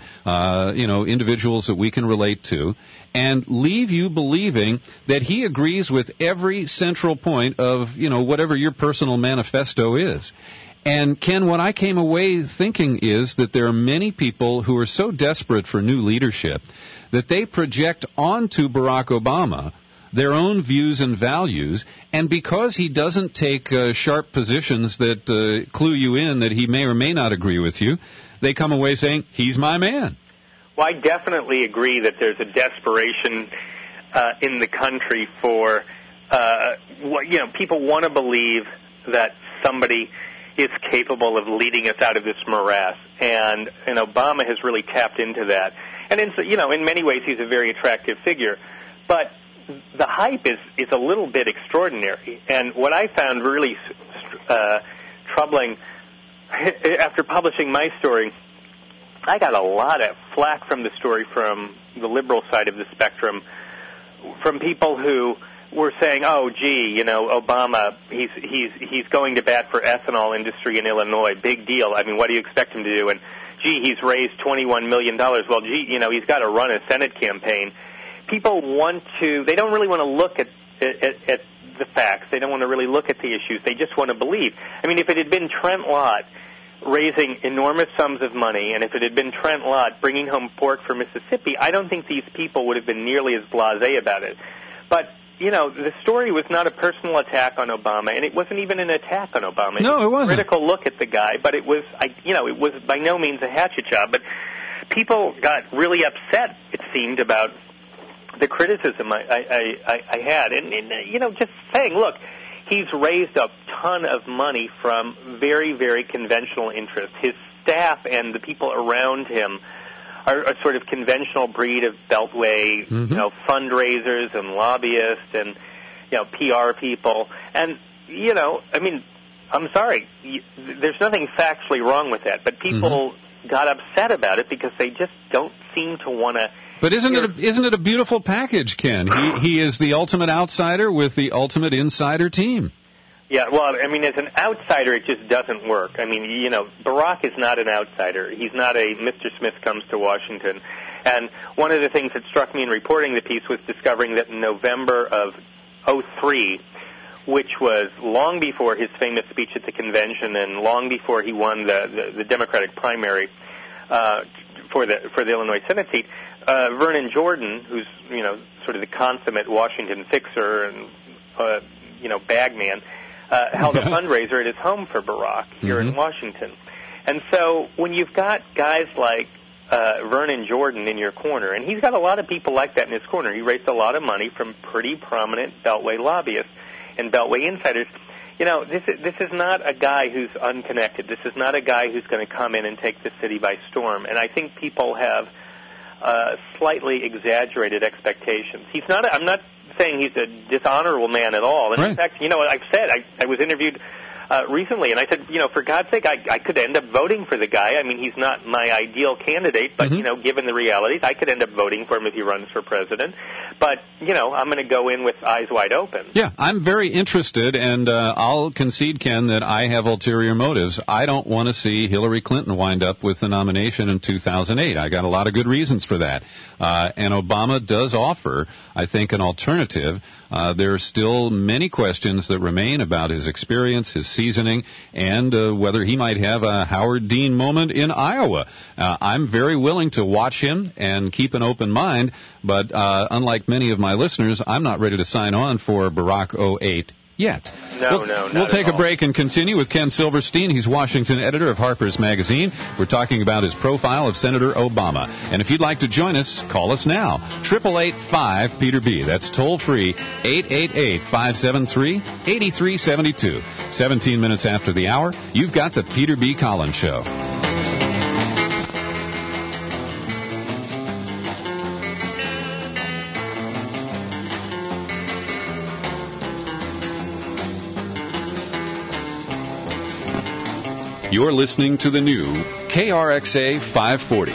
Speaker 22: individuals that we can relate to, and leave you believing that he agrees with every central point of, whatever your personal manifesto is. And, Ken, what I came away thinking is that there are many people who are so desperate for new leadership that they project onto Barack Obama their own views and values, and because he doesn't take sharp positions that clue you in that he may or may not agree with you, they come away saying, he's my man.
Speaker 23: Well, I definitely agree that there's a desperation in the country for, people want to believe that somebody is capable of leading us out of this morass, and Obama has really tapped into that. And in many ways, he's a very attractive figure, but the hype is a little bit extraordinary. And what I found really troubling after publishing my story, I got a lot of flack from the story from the liberal side of the spectrum, from people who were saying, "Oh, gee, Obama, he's going to bat for ethanol industry in Illinois. Big deal. I mean, what do you expect him to do?" And gee, he's raised $21 million. Well, gee, he's got to run a Senate campaign. People they don't really want to look at the facts. They don't want to really look at the issues. They just want to believe. I mean, if it had been Trent Lott raising enormous sums of money, and if it had been Trent Lott bringing home pork for Mississippi, I don't think these people would have been nearly as blasé about it. But the story was not a personal attack on Obama, and it wasn't even an attack on Obama.
Speaker 22: No, it wasn't.
Speaker 23: A critical look at the guy, but it was by no means a hatchet job. But people got really upset, it seemed, about the criticism I had, and just saying, look, he's raised a ton of money from very, very conventional interests. His staff and the people around him are a sort of conventional breed of Beltway, fundraisers and lobbyists and, PR people. And, I'm sorry, there's nothing factually wrong with that, but people got upset about it because they just don't seem to want to.
Speaker 22: But isn't it a beautiful package, Ken? He is the ultimate outsider with the ultimate insider team.
Speaker 23: Yeah, well, I mean, as an outsider, it just doesn't work. I mean, Barack is not an outsider. He's not a Mr. Smith comes to Washington. And one of the things that struck me in reporting the piece was discovering that in November of 2003, which was long before his famous speech at the convention and long before he won the Democratic primary for the Illinois Senate seat, Vernon Jordan, who's sort of the consummate Washington fixer and bagman, held a fundraiser at his home for Barack here in Washington. And so when you've got guys like Vernon Jordan in your corner, and he's got a lot of people like that in his corner. He raised a lot of money from pretty prominent Beltway lobbyists and Beltway insiders. This is not a guy who's unconnected. This is not a guy who's going to come in and take the city by storm. And I think people have slightly exaggerated expectations. I'm not saying he's a dishonorable man at all. And in fact, I've said, I was interviewed recently, and I said, for God's sake, I could end up voting for the guy. I mean, he's not my ideal candidate, but, given the realities, I could end up voting for him if he runs for president. But, I'm going to go in with eyes wide open.
Speaker 22: Yeah, I'm very interested, and I'll concede, Ken, that I have ulterior motives. I don't want to see Hillary Clinton wind up with the nomination in 2008. I got a lot of good reasons for that. And Obama does offer, I think, an alternative. There are still many questions that remain about his experience, his seasoning, and whether he might have a Howard Dean moment in Iowa. I'm very willing to watch him and keep an open mind, but unlike many of my listeners, I'm not ready to sign on for Barack 08 yet. We'll take a break and continue with Ken Silverstein. He's Washington editor of Harper's Magazine. We're talking about his profile of Senator Obama. And if you'd like to join us, call us now. 888-5-PETER-B. That's toll-free, 888-573-8372. 17 minutes after the hour, you've got the Peter B. Collins Show. You're listening to the new KRXA 540.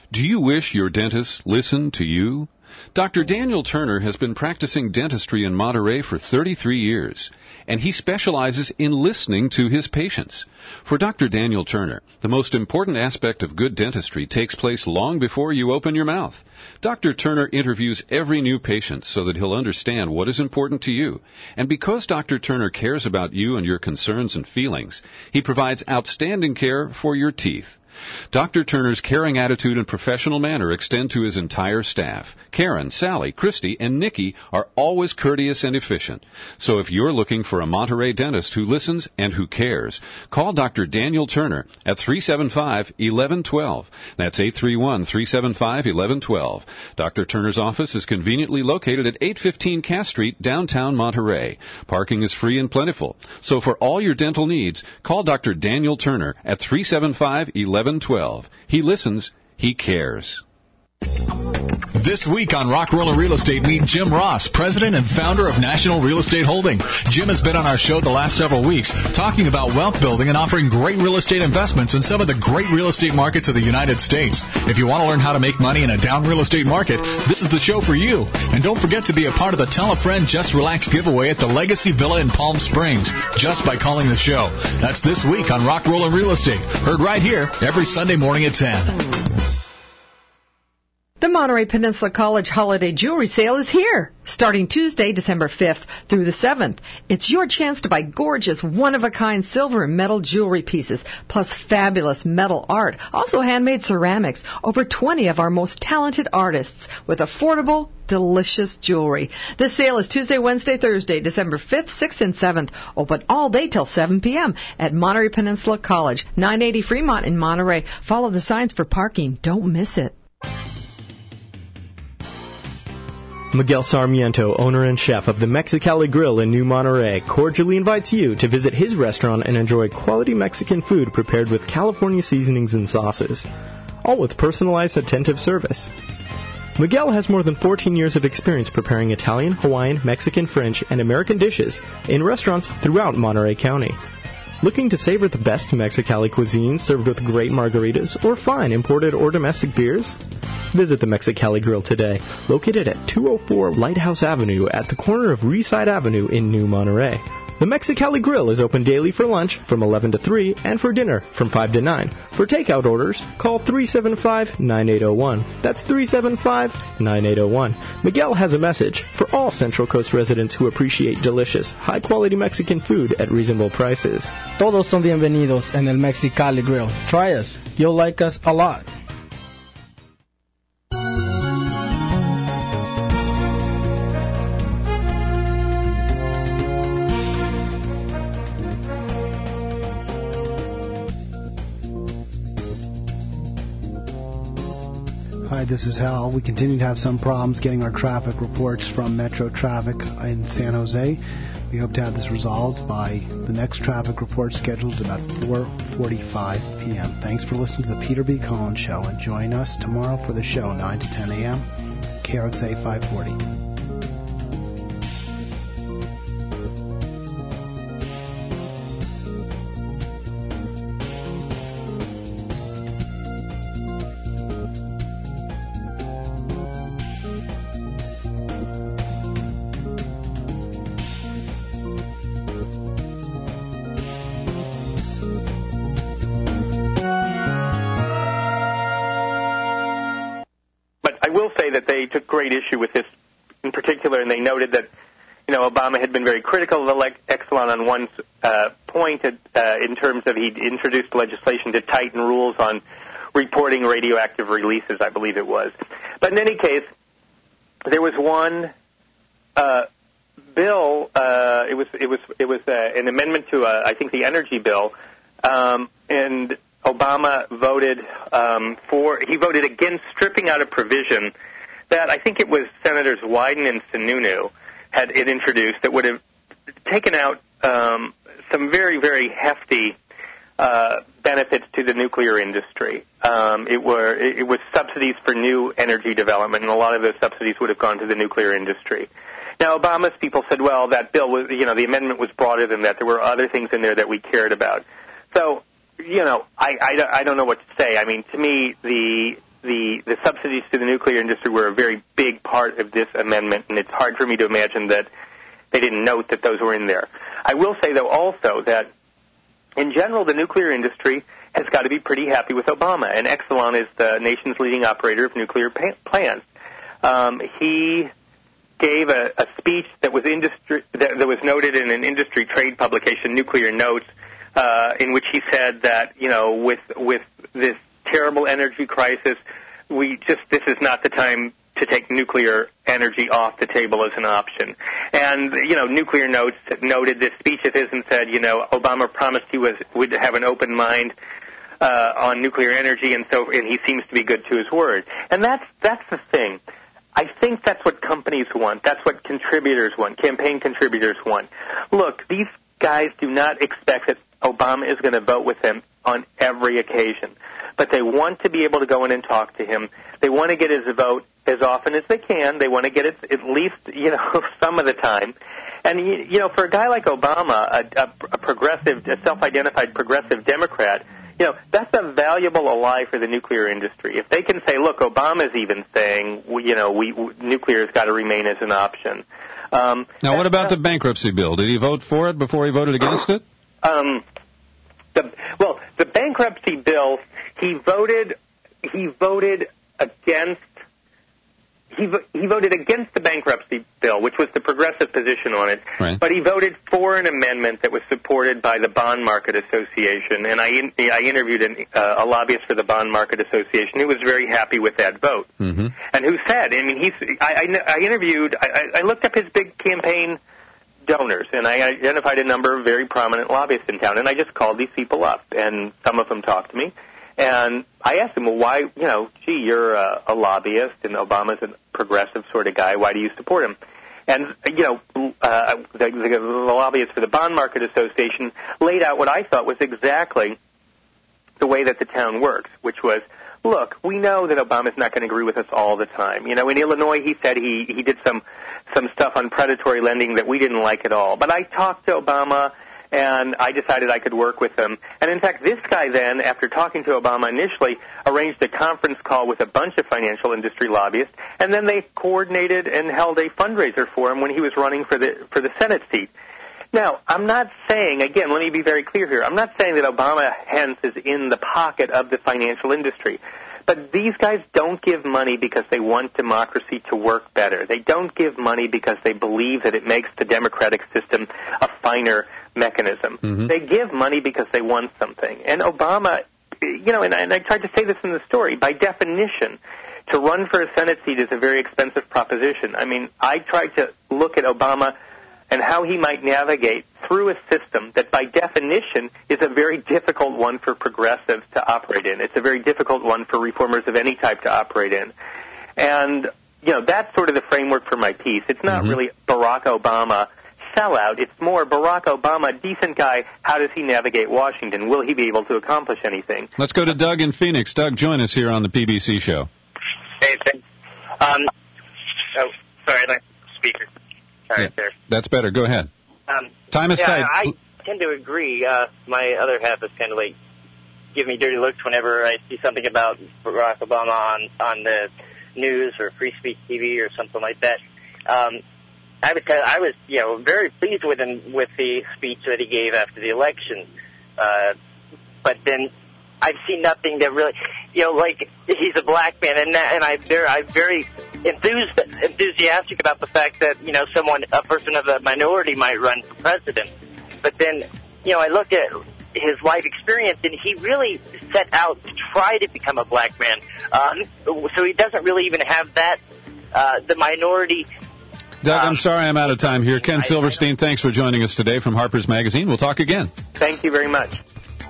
Speaker 22: Do you wish your dentist listened to you? Dr. Daniel Turner has been practicing dentistry in Monterey for 33 years, and he specializes in listening to his patients. For Dr. Daniel Turner, the most important aspect of good dentistry takes place long before you open your mouth. Dr. Turner interviews every new patient so that he'll understand what is important to you. And because Dr. Turner cares about you and your concerns and feelings, he provides outstanding care for your teeth. Dr. Turner's caring attitude and professional manner extend to his entire staff. Karen, Sally, Christy, and Nikki are always courteous and efficient. So if you're looking for a Monterey dentist who listens and who cares, call Dr. Daniel Turner at 375-1112. That's 831-375-1112. Dr. Turner's office is conveniently located at 815 Cass Street, downtown Monterey. Parking is free and plentiful. So for all your dental needs, call Dr. Daniel Turner at 375-1112. He listens, he cares.
Speaker 2: This week on Rock Roller Real Estate, meet Jim Ross, president and founder of National Real Estate Holding. Jim has been on our show the last several weeks talking about wealth building and offering great real estate investments in some of the great real estate markets of the United States. If you want to learn how to make money in a down real estate market, this is the show for you. And don't forget to be a part of the Tell a Friend Just Relax giveaway at the Legacy Villa in Palm Springs just by calling the show. That's this week on Rock Roller Real Estate, heard right here every Sunday morning at 10.
Speaker 12: The Monterey Peninsula College Holiday Jewelry Sale is here, starting Tuesday, December 5th through the 7th. It's your chance to buy gorgeous, one-of-a-kind silver and metal jewelry pieces, plus fabulous metal art, also handmade ceramics, over 20 of our most talented artists, with affordable, delicious jewelry. The sale is Tuesday, Wednesday, Thursday, December 5th, 6th, and 7th, open all day till 7 p.m. at Monterey Peninsula College, 980 Fremont in Monterey. Follow the signs for parking. Don't miss it.
Speaker 13: Miguel Sarmiento, owner and chef of the Mexicali Grill in New Monterey, cordially invites you to visit his restaurant and enjoy quality Mexican food prepared with California seasonings and sauces, all with personalized, attentive service. Miguel has more than 14 years of experience preparing Italian, Hawaiian, Mexican, French, and American dishes in restaurants throughout Monterey County. Looking to savor the best Mexicali cuisine served with great margaritas or fine imported or domestic beers? Visit the Mexicali Grill today, located at 204 Lighthouse Avenue at the corner of Reeside Avenue in New Monterey. The Mexicali Grill is open daily for lunch from 11 to 3 and for dinner from 5 to 9. For takeout orders, call 375-9801. That's 375-9801. Miguel has a message for all Central Coast residents who appreciate delicious, high-quality Mexican food at reasonable prices.
Speaker 14: Todos son bienvenidos en el Mexicali Grill. Try us. You'll like us a lot.
Speaker 15: Hi, this is Hal. We continue to have some problems getting our traffic reports from Metro Traffic in San Jose. We hope to have this resolved by the next traffic report scheduled at about 4:45 p.m. Thanks for listening to the Peter B. Collins Show, and join us tomorrow for the show, 9 to 10 a.m., KRXA 540.
Speaker 23: They took great issue with this in particular, and they noted that, Obama had been very critical of Exelon on one point in terms of he'd introduced legislation to tighten rules on reporting radioactive releases, I believe it was. But in any case, there was one bill. It was an amendment to I think the energy bill, and Obama voted voted against stripping out a provision that I think it was Senators Wyden and Sununu had introduced that would have taken out some very, very hefty benefits to the nuclear industry. It was subsidies for new energy development, and a lot of those subsidies would have gone to the nuclear industry. Now, Obama's people said, well, that bill was, the amendment was broader than that. There were other things in there that we cared about. So, I don't know what to say. I mean, to me, the subsidies to the nuclear industry were a very big part of this amendment, and it's hard for me to imagine that they didn't note that those were in there. I will say, though, also that in general, the nuclear industry has got to be pretty happy with Obama, and Exelon is the nation's leading operator of nuclear plants. He gave a speech that was that was noted in an industry trade publication, Nuclear Notes, in which he said that, you know, with this terrible energy crisis, this is not the time to take nuclear energy off the table as an option. And, you know, Nuclear Notes noted this speech of his and said, you know, Obama promised he would have an open mind on nuclear energy, and he seems to be good to his word. And that's the thing. I think that's what companies want. That's what contributors want, campaign contributors want. Look, these guys do not expect that Obama is going to vote with them on every occasion, but they want to be able to go in and talk to him. They want to get his vote as often as they can. They want to get it at least, you know, some of the time. And, you know, for a guy like Obama, a progressive, a self-identified progressive Democrat, you know, that's a valuable ally for the nuclear industry. If they can say, look, Obama's even saying, you know, nuclear's got to remain as an option.
Speaker 22: Now, what about the bankruptcy bill? Did he vote for it before he voted against it?
Speaker 23: The bankruptcy bill, he voted against. He voted against the bankruptcy bill, which was the progressive position on it. Right. But he voted for an amendment that was supported by the Bond Market Association. And I interviewed a lobbyist for the Bond Market Association who was very happy with that vote. Mm-hmm. And who said, I mean, I looked up his big campaign donors, and I identified a number of very prominent lobbyists in town, and I just called these people up, and some of them talked to me. And I asked him, well, why, you know, gee, you're a lobbyist, and Obama's a progressive sort of guy. Why do you support him? And, you know, the lobbyist for the Bond Market Association laid out what I thought was exactly the way that the town works, which was, look, we know that Obama's not going to agree with us all the time. You know, in Illinois, he said he did some stuff on predatory lending that we didn't like at all. But I talked to Obama, and I decided I could work with him. And, in fact, this guy then, after talking to Obama initially, arranged a conference call with a bunch of financial industry lobbyists, and then they coordinated and held a fundraiser for him when he was running for the Senate seat. Now, I'm not saying, again, let me be very clear here, I'm not saying that Obama, hence, is in the pocket of the financial industry. But these guys don't give money because they want democracy to work better. They don't give money because they believe that it makes the democratic system a finer mechanism. Mm-hmm. They give money because they want something. And Obama, you know, and I tried to say this in the story, by definition, to run for a Senate seat is a very expensive proposition. I mean, I tried to look at Obama and how he might navigate through a system that by definition is a very difficult one for progressives to operate in. It's a very difficult one for reformers of any type to operate in. And, you know, that's sort of the framework for my piece. It's not really Barack Obama sellout. It's more Barack Obama, decent guy, how does he navigate Washington? Will he be able to accomplish anything?
Speaker 22: Let's go to Doug in Phoenix. Doug, join us here on the PBC show.
Speaker 4: Hey, thanks. Sorry, I'd like the speaker. Right there.
Speaker 22: That's better. Go ahead. Time is tight.
Speaker 4: I tend to agree. My other half is kind of like give me dirty looks whenever I see something about Barack Obama on the news or Free Speech TV or something like that. I was you know, very pleased with him with the speech that he gave after the election. But then I've seen nothing that really, you know, like he's a black man, and I'm very enthusiastic about the fact that, you know, a person of a minority might run for president. But then, you know, I look at his life experience, and he really set out to try to become a black man. So he doesn't really even have that, the minority.
Speaker 22: Doug, I'm sorry I'm out of time here. Ken Silverstein, thanks for joining us today from Harper's Magazine. We'll talk again.
Speaker 23: Thank you very much.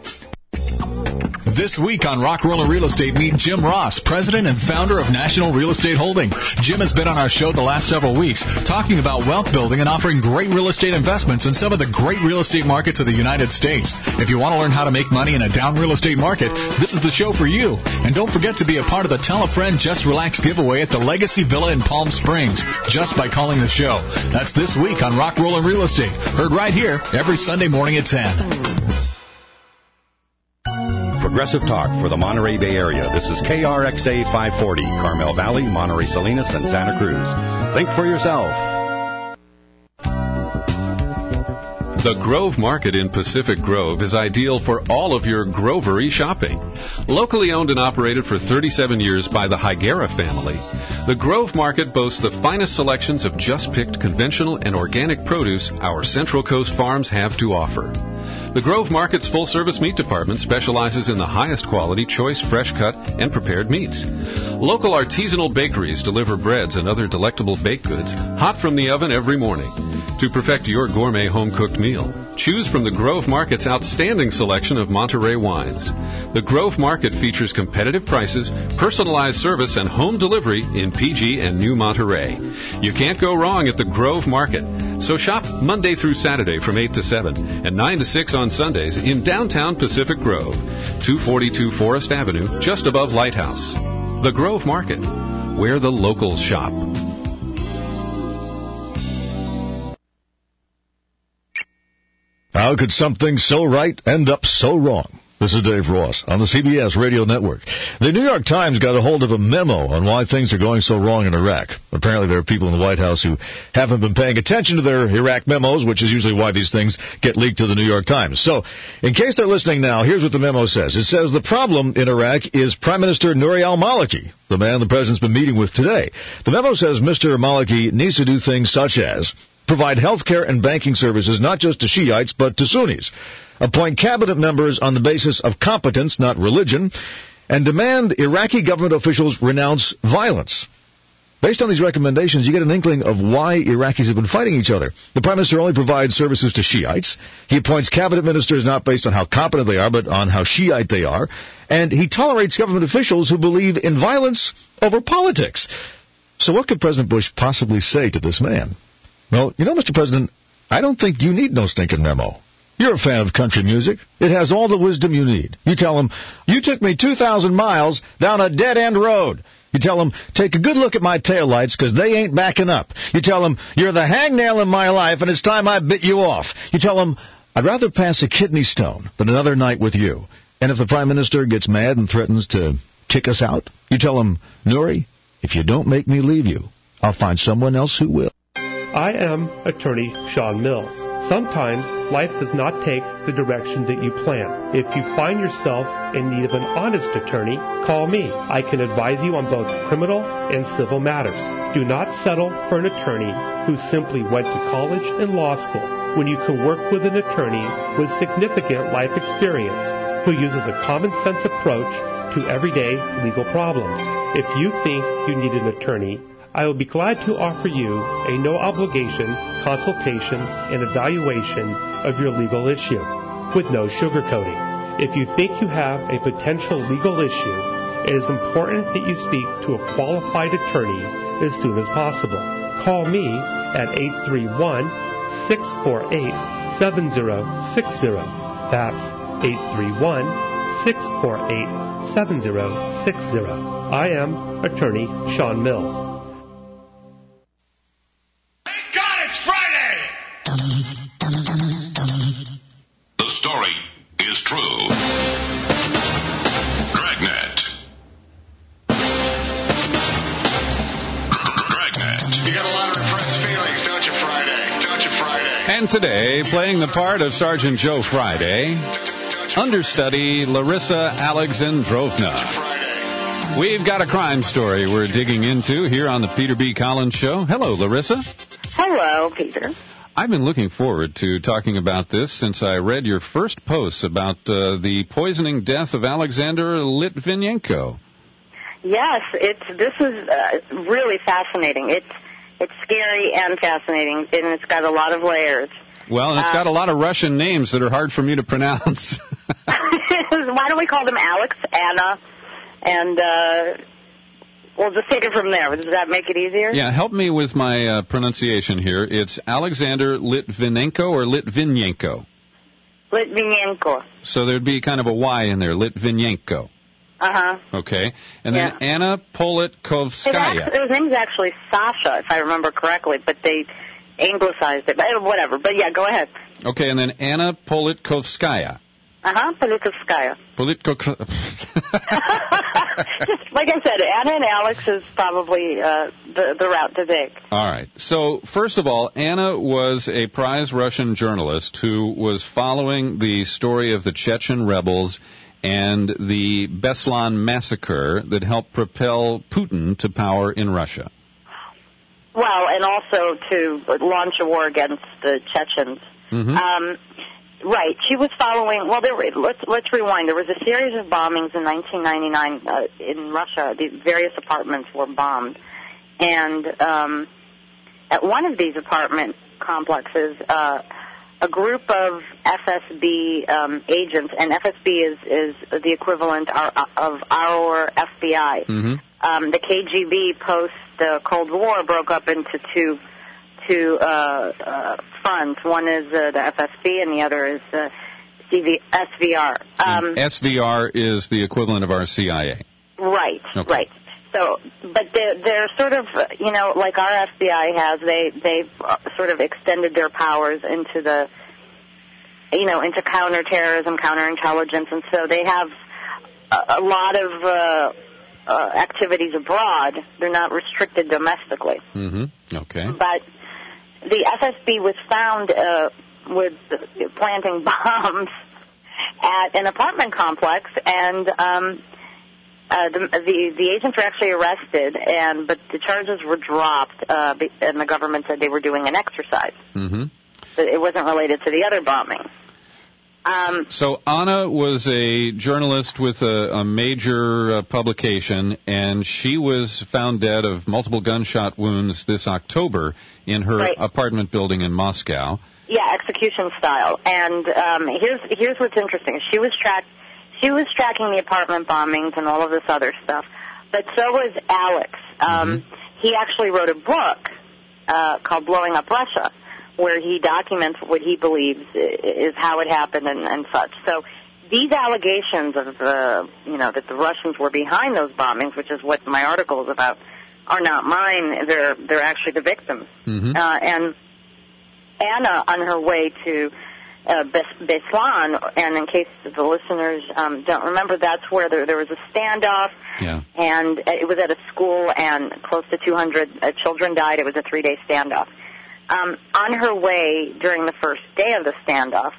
Speaker 2: This week on Rock Roller Real Estate, meet Jim Ross, president and founder of National Real Estate Holding. Jim has been on our show the last several weeks talking about wealth building and offering great real estate investments in some of the great real estate markets of the United States. If you want to learn how to make money in a down real estate market, this is the show for you. And don't forget to be a part of the Tell a Friend Just Relax giveaway at the Legacy Villa in Palm Springs just by calling the show. That's this week on Rock Roller Real Estate, heard right here every Sunday morning at 10.
Speaker 8: progressive talk for the Monterey Bay Area. This is KRXA 540, Carmel Valley, Monterey Salinas, and Santa Cruz. Think for yourself.
Speaker 22: The Grove Market in Pacific Grove is ideal for all of your grovery shopping. Locally owned and operated for 37 years by the Higuera family, the Grove Market boasts the finest selections of just-picked conventional and organic produce our Central Coast farms have to offer. The Grove Market's full-service meat department specializes in the highest quality, choice, fresh-cut, and prepared meats. Local artisanal bakeries deliver breads and other delectable baked goods hot from the oven every morning. To perfect your gourmet home-cooked meal, choose from the Grove Market's outstanding selection of Monterey wines. The Grove Market features competitive prices, personalized service, and home delivery in PG and New Monterey. You can't go wrong at the Grove Market. So shop Monday through Saturday from 8 to 7 and 9 to 6 on Sundays in downtown Pacific Grove, 242 Forest Avenue, just above Lighthouse. The Grove Market, where the locals shop.
Speaker 16: How could something so right end up so wrong? This is Dave Ross on the CBS Radio Network. The New York Times got a hold of a memo on why things are going so wrong in Iraq. Apparently there are people in the White House who haven't been paying attention to their Iraq memos, which is usually why these things get leaked to the New York Times. So, in case they're listening now, here's what the memo says. It says the problem in Iraq is Prime Minister Nouri al-Maliki, the man the president's been meeting with today. The memo says Mr. Maliki needs to do things such as provide health care and banking services not just to Shiites but to Sunnis, appoint cabinet members on the basis of competence, not religion, and demand Iraqi government officials renounce violence. Based on these recommendations, you get an inkling of why Iraqis have been fighting each other. The Prime Minister only provides services to Shiites. He appoints cabinet ministers not based on how competent they are, but on how Shiite they are. And he tolerates government officials who believe in violence over politics. So what could President Bush possibly say to this man? Well, you know, Mr. President, I don't think you need no stinking memo. You're a fan of country music. It has all the wisdom you need. You tell him, you took me 2,000 miles down a dead-end road. You tell him, take a good look at my taillights because they ain't backing up. You tell him, you're the hangnail in my life and it's time I bit you off. You tell him, I'd rather pass a kidney stone than another night with you. And if the Prime Minister gets mad and threatens to kick us out, you tell him, Nouri, if you don't make me leave you, I'll find someone else who will.
Speaker 17: I am attorney Sean Mills. Sometimes life does not take the direction that you plan. If you find yourself in need of an honest attorney, call me. I can advise you on both criminal and civil matters. Do not settle for an attorney who simply went to college and law school when you can work with an attorney with significant life experience who uses a common sense approach to everyday legal problems. If you think you need an attorney, I will be glad to offer you a no-obligation consultation and evaluation of your legal issue with no sugarcoating. If you think you have a potential legal issue, it is important that you speak to a qualified attorney as soon as possible. Call me at 831-648-7060. That's 831-648-7060. I am attorney Sean Mills.
Speaker 18: The story is true. Dragnet.
Speaker 30: You got a lot of repressed feelings, don't you, Friday? Don't you, Friday?
Speaker 22: And today, playing the part of Sergeant Joe Friday, understudy Larissa Alexandrovna. We've got a crime story we're digging into here on the Peter B. Collins Show. Hello, Larissa.
Speaker 20: Hello, Peter.
Speaker 22: I've been looking forward to talking about this since I read your first post about the poisoning death of Alexander Litvinenko.
Speaker 20: Yes, this is really fascinating. It's scary and fascinating, and it's got a lot of layers.
Speaker 22: Well, and it's got a lot of Russian names that are hard for me to pronounce.
Speaker 20: Why don't we call them Alex, Anna, and we'll just take it from there. Does that make it easier?
Speaker 22: Yeah, help me with my pronunciation here. It's Alexander Litvinenko or Litvinenko?
Speaker 20: Litvinenko.
Speaker 22: So there'd be kind of a Y in there, Litvinenko.
Speaker 20: Uh-huh.
Speaker 22: Okay. And then Anna Politkovskaya.
Speaker 20: His name's actually Sasha, if I remember correctly, but they anglicized it. But whatever. But, yeah, go ahead.
Speaker 22: Okay, and then Anna Politkovskaya.
Speaker 20: Politkovskaya. Just like I said, Anna and Alex is probably the route to take.
Speaker 22: All right. So, first of all, Anna was a prize Russian journalist who was following the story of the Chechen rebels and the Beslan massacre that helped propel Putin to power in Russia.
Speaker 20: Well, and also to launch a war against the Chechens.
Speaker 22: Mm-hmm.
Speaker 20: Right. She was following. Well, let's rewind. There was a series of bombings in 1999 in Russia. The various apartments were bombed, and at one of these apartment complexes, a group of FSB agents, and FSB is the equivalent of our FBI.
Speaker 22: Mm-hmm.
Speaker 20: The KGB post the Cold War broke up into two fronts. One is the FSB, and the other is SVR.
Speaker 22: SVR is the equivalent of our CIA.
Speaker 20: Right,
Speaker 22: okay.
Speaker 20: Right. So, but they're sort of, like our FBI has. They've sort of extended their powers into the, into counterterrorism, counterintelligence, and so they have a lot of activities abroad. They're not restricted domestically.
Speaker 22: Mm-hmm. Okay.
Speaker 20: But the FSB was found with planting bombs at an apartment complex, and the agents were actually arrested, but the charges were dropped, and the government said they were doing an exercise.
Speaker 22: Mm-hmm.
Speaker 20: It wasn't related to the other bombing.
Speaker 22: So Anna was a journalist with a major publication, and she was found dead of multiple gunshot wounds this October in her apartment building in Moscow.
Speaker 20: Yeah, execution style. And here's what's interesting. She was tracking the apartment bombings and all of this other stuff, but so was Alex. He actually wrote a book called Blowing Up Russia, where he documents what he believes is how it happened and such. So these allegations of that the Russians were behind those bombings, which is what my article is about, are not mine. They're actually the victims.
Speaker 22: Mm-hmm.
Speaker 20: And Anna, on her way to Beslan, and in case the listeners don't remember, that's where there was a standoff.
Speaker 22: Yeah.
Speaker 20: And it was at a school, and close to 200 children died. It was a 3-day standoff. On her way during the first day of the standoff,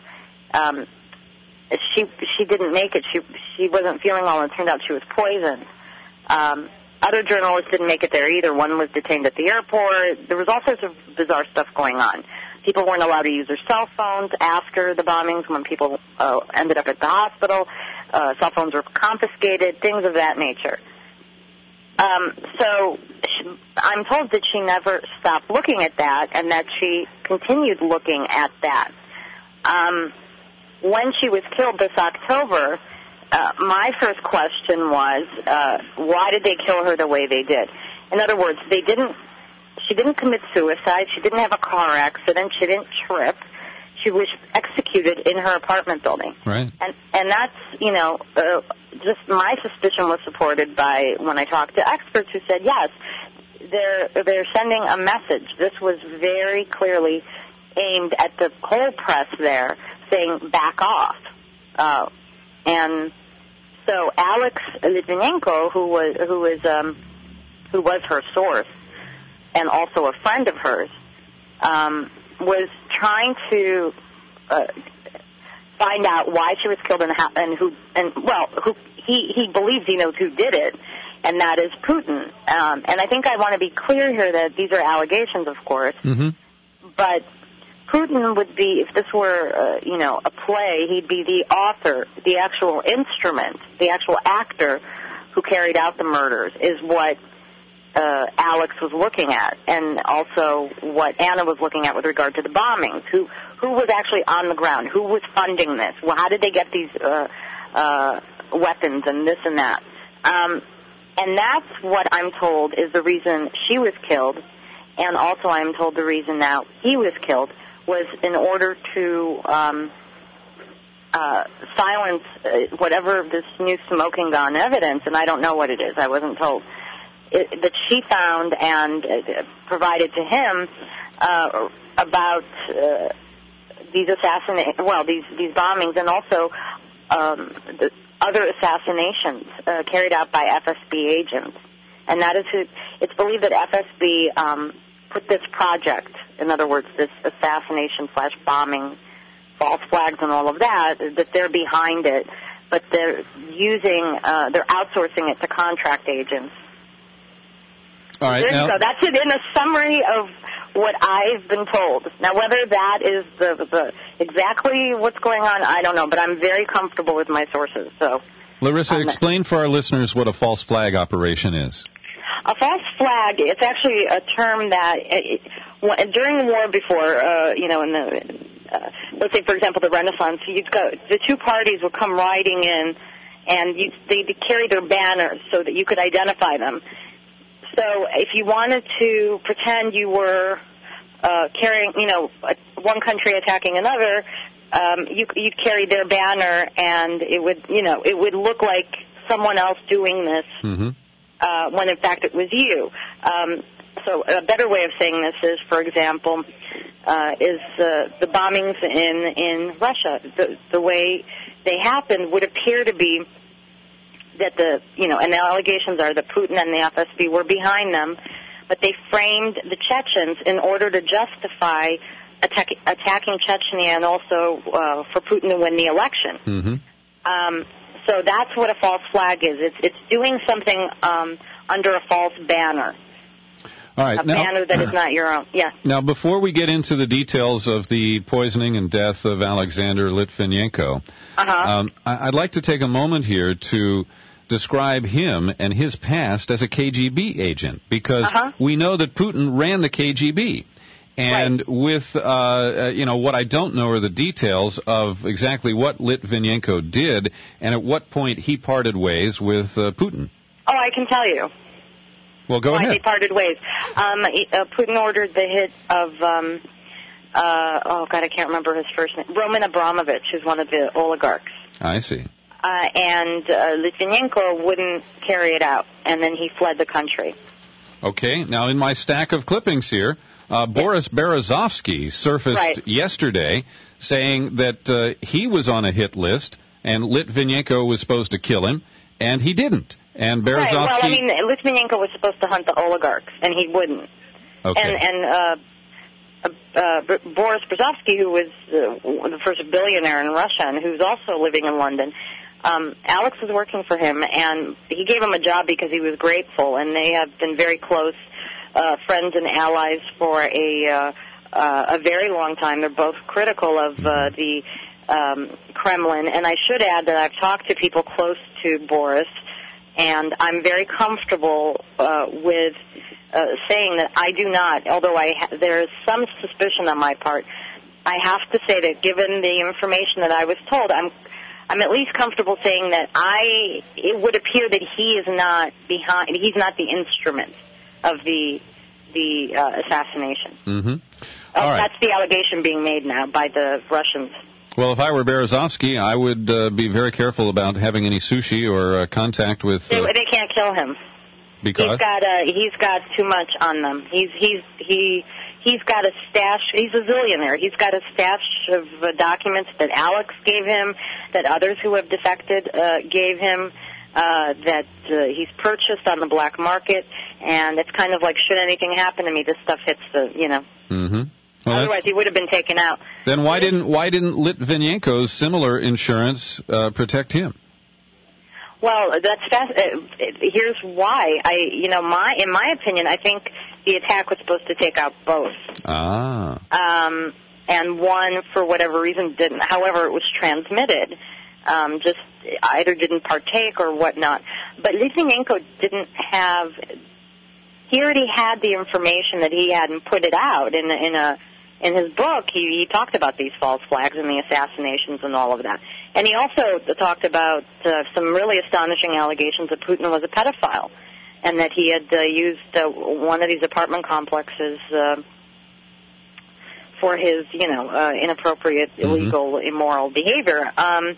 Speaker 20: she didn't make it. She wasn't feeling well, and it turned out she was poisoned. Other journalists didn't make it there either. One was detained at the airport. There was all sorts of bizarre stuff going on. People weren't allowed to use their cell phones after the bombings when people ended up at the hospital. Cell phones were confiscated, things of that nature. So I'm told that she never stopped looking at that, and that she continued looking at that. When she was killed this October, my first question was, why did they kill her the way they did? In other words, she didn't commit suicide, she didn't have a car accident, she didn't trip. She was executed in her apartment building.
Speaker 22: Right.
Speaker 20: And that's, just my suspicion was supported by when I talked to experts who said, yes, they're sending a message. This was very clearly aimed at the whole press there, saying back off. And so Alex Litvinenko, who was her source and also a friend of hers, was trying to find out why she was killed and who he believes he knows who did it, and that is Putin. And I think I want to be clear here that these are allegations, of course, but Putin would be, if this were a play, he'd be the author, the actual instrument, the actual actor who carried out the murders, is what Alex was looking at, and also what Anna was looking at with regard to the bombings. Who was actually on the ground? Who was funding this? Well, how did they get these weapons and this and that? And that's what I'm told is the reason she was killed, and also I'm told the reason now he was killed was in order to silence whatever this new smoking gun evidence, and I don't know what it is. I wasn't told. That she found and provided to him about these bombings, and also the other assassinations carried out by FSB agents. And that is it's believed that FSB put this project, in other words, this assassination/bombing, false flags and all of that they're behind it, but they're outsourcing it to contract agents.
Speaker 22: All right.
Speaker 20: There you go. That's it in a summary of what I've been told. Now, whether that is the exactly what's going on, I don't know, but I'm very comfortable with my sources. So,
Speaker 22: Larissa, explain for our listeners what a false flag operation is.
Speaker 20: A false flag, it's actually a term that during the war before, in the let's say, for example, the Renaissance, the two parties would come riding in, and they'd carry their banners so that you could identify them. So if you wanted to pretend you were carrying, one country attacking another, you'd carry their banner, and it would look like someone else doing this.
Speaker 22: Mm-hmm.
Speaker 20: When in fact it was you. So a better way of saying this is, for example, is the bombings in Russia. The way they happened would appear to be that and the allegations are that Putin and the FSB were behind them, but they framed the Chechens in order to justify attacking Chechnya and also for Putin to win the election.
Speaker 22: Mm-hmm.
Speaker 20: So that's what a false flag is. It's doing something under a false banner.
Speaker 22: All right.
Speaker 20: A banner that is not your own. Yeah.
Speaker 22: Now, before we get into the details of the poisoning and death of Alexander Litvinenko, I'd like to take a moment here to describe him and his past as a KGB agent, because we know that Putin ran the KGB. And with, what I don't know are the details of exactly what Litvinenko did and at what point he parted ways with Putin.
Speaker 20: Oh, I can tell you.
Speaker 22: Well, go ahead.
Speaker 20: They parted ways. Putin ordered the hit of, I can't remember his first name, Roman Abramovich, who's one of the oligarchs.
Speaker 22: I see.
Speaker 20: And Litvinenko wouldn't carry it out, and then he fled the country.
Speaker 22: Okay. Now, in my stack of clippings here, Boris Berezovsky surfaced yesterday saying that he was on a hit list and Litvinenko was supposed to kill him, and he didn't. And Berezovsky...
Speaker 20: Right, well, Litvinenko was supposed to hunt the oligarchs, and he wouldn't.
Speaker 22: Okay.
Speaker 20: And Boris Berezovsky, who was the first billionaire in Russia and who's also living in London, Alex was working for him, and he gave him a job because he was grateful, and they have been very close friends and allies for a very long time. They're both critical of the Kremlin, and I should add that I've talked to people close to Boris, and I'm very comfortable with saying that I do not, although there is some suspicion on my part, I have to say that given the information that I was told, I'm at least comfortable saying that it would appear that he is not behind, he's not the instrument of the assassination.
Speaker 22: Mm-hmm. All right.
Speaker 20: That's the allegation being made now by the Russians.
Speaker 22: Well, if I were Berezovsky, I would be very careful about having any sushi or contact with...
Speaker 20: They can't kill him.
Speaker 22: Because?
Speaker 20: He's got too much on them. He's got a stash. He's a zillionaire. He's got a stash of documents that Alex gave him, that others who have defected gave him, that he's purchased on the black market, and it's kind of like, should anything happen to me, this stuff hits the,
Speaker 22: Mm-hmm. Well,
Speaker 20: otherwise he would have been taken out.
Speaker 22: Then why didn't Litvinenko's similar insurance protect him?
Speaker 20: Well, here's why. In my opinion, I think the attack was supposed to take out both. And one, for whatever reason, didn't. However, it was transmitted. Just either didn't partake or whatnot. But Litvinenko didn't have. He already had the information that he had and put it out in his book. He talked about these false flags and the assassinations and all of that. And he also talked about some really astonishing allegations that Putin was a pedophile and that he had used one of these apartment complexes for his, inappropriate, illegal, immoral behavior. And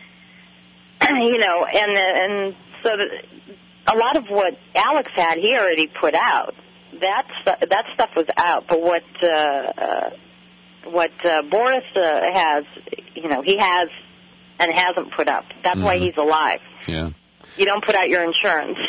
Speaker 20: so a lot of what Alex had, he already put out. That stuff was out. But what Boris has, he has and hasn't put up. That's why he's alive.
Speaker 22: Yeah.
Speaker 20: You don't put out your insurance.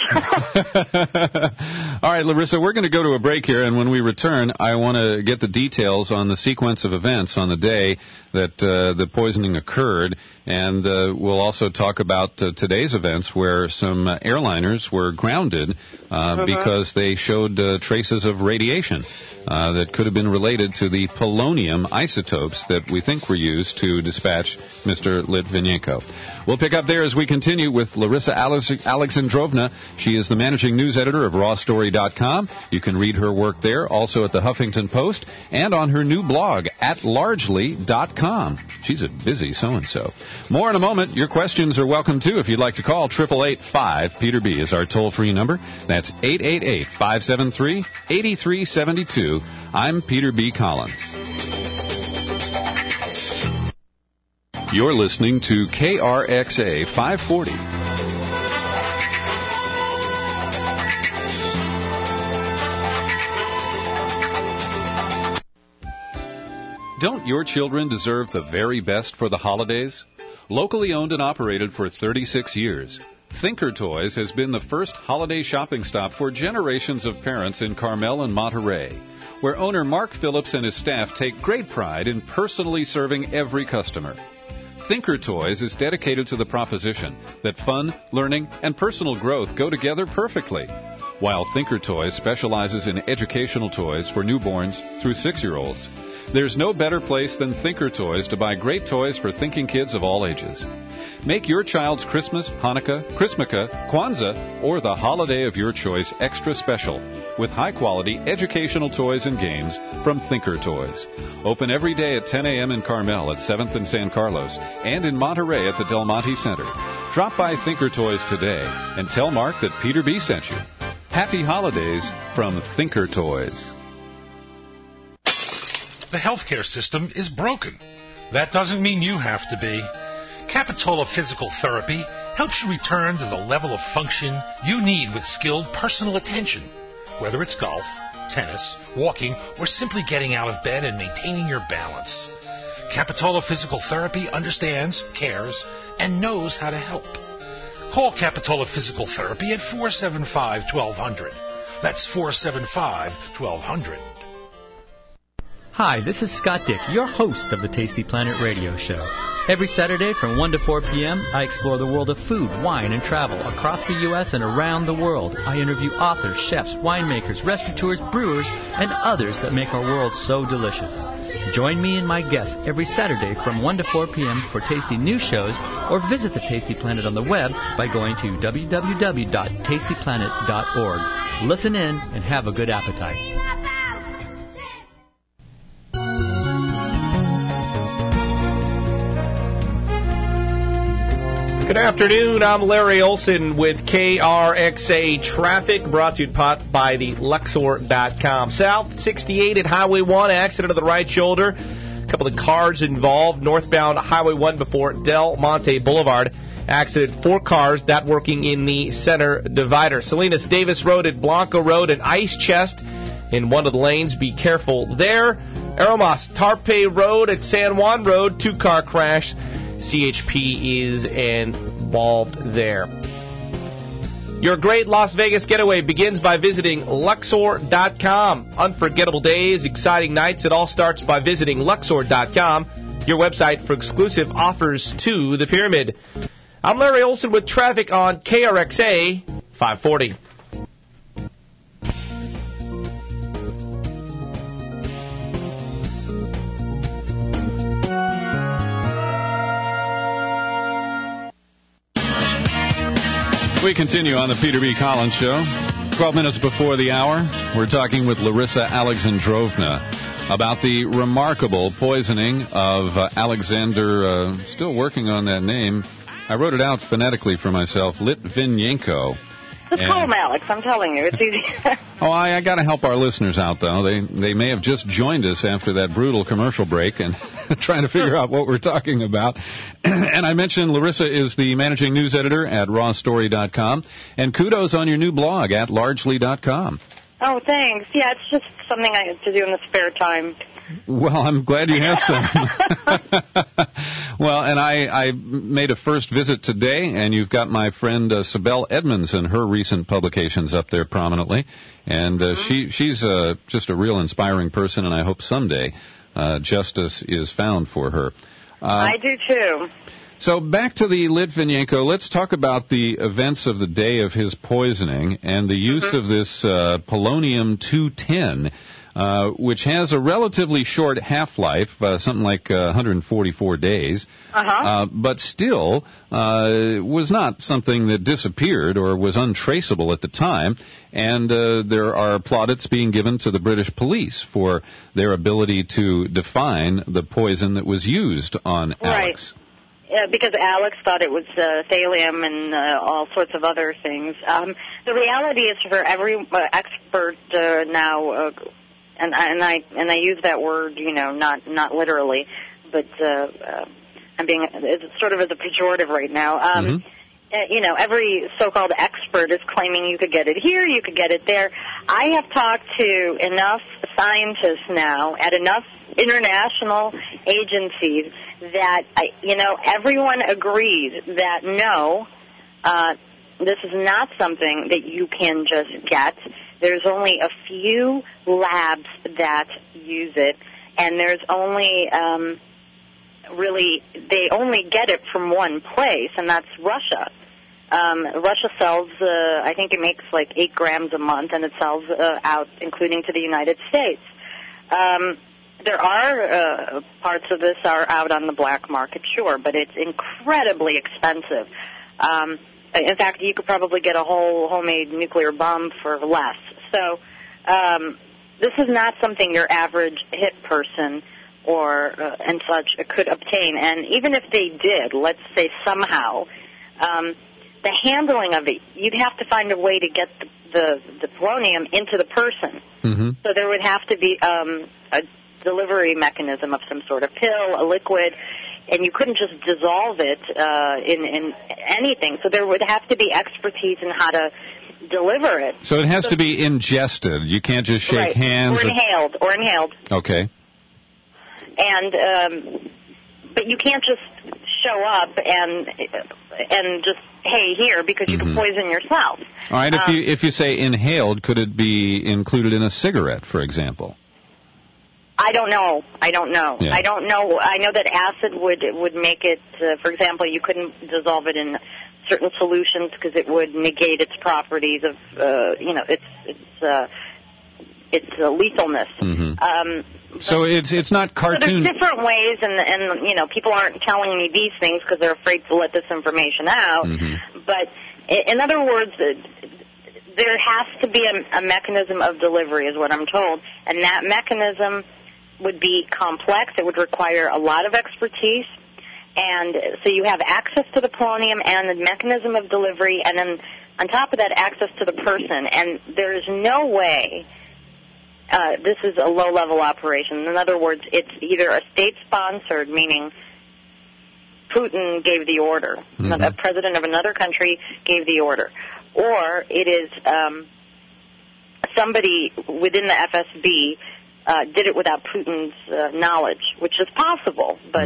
Speaker 22: All right, Larissa, we're going to go to a break here, and when we return, I want to get the details on the sequence of events on the day that the poisoning occurred, and we'll also talk about today's events where some airliners were grounded because they showed traces of radiation that could have been related to the polonium isotopes that we think were used to dispatch Mr. Litvinenko. We'll pick up there as we continue with Larissa Alexandrovna. She is the managing news editor of rawstory.com. You can read her work there, also at the Huffington Post, and on her new blog at largely.com. She's a busy so-and-so. More in a moment. Your questions are welcome, too. If you'd like to call, 888-5-PETER-B is our toll-free number. That's 888-573-8372. I'm Peter B. Collins. You're listening to KRXA 540. Don't your children deserve the very best for the holidays? Locally owned and operated for 36 years, Thinker Toys has been the first holiday shopping stop for generations of parents in Carmel and Monterey, where owner Mark Phillips and his staff take great pride in personally serving every customer. Thinker Toys is dedicated to the proposition that fun, learning, and personal growth go together perfectly. While Thinker Toys specializes in educational toys for newborns through 6-year-olds, there's no better place than Thinker Toys to buy great toys for thinking kids of all ages. Make your child's Christmas, Hanukkah, Christmaka, Kwanzaa, or the holiday of your choice extra special with high-quality educational toys and games from Thinker Toys. Open every day at 10 a.m. in Carmel at 7th and San Carlos and in Monterey at the Del Monte Center. Drop by Thinker Toys today and tell Mark that Peter B. sent you. Happy holidays from Thinker Toys.
Speaker 1: The healthcare system is broken. That doesn't mean you have to be. Capitola Physical Therapy helps you return to the level of function you need with skilled personal attention, whether it's golf, tennis, walking, or simply getting out of bed and maintaining your balance. Capitola Physical Therapy understands, cares, and knows how to help. Call Capitola Physical Therapy at 475-1200. That's 475-1200.
Speaker 3: Hi, this is Scott Dick, your host of the Tasty Planet Radio Show. Every Saturday from 1 to 4 p.m., I explore the world of food, wine, and travel across the U.S. and around the world. I interview authors, chefs, winemakers, restaurateurs, brewers, and others that make our world so delicious. Join me and my guests every Saturday from 1 to 4 p.m. for tasty news shows, or visit the Tasty Planet on the web by going to www.tastyplanet.org. Listen in and have a good appetite.
Speaker 6: Good afternoon. I'm Larry Olson with KRXA Traffic, brought to you by the Luxor.com. South 68 at Highway 1, accident of the right shoulder. A couple of cars involved. Northbound Highway 1 before Del Monte Boulevard. Accident, 4 cars, that working in the center divider. Salinas Davis Road at Blanco Road, an ice chest in one of the lanes. Be careful there. Aromas Tarpe Road at San Juan Road, 2-car crash. CHP is involved there. Your great Las Vegas getaway begins by visiting Luxor.com. Unforgettable days, exciting nights. It all starts by visiting Luxor.com, your website for exclusive offers to the Pyramid. I'm Larry Olson with traffic on KRXA 540.
Speaker 22: We continue on the Peter B. Collins Show. 12 minutes before the hour, we're talking with Larissa Alexandrovna about the remarkable poisoning of Alexander, still working on that name. I wrote it out phonetically for myself, Litvinenko.
Speaker 20: Just call him Alex, I'm telling you, it's easy.
Speaker 22: I got to help our listeners out, though. They may have just joined us after that brutal commercial break and trying to figure out what we're talking about. And I mentioned Larissa is the managing news editor at rawstory.com. And kudos on your new blog at largely.com.
Speaker 20: Oh, thanks. Yeah, it's just something I have to do in the spare time.
Speaker 22: Well, I'm glad you have some. Well, and I made a first visit today, and you've got my friend Sibel Edmonds and her recent publications up there prominently. And she's just a real inspiring person, and I hope someday justice is found for her.
Speaker 20: I do, too.
Speaker 22: So back to the Litvinenko, let's talk about the events of the day of his poisoning and the use of this polonium-210, which has a relatively short half-life, something like 144 days, but still was not something that disappeared or was untraceable at the time, and there are plaudits being given to the British police for their ability to define the poison that was used on Alex.
Speaker 20: Right. Because Alex thought it was thallium and all sorts of other things. The reality is, for every expert now, and I use that word, not literally, but it's sort of as a pejorative right now. Every so-called expert is claiming you could get it here, you could get it there. I have talked to enough scientists now at enough international agencies that, everyone agrees that no, this is not something that you can just get. There's only a few labs that use it, and there's only they only get it from one place, and that's Russia. Russia sells, I think it makes like 8 grams a month, and it sells out, including to the United States. There are parts of this are out on the black market, sure, but it's incredibly expensive. In fact, you could probably get a whole homemade nuclear bomb for less. So this is not something your average hit person or and such could obtain. And even if they did, let's say somehow, the handling of it, you'd have to find a way to get the polonium into the person. So there would have to be a delivery mechanism of some sort of pill, a liquid, and you couldn't just dissolve it in anything. So there would have to be expertise in how to deliver it.
Speaker 22: So it has to be ingested. You can't just shake hands.
Speaker 20: Or inhaled.
Speaker 22: Okay.
Speaker 20: And but you can't just show up and just, hey, here, because you can poison yourself.
Speaker 22: All right. If you say inhaled, could it be included in a cigarette, for example?
Speaker 20: I don't know.
Speaker 22: Yeah.
Speaker 20: I don't know. I know that acid would make it, for example, you couldn't dissolve it in certain solutions because it would negate its properties of, its lethalness.
Speaker 22: So it's not cartoon.
Speaker 20: So there's different ways, and people aren't telling me these things because they're afraid to let this information out. But in other words, there has to be a mechanism of delivery, is what I'm told, and that mechanism would be complex. It would require a lot of expertise, and so you have access to the polonium and the mechanism of delivery, and then on top of that, access to the person. And there is no way this is a low-level operation. In other words, it's either a state-sponsored, meaning Putin gave the order, a president of another country gave the order, or it is somebody within the FSB did it without Putin's knowledge, which is possible, but,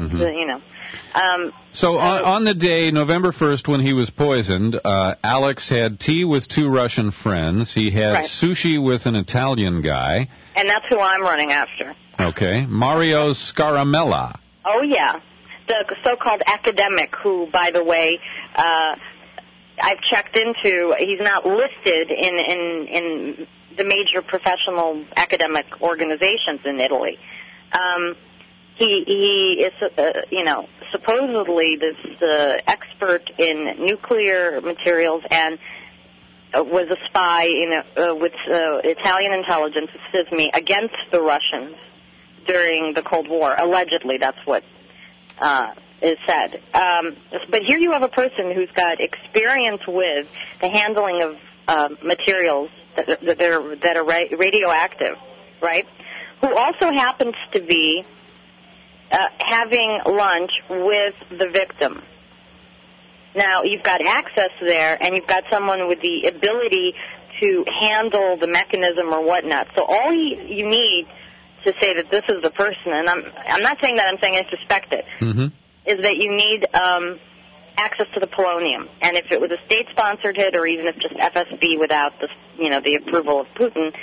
Speaker 22: So on the day, November 1st, when he was poisoned, Alex had tea with 2 Russian friends. He had sushi with an Italian guy.
Speaker 20: And that's who I'm running after.
Speaker 22: Okay. Mario Scaramella.
Speaker 20: Oh, yeah. The so-called academic who, by the way, I've checked into. He's not listed in the major professional academic organizations in Italy. He is, supposedly this expert in nuclear materials and was a spy with Italian intelligence, SISMI, against the Russians during the Cold War. Allegedly, that's what is said. But here you have a person who's got experience with the handling of materials that are radioactive, right? Who also happens to be having lunch with the victim. Now, you've got access there, and you've got someone with the ability to handle the mechanism or whatnot. So all you need to say that this is the person, and I'm not saying that, I'm saying I suspect it, is that you need access to the polonium. And if it was a state-sponsored hit, or even if just FSB without the approval of Putin,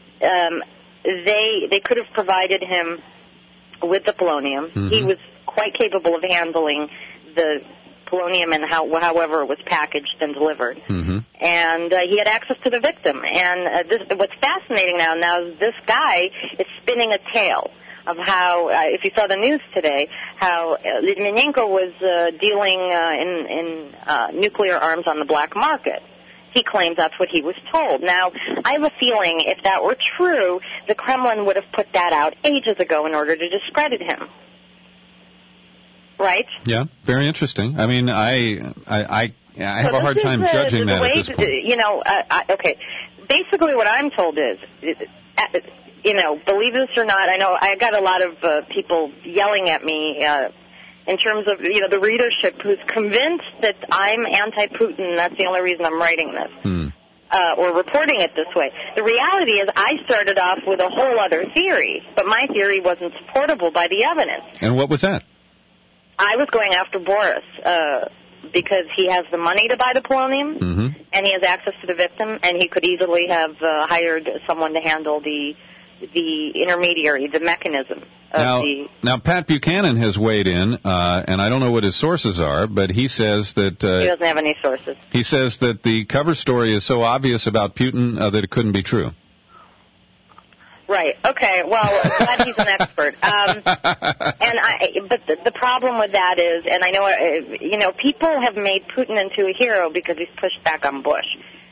Speaker 20: they could have provided him with the polonium. He was quite capable of handling the polonium and however it was packaged and delivered. And he had access to the victim. And what's fascinating now is this guy is spinning a tale of how, if you saw the news today, how Litvinenko was dealing in nuclear arms on the black market. He claims that's what he was told. Now, I have a feeling if that were true, the Kremlin would have put that out ages ago in order to discredit him. Right?
Speaker 22: Yeah, very interesting. I mean, I have a hard time judging that at this point.
Speaker 20: Okay. Basically, what I'm told is, believe this or not, I know I got a lot of people yelling at me in terms of, the readership who's convinced that I'm anti-Putin. That's the only reason I'm writing this. Or reporting it this way. The reality is I started off with a whole other theory, but my theory wasn't supportable by the evidence.
Speaker 22: And what was that?
Speaker 20: I was going after Boris because he has the money to buy the polonium, and he has access to the victim, and he could easily have hired someone to handle the intermediary, the mechanism.
Speaker 22: Now, Pat Buchanan has weighed in, and I don't know what his sources are, but he says that...
Speaker 20: he doesn't have any sources.
Speaker 22: He says that the cover story is so obvious about Putin that it couldn't be true.
Speaker 20: Right. Okay. Well, glad he's an expert. But the problem with that is, and I know, people have made Putin into a hero because he's pushed back on Bush.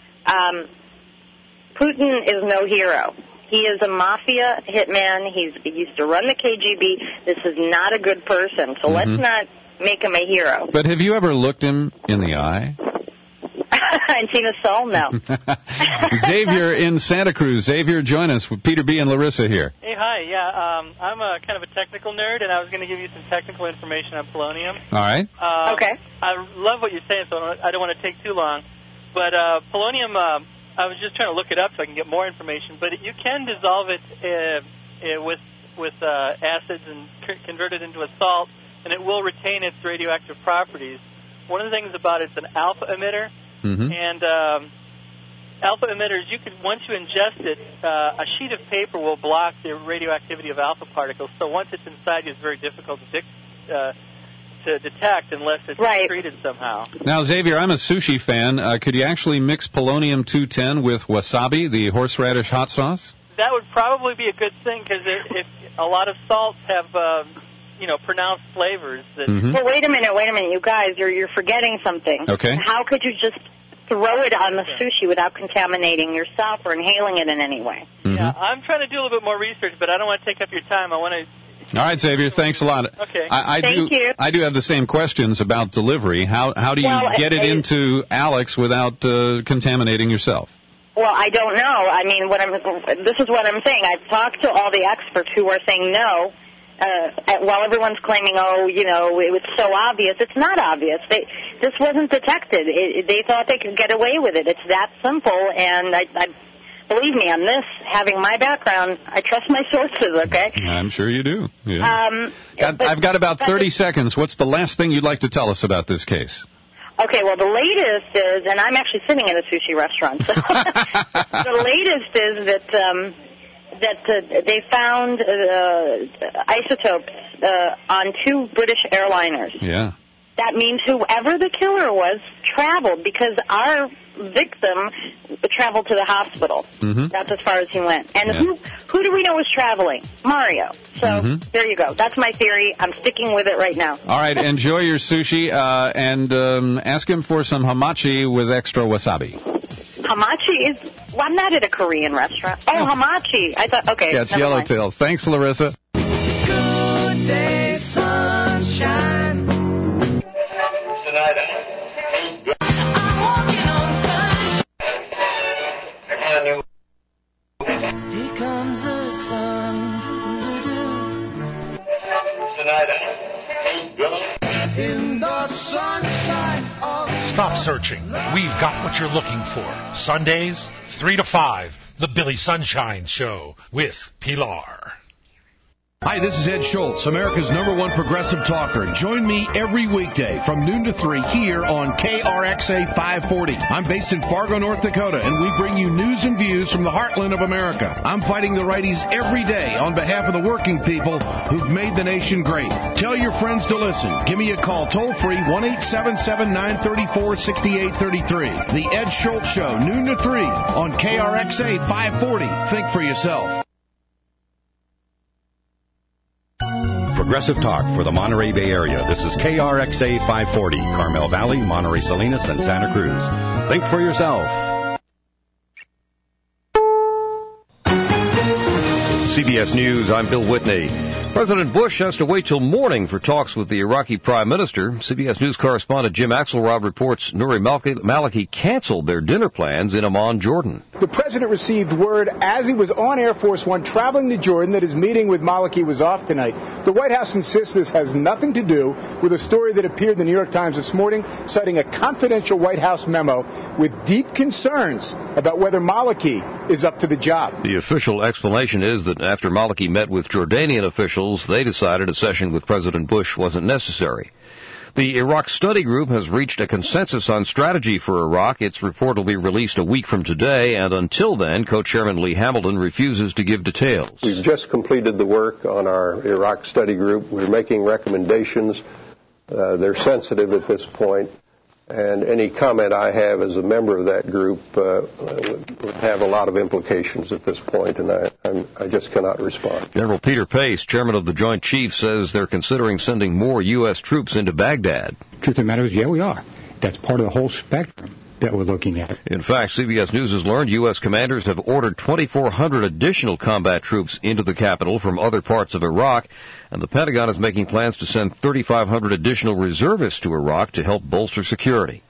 Speaker 20: Putin is no hero. He is a mafia hitman. He used to run the KGB. This is not a good person. So let's not make him a hero.
Speaker 22: But have you ever looked him in the eye?
Speaker 20: And seen his soul? No.
Speaker 22: Xavier in Santa Cruz. Xavier, join us with Peter B. and Larissa here.
Speaker 5: Hey, hi. Yeah, I'm a kind of a technical nerd, and I was going to give you some technical information on polonium.
Speaker 22: All right.
Speaker 20: Okay.
Speaker 5: I love what you're saying, so I don't want to take too long. But polonium, I was just trying to look it up so I can get more information. But you can dissolve it with acids and convert it into a salt, and it will retain its radioactive properties. One of the things about it's an alpha emitter. And alpha emitters, once you ingest it, a sheet of paper will block the radioactivity of alpha particles. So once it's inside you, it's very difficult to detect unless it's treated somehow.
Speaker 22: Now, Xavier, I'm a sushi fan. Could you actually mix polonium-210 with wasabi, the horseradish hot sauce?
Speaker 5: That would probably be a good thing because if a lot of salts have pronounced flavors.
Speaker 20: Well, wait a minute, you guys, you're forgetting something.
Speaker 22: Okay.
Speaker 20: How could you just throw it on the sushi without contaminating yourself or inhaling it in any way?
Speaker 5: Yeah, I'm trying to do a little bit more research, but I don't want to take up your time. I want to...
Speaker 22: All right, Xavier, thanks a lot.
Speaker 5: Okay.
Speaker 20: Thank you.
Speaker 22: I do have the same questions about delivery. How do you get it into Alex without contaminating yourself?
Speaker 20: Well, I don't know. I mean, this is what I'm saying. I've talked to all the experts who are saying no. While everyone's claiming, it was so obvious, it's not obvious. This wasn't detected. They thought they could get away with it. It's that simple, and I believe me, on this, having my background, I trust my sources, okay?
Speaker 22: I'm sure you do. Yeah. I've got about 30 seconds. What's the last thing you'd like to tell us about this case?
Speaker 20: Okay, well, the latest is, and I'm actually sitting in a sushi restaurant, so the latest is that they found isotopes on 2 British airliners.
Speaker 22: Yeah.
Speaker 20: That means whoever the killer was traveled, because our victim traveled to the hospital. That's as far as he went. And who do we know is traveling? Mario. So there you go. That's my theory. I'm sticking with it right now.
Speaker 22: All right. Enjoy your sushi and ask him for some hamachi with extra wasabi.
Speaker 20: Hamachi is... Well, I'm not at a Korean restaurant. Oh, hamachi. I thought... Okay.
Speaker 22: Yeah, it's Yellowtail. Thanks, Larissa.
Speaker 7: Good day, sunshine. Here comes the sun. In the sunshine of...
Speaker 1: Stop searching. We've got what you're looking for. Sundays, 3 to 5, The Billy Sunshine Show with Pilar.
Speaker 9: Hi, this is Ed Schultz, America's #1 progressive talker. Join me every weekday from noon to 3 here on KRXA 540. I'm based in Fargo, North Dakota, and we bring you news and views from the heartland of America. I'm fighting the righties every day on behalf of the working people who've made the nation great. Tell your friends to listen. Give me a call toll-free, 1-877-934-6833. The Ed Schultz Show, noon to 3 on KRXA 540. Think for yourself.
Speaker 8: Progressive talk for the Monterey Bay Area. This is KRXA 540, Carmel Valley, Monterey Salinas, and Santa Cruz. Think for yourself.
Speaker 11: CBS News, I'm Bill Whitney. President Bush has to wait till morning for talks with the Iraqi Prime Minister. CBS News correspondent Jim Axelrod reports Nouri Maliki canceled their dinner plans in Amman, Jordan.
Speaker 19: The president received word as he was on Air Force One traveling to Jordan that his meeting with Maliki was off tonight. The White House insists this has nothing to do with a story that appeared in the New York Times this morning, citing a confidential White House memo with deep concerns about whether Maliki is up to the job.
Speaker 11: The official explanation is that after Maliki met with Jordanian officials, they decided a session with President Bush wasn't necessary. The Iraq Study Group has reached a consensus on strategy for Iraq. Its report will be released a week from today, and until then, Co-Chairman Lee Hamilton refuses to give details.
Speaker 21: We've just completed the work on our Iraq Study Group. We're making recommendations. They're sensitive at this point, and any comment I have as a member of that group would have a lot of implications at this point, and I just cannot respond.
Speaker 11: General Peter Pace, chairman of the Joint Chiefs, says they're considering sending more U.S. troops into Baghdad.
Speaker 24: Truth of the matter is, yeah, we are. That's part of the whole spectrum that we're looking at.
Speaker 11: In fact, CBS News has learned U.S. commanders have ordered 2,400 additional combat troops into the capital from other parts of Iraq, and the Pentagon is making plans to send 3,500 additional reservists to Iraq to help bolster security.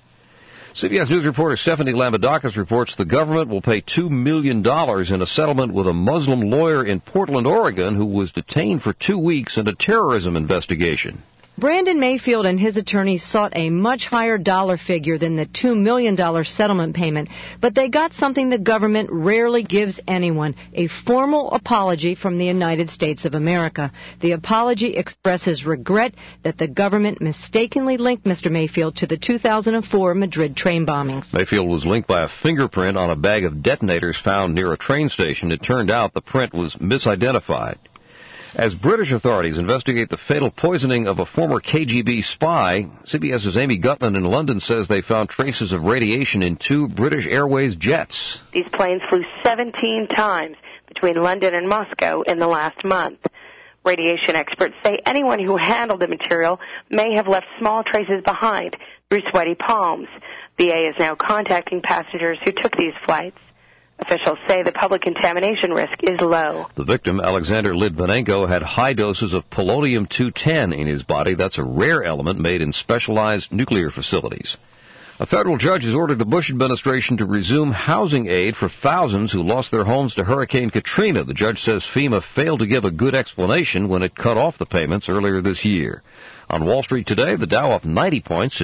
Speaker 11: CBS News reporter Stephanie Lambadakis reports the government will pay $2 million in a settlement with a Muslim lawyer in Portland, Oregon, who was detained for 2 weeks in a terrorism investigation.
Speaker 25: Brandon Mayfield and his attorneys sought a much higher dollar figure than the $2 million settlement payment, but they got something the government rarely gives anyone, a formal apology from the United States of America. The apology expresses regret that the government mistakenly linked Mr. Mayfield to the 2004 Madrid train bombings.
Speaker 11: Mayfield was linked by a fingerprint on a bag of detonators found near a train station. It turned out the print was misidentified. As British authorities investigate the fatal poisoning of a former KGB spy, CBS's Amy Gutman in London says they found traces of radiation in 2 British Airways jets.
Speaker 26: These planes flew 17 times between London and Moscow in the last month. Radiation experts say anyone who handled the material may have left small traces behind through sweaty palms. BA is now contacting passengers who took these flights. Officials say the public contamination risk is low.
Speaker 11: The victim, Alexander Litvinenko, had high doses of polonium-210 in his body. That's a rare element made in specialized nuclear facilities. A federal judge has ordered the Bush administration to resume housing aid for thousands who lost their homes to Hurricane Katrina. The judge says FEMA failed to give a good explanation when it cut off the payments earlier this year. On Wall Street today, the Dow up 90 points to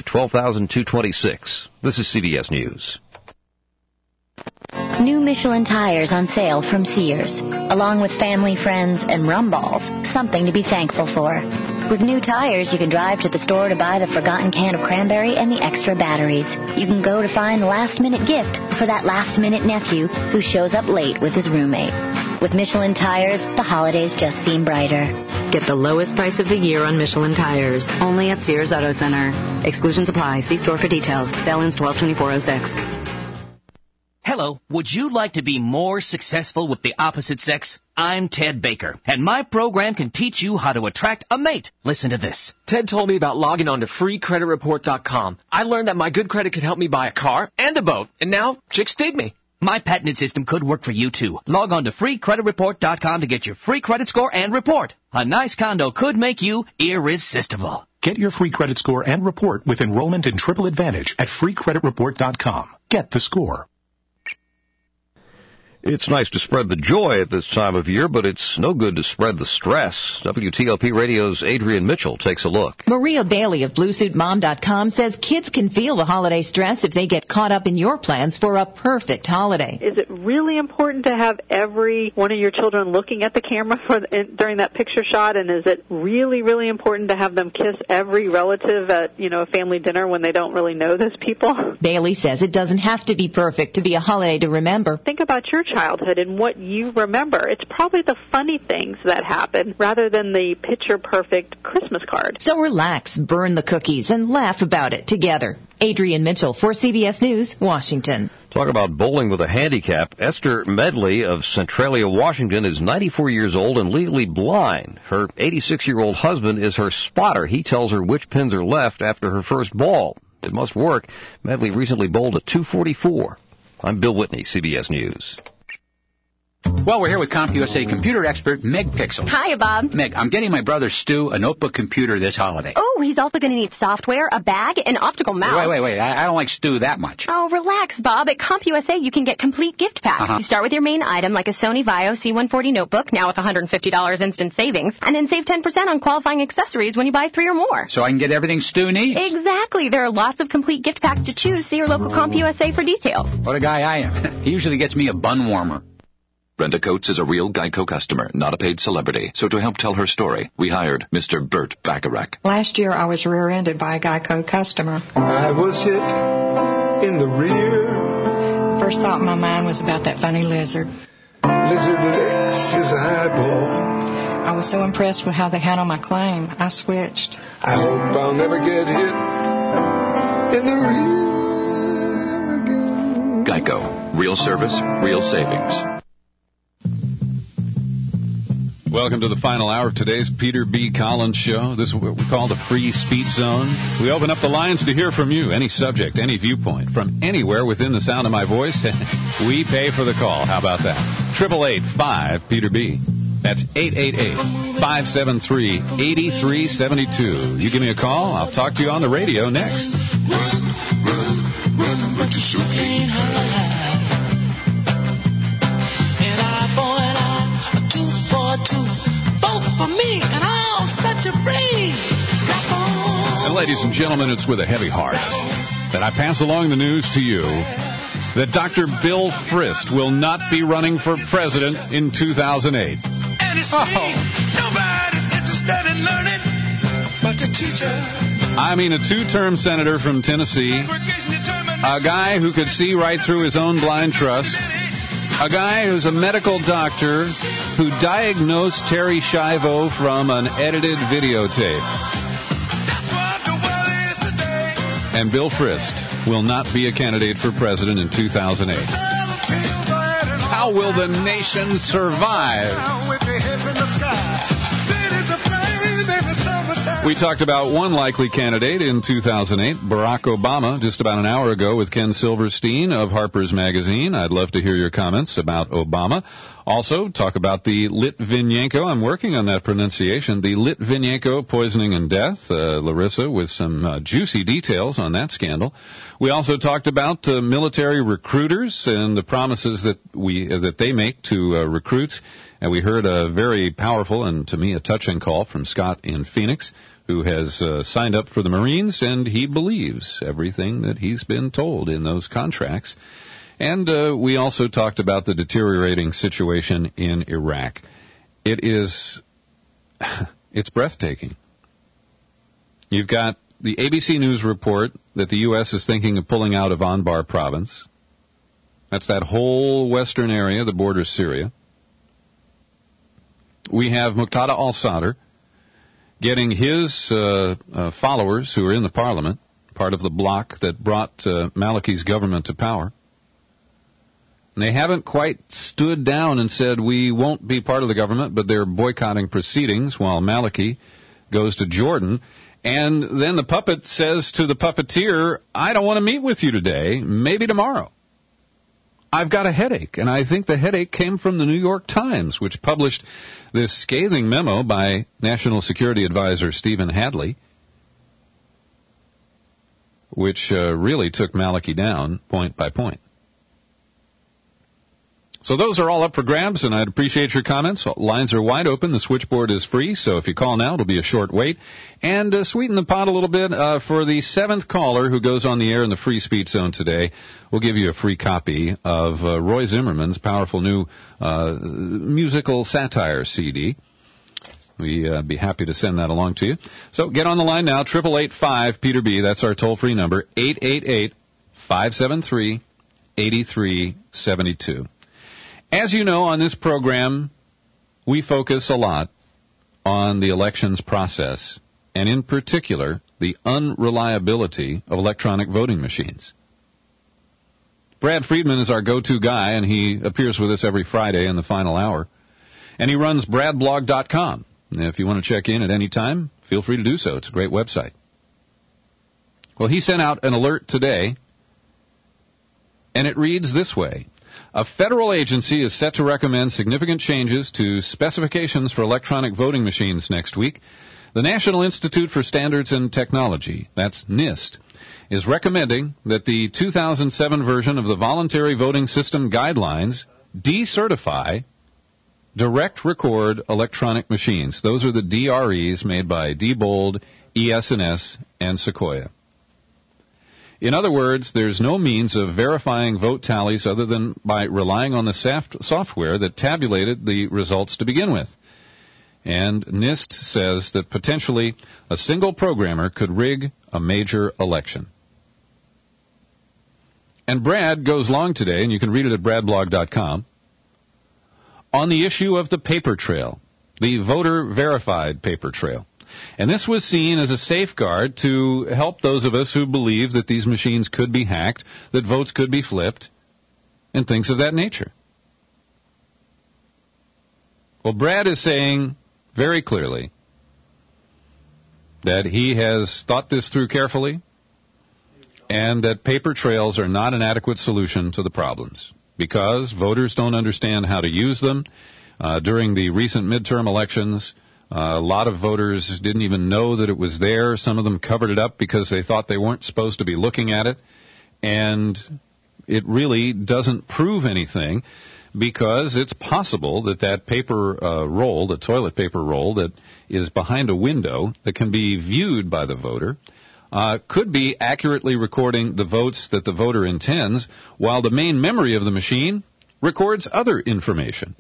Speaker 11: 12,226. This is CBS News.
Speaker 27: New Michelin tires on sale from Sears, along with family, friends, and rum balls, something to be thankful for. With new tires, you can drive to the store to buy the forgotten can of cranberry and the extra batteries. You can go to find the last-minute gift for that last-minute nephew who shows up late with his roommate. With Michelin tires, the holidays just seem brighter.
Speaker 28: Get the lowest price of the year on Michelin tires, only at Sears Auto Center. Exclusions apply. See store for details. Sale ends 12/24/06.
Speaker 29: Hello, would you like to be more successful with the opposite sex? I'm Ted Baker, and my program can teach you how to attract a mate. Listen to this.
Speaker 31: Ted told me about logging on to freecreditreport.com. I learned that my good credit could help me buy a car and a boat, and now chicks dig me.
Speaker 29: My patented system could work for you, too. Log on to freecreditreport.com to get your free credit score and report. A nice condo could make you irresistible.
Speaker 32: Get your free credit score and report with enrollment in Triple Advantage at freecreditreport.com. Get the score.
Speaker 11: It's nice to spread the joy at this time of year, but it's no good to spread the stress. WTOP Radio's Adrian Mitchell takes a look.
Speaker 2: Maria Bailey of BlueSuitMom.com says kids can feel the holiday stress if they get caught up in your plans for a perfect holiday.
Speaker 4: Is it really important to have every one of your children looking at the camera during that picture shot? And is it really, really important to have them kiss every relative at, a family dinner when they don't really know those people?
Speaker 2: Bailey says it doesn't have to be perfect to be a holiday to remember.
Speaker 4: Think about your childhood and what you remember. It's probably the funny things that happen rather than the picture-perfect Christmas card.
Speaker 2: So relax, burn the cookies, and laugh about it together. Adrian Mitchell for CBS News, Washington.
Speaker 11: Talk about bowling with a handicap. Esther Medley of Centralia, Washington is 94 years old and legally blind. Her 86-year-old husband is her spotter. He tells her which pins are left after her first ball. It must work. Medley recently bowled a 244. I'm Bill Whitney, CBS News.
Speaker 10: Well, we're here with CompUSA computer expert Meg Pixel.
Speaker 12: Hiya, Bob.
Speaker 10: Meg, I'm getting my brother Stu a notebook computer this holiday.
Speaker 12: Oh, he's also going to need software, a bag, an optical mouse.
Speaker 10: Wait. I don't like Stu that much.
Speaker 12: Oh, relax, Bob. At CompUSA, you can get complete gift packs. You start with your main item, like a Sony Vaio C140 notebook, now with $150 instant savings, and then save 10% on qualifying accessories when you buy 3 or more.
Speaker 10: So I can get everything Stu needs?
Speaker 12: Exactly. There are lots of complete gift packs to choose. See your local CompUSA for details.
Speaker 10: What a guy I am. He usually gets me a bun warmer.
Speaker 13: Brenda Coates is a real Geico customer, not a paid celebrity. So to help tell her story, we hired Mr. Burt Bacharach.
Speaker 14: Last year, I was rear-ended by a Geico customer.
Speaker 7: I was hit in the rear.
Speaker 14: First thought in my mind was about that funny lizard.
Speaker 7: Lizard licks his eyeball.
Speaker 14: I was so impressed with how they handled my claim, I switched.
Speaker 7: I hope I'll never get hit in the rear again.
Speaker 13: Geico. Real service, real savings.
Speaker 22: Welcome to the final hour of today's Peter B. Collins Show. This is what we call the Free Speech Zone. We open up the lines to hear from you, any subject, any viewpoint, from anywhere within the sound of my voice. We pay for the call. How about that? 888-5-PETER-B. That's 888-573-8372. You give me a call, I'll talk to you on the radio next.
Speaker 7: Run, but you sure can't hide.
Speaker 22: And ladies and gentlemen, it's with a heavy heart that I pass along the news to you that Dr. Bill Frist will not be running for president in 2008.
Speaker 7: Nobody's interested in learning but the teacher.
Speaker 22: I mean, a 2-term senator from Tennessee, a guy who could see right through his own blind trust, a guy who's a medical doctor who diagnosed Terry Schiavo from an edited videotape. And Bill Frist will not be a candidate for president in 2008. How will the nation survive? We talked about one likely candidate in 2008, Barack Obama, just about an hour ago with Ken Silverstein of Harper's Magazine. I'd love to hear your comments about Obama. Also, talk about the Litvinenko. I'm working on that pronunciation. The Litvinenko poisoning and death. Larissa with some juicy details on that scandal. We also talked about military recruiters and the promises that they make to recruits. And we heard a very powerful and, to me, a touching call from Scott in Phoenix, who has signed up for the Marines, and he believes everything that he's been told in those contracts. And we also talked about the deteriorating situation in Iraq. It's breathtaking. You've got the ABC News report that the U.S. is thinking of pulling out of Anbar province. That's that whole western area, the borders Syria. We have Muqtada al-Sadr getting his followers who are in the parliament, part of the bloc that brought Maliki's government to power. And they haven't quite stood down and said, we won't be part of the government, but they're boycotting proceedings while Maliki goes to Jordan. And then the puppet says to the puppeteer, I don't want to meet with you today, maybe tomorrow. I've got a headache, and I think the headache came from the New York Times, which published this scathing memo by National Security Advisor Stephen Hadley, which really took Maliki down point by point. So those are all up for grabs, and I'd appreciate your comments. Lines are wide open. The switchboard is free, so if you call now, it'll be a short wait. And sweeten the pot a little bit. For the 7th caller who goes on the air in the free speech zone today, we'll give you a free copy of Roy Zimmerman's powerful new musical satire CD. We'd be happy to send that along to you. So get on the line now, 888-5-PETER-B. That's our toll-free number, 888-573-8372. As you know, on this program, we focus a lot on the elections process, and in particular, the unreliability of electronic voting machines. Brad Friedman is our go-to guy, and he appears with us every Friday in the final hour. And he runs bradblog.com. If you want to check in at any time, feel free to do so. It's a great website. Well, he sent out an alert today, and it reads this way. A federal agency is set to recommend significant changes to specifications for electronic voting machines next week. The National Institute for Standards and Technology, that's NIST, is recommending that the 2007 version of the Voluntary Voting System Guidelines decertify direct record electronic machines. Those are the DREs made by Diebold, ES&S, and Sequoia. In other words, there's no means of verifying vote tallies other than by relying on the software that tabulated the results to begin with. And NIST says that potentially a single programmer could rig a major election. And Brad goes long today, and you can read it at bradblog.com, on the issue of the paper trail, the voter-verified paper trail. And this was seen as a safeguard to help those of us who believe that these machines could be hacked, that votes could be flipped, and things of that nature. Well, Brad is saying very clearly that he has thought this through carefully and that paper trails are not an adequate solution to the problems because voters don't understand how to use them. During the recent midterm elections, a lot of voters didn't even know that it was there. Some of them covered it up because they thought they weren't supposed to be looking at it. And it really doesn't prove anything because it's possible that that paper roll, the toilet paper roll that is behind a window that can be viewed by the voter, could be accurately recording the votes that the voter intends, while the main memory of the machine records other information.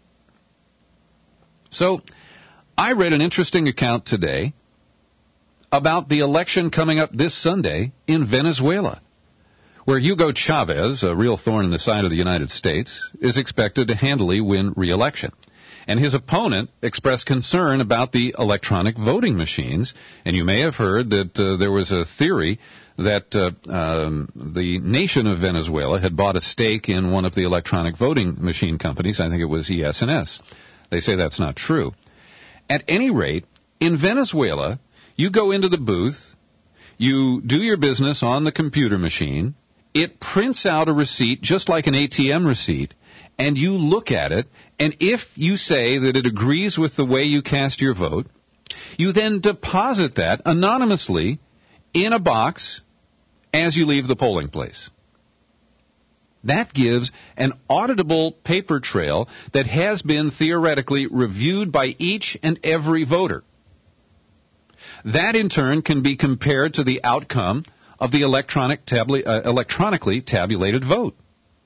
Speaker 22: So I read an interesting account today about the election coming up this Sunday in Venezuela, where Hugo Chavez, a real thorn in the side of the United States, is expected to handily win re-election. And his opponent expressed concern about the electronic voting machines, and you may have heard that there was a theory that the nation of Venezuela had bought a stake in one of the electronic voting machine companies. I think it was ES&S. They say that's not true. At any rate, in Venezuela, you go into the booth, you do your business on the computer machine, it prints out a receipt just like an ATM receipt, and you look at it, and if you say that it agrees with the way you cast your vote, you then deposit that anonymously in a box as you leave the polling place. That gives an auditable paper trail that has been theoretically reviewed by each and every voter. That, in turn, can be compared to the outcome of the electronically tabulated vote.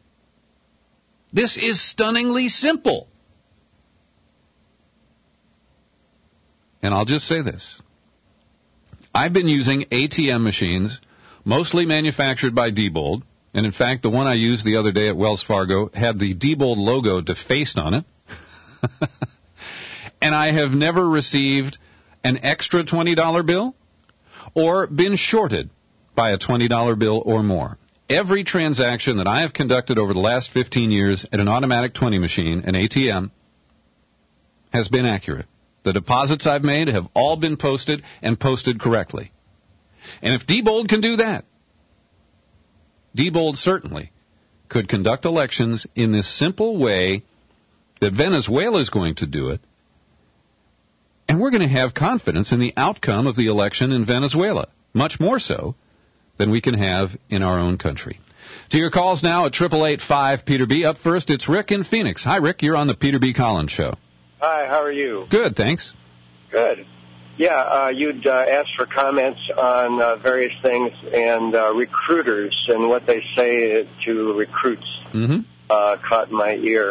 Speaker 22: This is stunningly simple. And I'll just say this. I've been using ATM machines, mostly manufactured by Diebold, and in fact, the one I used the other day at Wells Fargo had the Diebold logo defaced on it. And I have never received an extra $20 bill or been shorted by a $20 bill or more. Every transaction that I have conducted over the last 15 years at an automatic 20 machine, an ATM, has been accurate. The deposits I've made have all been posted and posted correctly. And if Diebold can do that, Diebold certainly could conduct elections in this simple way that Venezuela is going to do it, and we're going to have confidence in the outcome of the election in Venezuela, much more so than we can have in our own country. To your calls now at 888-5-PETER-B. Up first, it's Rick in Phoenix. Hi, Rick. You're on the Peter B. Collins Show.
Speaker 1: Hi, how are you?
Speaker 22: Good, thanks.
Speaker 1: Good. Yeah, you'd asked for comments on various things and recruiters and what they say to recruits caught my ear.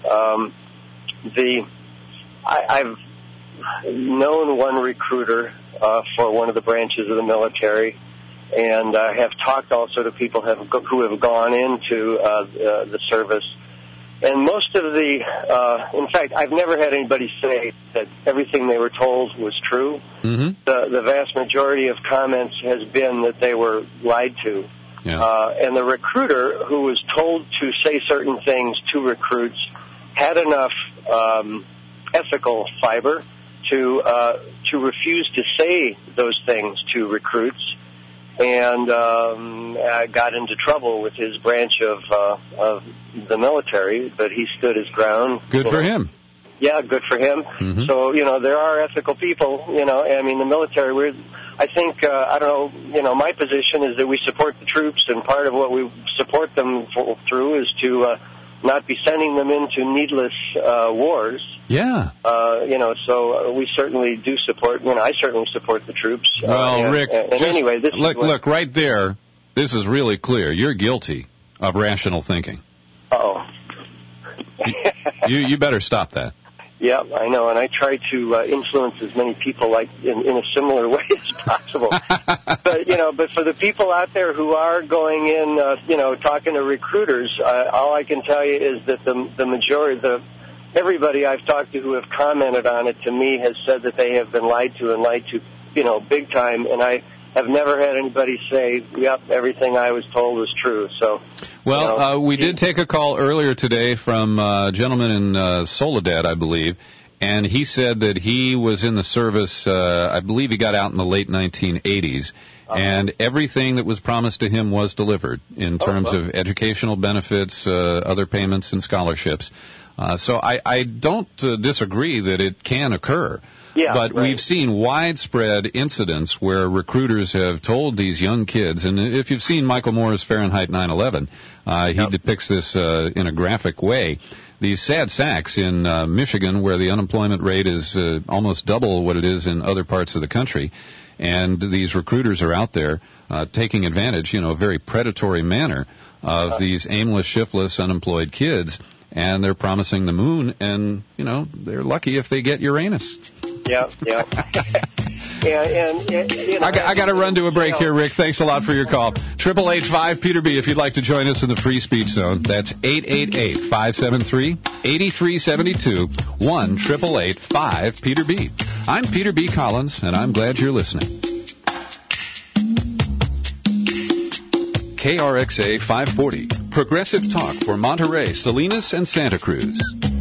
Speaker 1: I've known one recruiter for one of the branches of the military, and have talked also to people who have gone into the service. And most of in fact, I've never had anybody say that everything they were told was true. The vast majority of comments has been that they were lied to. Yeah. And the recruiter who was told to say certain things to recruits had enough ethical fiber to refuse to say those things to recruits, and got into trouble with his branch of the military, but he stood his ground.
Speaker 22: Good for him.
Speaker 3: Yeah, good for him. So, there are ethical people, I mean, the military, I think, I don't know, my position is that we support the troops, and part of what we support them through is to not be sending them into needless wars.
Speaker 22: Yeah.
Speaker 3: So we certainly do support, I certainly support the troops.
Speaker 22: Well, Rick,
Speaker 3: anyway,
Speaker 22: look, right there, this is really clear. You're guilty of rational thinking.
Speaker 3: Uh-oh.
Speaker 22: You better stop that.
Speaker 3: Yeah, I know, and I try to influence as many people in a similar way as possible. But for the people out there who are going in, talking to recruiters, all I can tell you is that the majority, everybody I've talked to who have commented on it to me has said that they have been lied to, big time, and I have never had anybody say, yep, everything I was told was true. So,
Speaker 22: we did take a call earlier today from a gentleman in Soledad, I believe, and he said that he was in the service, I believe he got out in the late 1980s, and everything that was promised to him was delivered in terms of educational benefits, other payments, and scholarships. So I don't disagree that it can occur.
Speaker 3: Yeah,
Speaker 22: but
Speaker 3: right.
Speaker 22: We've seen widespread incidents where recruiters have told these young kids, and if you've seen Michael Moore's Fahrenheit 9/11, he depicts this in a graphic way. These sad sacks in Michigan, where the unemployment rate is almost double what it is in other parts of the country, and these recruiters are out there taking advantage, a very predatory manner of these aimless, shiftless, unemployed kids, and they're promising the moon, and, they're lucky if they get Uranus.
Speaker 3: Yeah.
Speaker 22: I got to run to a break here, Rick. Thanks a lot for your call. 888-5-PETER-B if you'd like to join us in the free speech zone. That's 888-573-8372, 1-888-5-PETER-B. I'm Peter B. Collins, and I'm glad you're listening. KRXA 540, Progressive Talk for Monterey, Salinas, and Santa Cruz.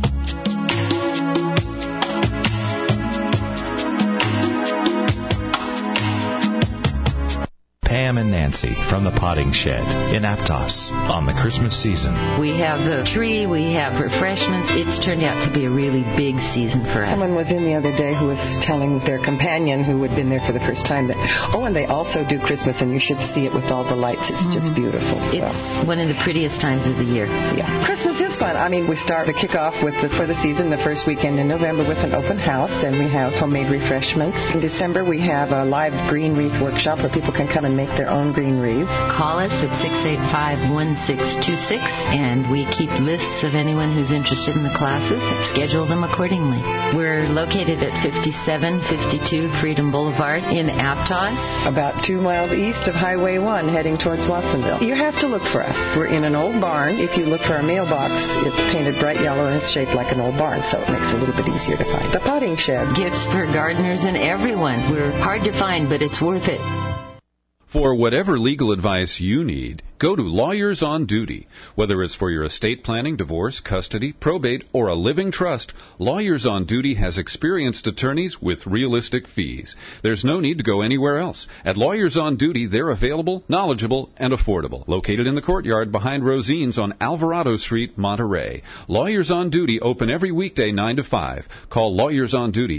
Speaker 5: Pam and Nancy from the Potting Shed in Aptos on the Christmas season.
Speaker 6: We have the tree, we have refreshments. It's turned out to be a really big season for us.
Speaker 14: Someone was in the other day who was telling their companion who had been there for the first time that, and they also do Christmas, and you should see it with all the lights. It's just beautiful. So.
Speaker 6: It's one of the prettiest times of the year.
Speaker 14: Yeah. Christmas is fun. I mean, we start the kickoff for the season the first weekend in November with an open house, and we have homemade refreshments. In December, we have a live green wreath workshop where people can come and make their own green wreaths.
Speaker 6: Call us at 685-1626, and we keep lists of anyone who's interested in the classes. Schedule them accordingly. We're located at 5752 Freedom Boulevard in Aptos.
Speaker 14: About 2 miles east of Highway 1 heading towards Watsonville. You have to look for us. We're in an old barn. If you look for our mailbox, it's painted bright yellow and it's shaped like an old barn, so it makes it a little bit easier to find. The Potting Shed.
Speaker 6: Gifts for gardeners and everyone. We're hard to find, but it's worth it.
Speaker 22: For whatever legal advice you need, go to Lawyers on Duty. Whether it's for your estate planning, divorce, custody, probate, or a living trust, Lawyers on Duty has experienced attorneys with realistic fees. There's no need to go anywhere else. At Lawyers on Duty, they're available, knowledgeable, and affordable. Located in the courtyard behind Rosine's on Alvarado Street, Monterey. Lawyers on Duty open every weekday 9 to 5. Call Lawyers on Duty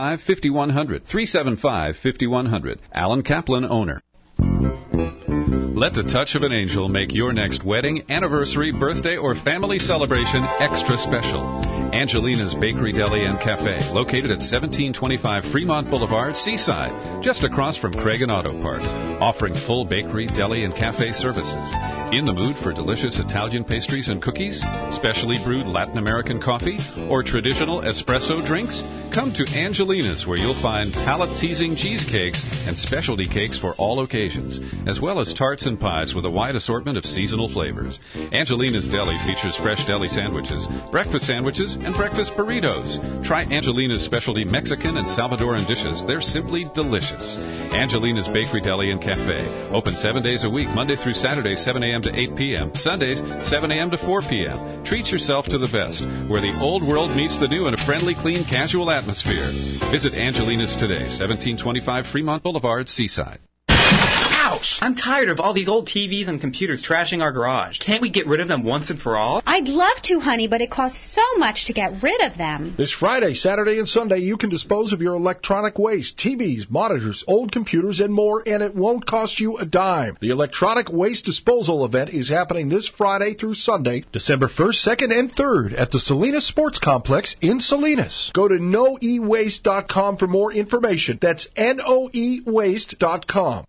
Speaker 22: 375-5100. 375-5100. Alan Kaplan, owner. Let the touch of an angel make your next wedding, anniversary, birthday, or family celebration extra special. Angelina's Bakery, Deli, and Cafe, located at 1725 Fremont Boulevard, Seaside, just across from Craig and Auto Parts, offering full bakery, deli, and cafe services. In the mood for delicious Italian pastries and cookies, specially brewed Latin American coffee, or traditional espresso drinks? Come to Angelina's, where you'll find palate-teasing cheesecakes and specialty cakes for all occasions, as well as tarts and pies with a wide assortment of seasonal flavors. Angelina's Deli features fresh deli sandwiches, breakfast sandwiches, and breakfast burritos. Try Angelina's specialty Mexican and Salvadoran dishes. They're simply delicious. Angelina's Bakery, Deli, and Cafe. Open 7 days a week, Monday through Saturday, 7 a.m. to 8 p.m. Sundays, 7 a.m. to 4 p.m. Treat yourself to the best, where the old world meets the new in a friendly, clean, casual atmosphere. Visit Angelina's today, 1725 Fremont Boulevard, Seaside.
Speaker 8: Ouch! I'm tired of all these old TVs and computers trashing our garage. Can't we get rid of them once and for all?
Speaker 9: I'd love to, honey, but it costs so much to get rid of them.
Speaker 15: This Friday, Saturday, and Sunday, you can dispose of your electronic waste, TVs, monitors, old computers, and more, and it won't cost you a dime. The Electronic Waste Disposal event is happening this Friday through Sunday, December 1st, 2nd, and 3rd at the Salinas Sports Complex in Salinas. Go to noewaste.com for more information. That's noewaste.com.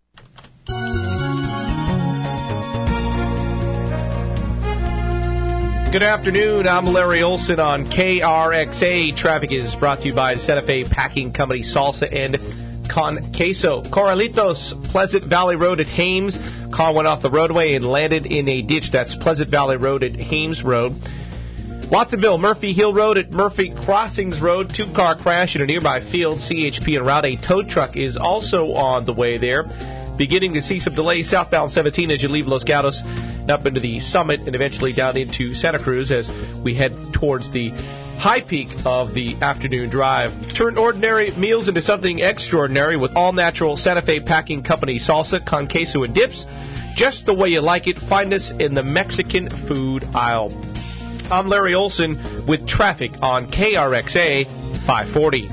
Speaker 16: Good afternoon. I'm Larry Olson on KRXA. Traffic is brought to you by the Santa Fe Packing Company, Salsa and Con Queso. Corralitos, Pleasant Valley Road at Hames. Car went off the roadway and landed in a ditch. That's Pleasant Valley Road at Hames Road. Watsonville, Murphy Hill Road at Murphy Crossings Road. 2-car crash in a nearby field. CHP en route. A tow truck is also on the way there. Beginning to see some delays southbound 17 as you leave Los Gatos and up into the summit and eventually down into Santa Cruz as we head towards the high peak of the afternoon drive. Turn ordinary meals into something extraordinary with all-natural Santa Fe Packing Company salsa, con queso, and dips. Just the way you like it. Find us in the Mexican food aisle. I'm Larry Olson with traffic on KRXA 540.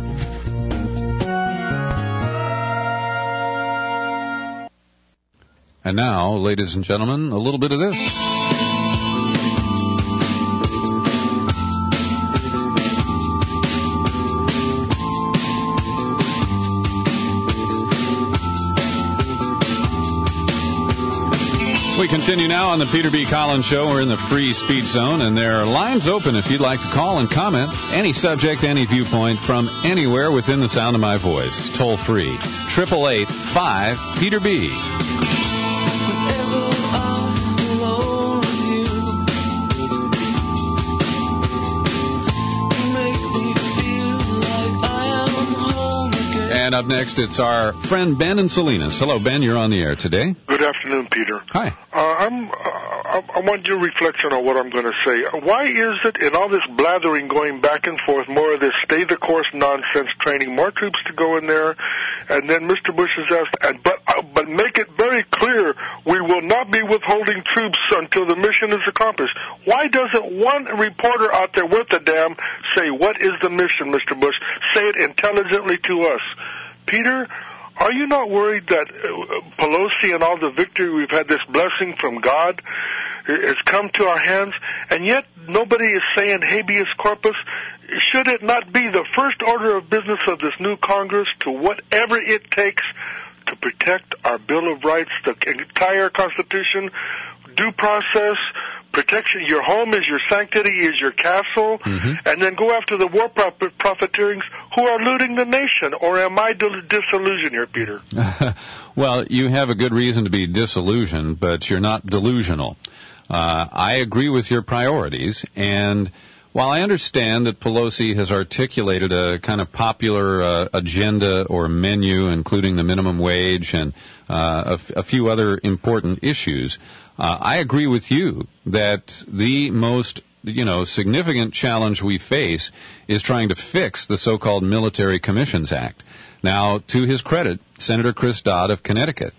Speaker 22: And now, ladies and gentlemen, a little bit of this. We continue now on the Peter B. Collins Show. We're in the free speech zone, and there are lines open if you'd like to call and comment. Any subject, any viewpoint from anywhere within the sound of my voice. Toll free. 888-5-PETER-B. And up next, it's our friend Ben in Salinas. Hello, Ben. You're on the air today.
Speaker 17: Good afternoon, Peter.
Speaker 22: Hi.
Speaker 17: I want your reflection on what I'm going to say. Why is it in all this blathering going back and forth, more of this stay-the-course nonsense training, more troops to go in there, and then Mr. Bush has asked, but make it very clear, we will not be withholding troops until the mission is accomplished. Why doesn't one reporter out there worth a damn say, what is the mission, Mr. Bush? Say it intelligently to us. Peter, are you not worried that Pelosi and all the victory we've had, this blessing from God, has come to our hands, and yet nobody is saying habeas corpus? Should it not be the first order of business of this new Congress to whatever it takes to protect our Bill of Rights, the entire Constitution, due process, protection? Your home is your sanctity, is your castle, and then go after the war profiteerings who are looting the nation. Or am I disillusioned here, Peter?
Speaker 22: Well, you have a good reason to be disillusioned, but you're not delusional. I agree with your priorities, and while I understand that Pelosi has articulated a kind of popular agenda or menu, including the minimum wage and a few other important issues, I agree with you that the most significant challenge we face is trying to fix the so-called Military Commissions Act. Now, to his credit, Senator Chris Dodd of Connecticut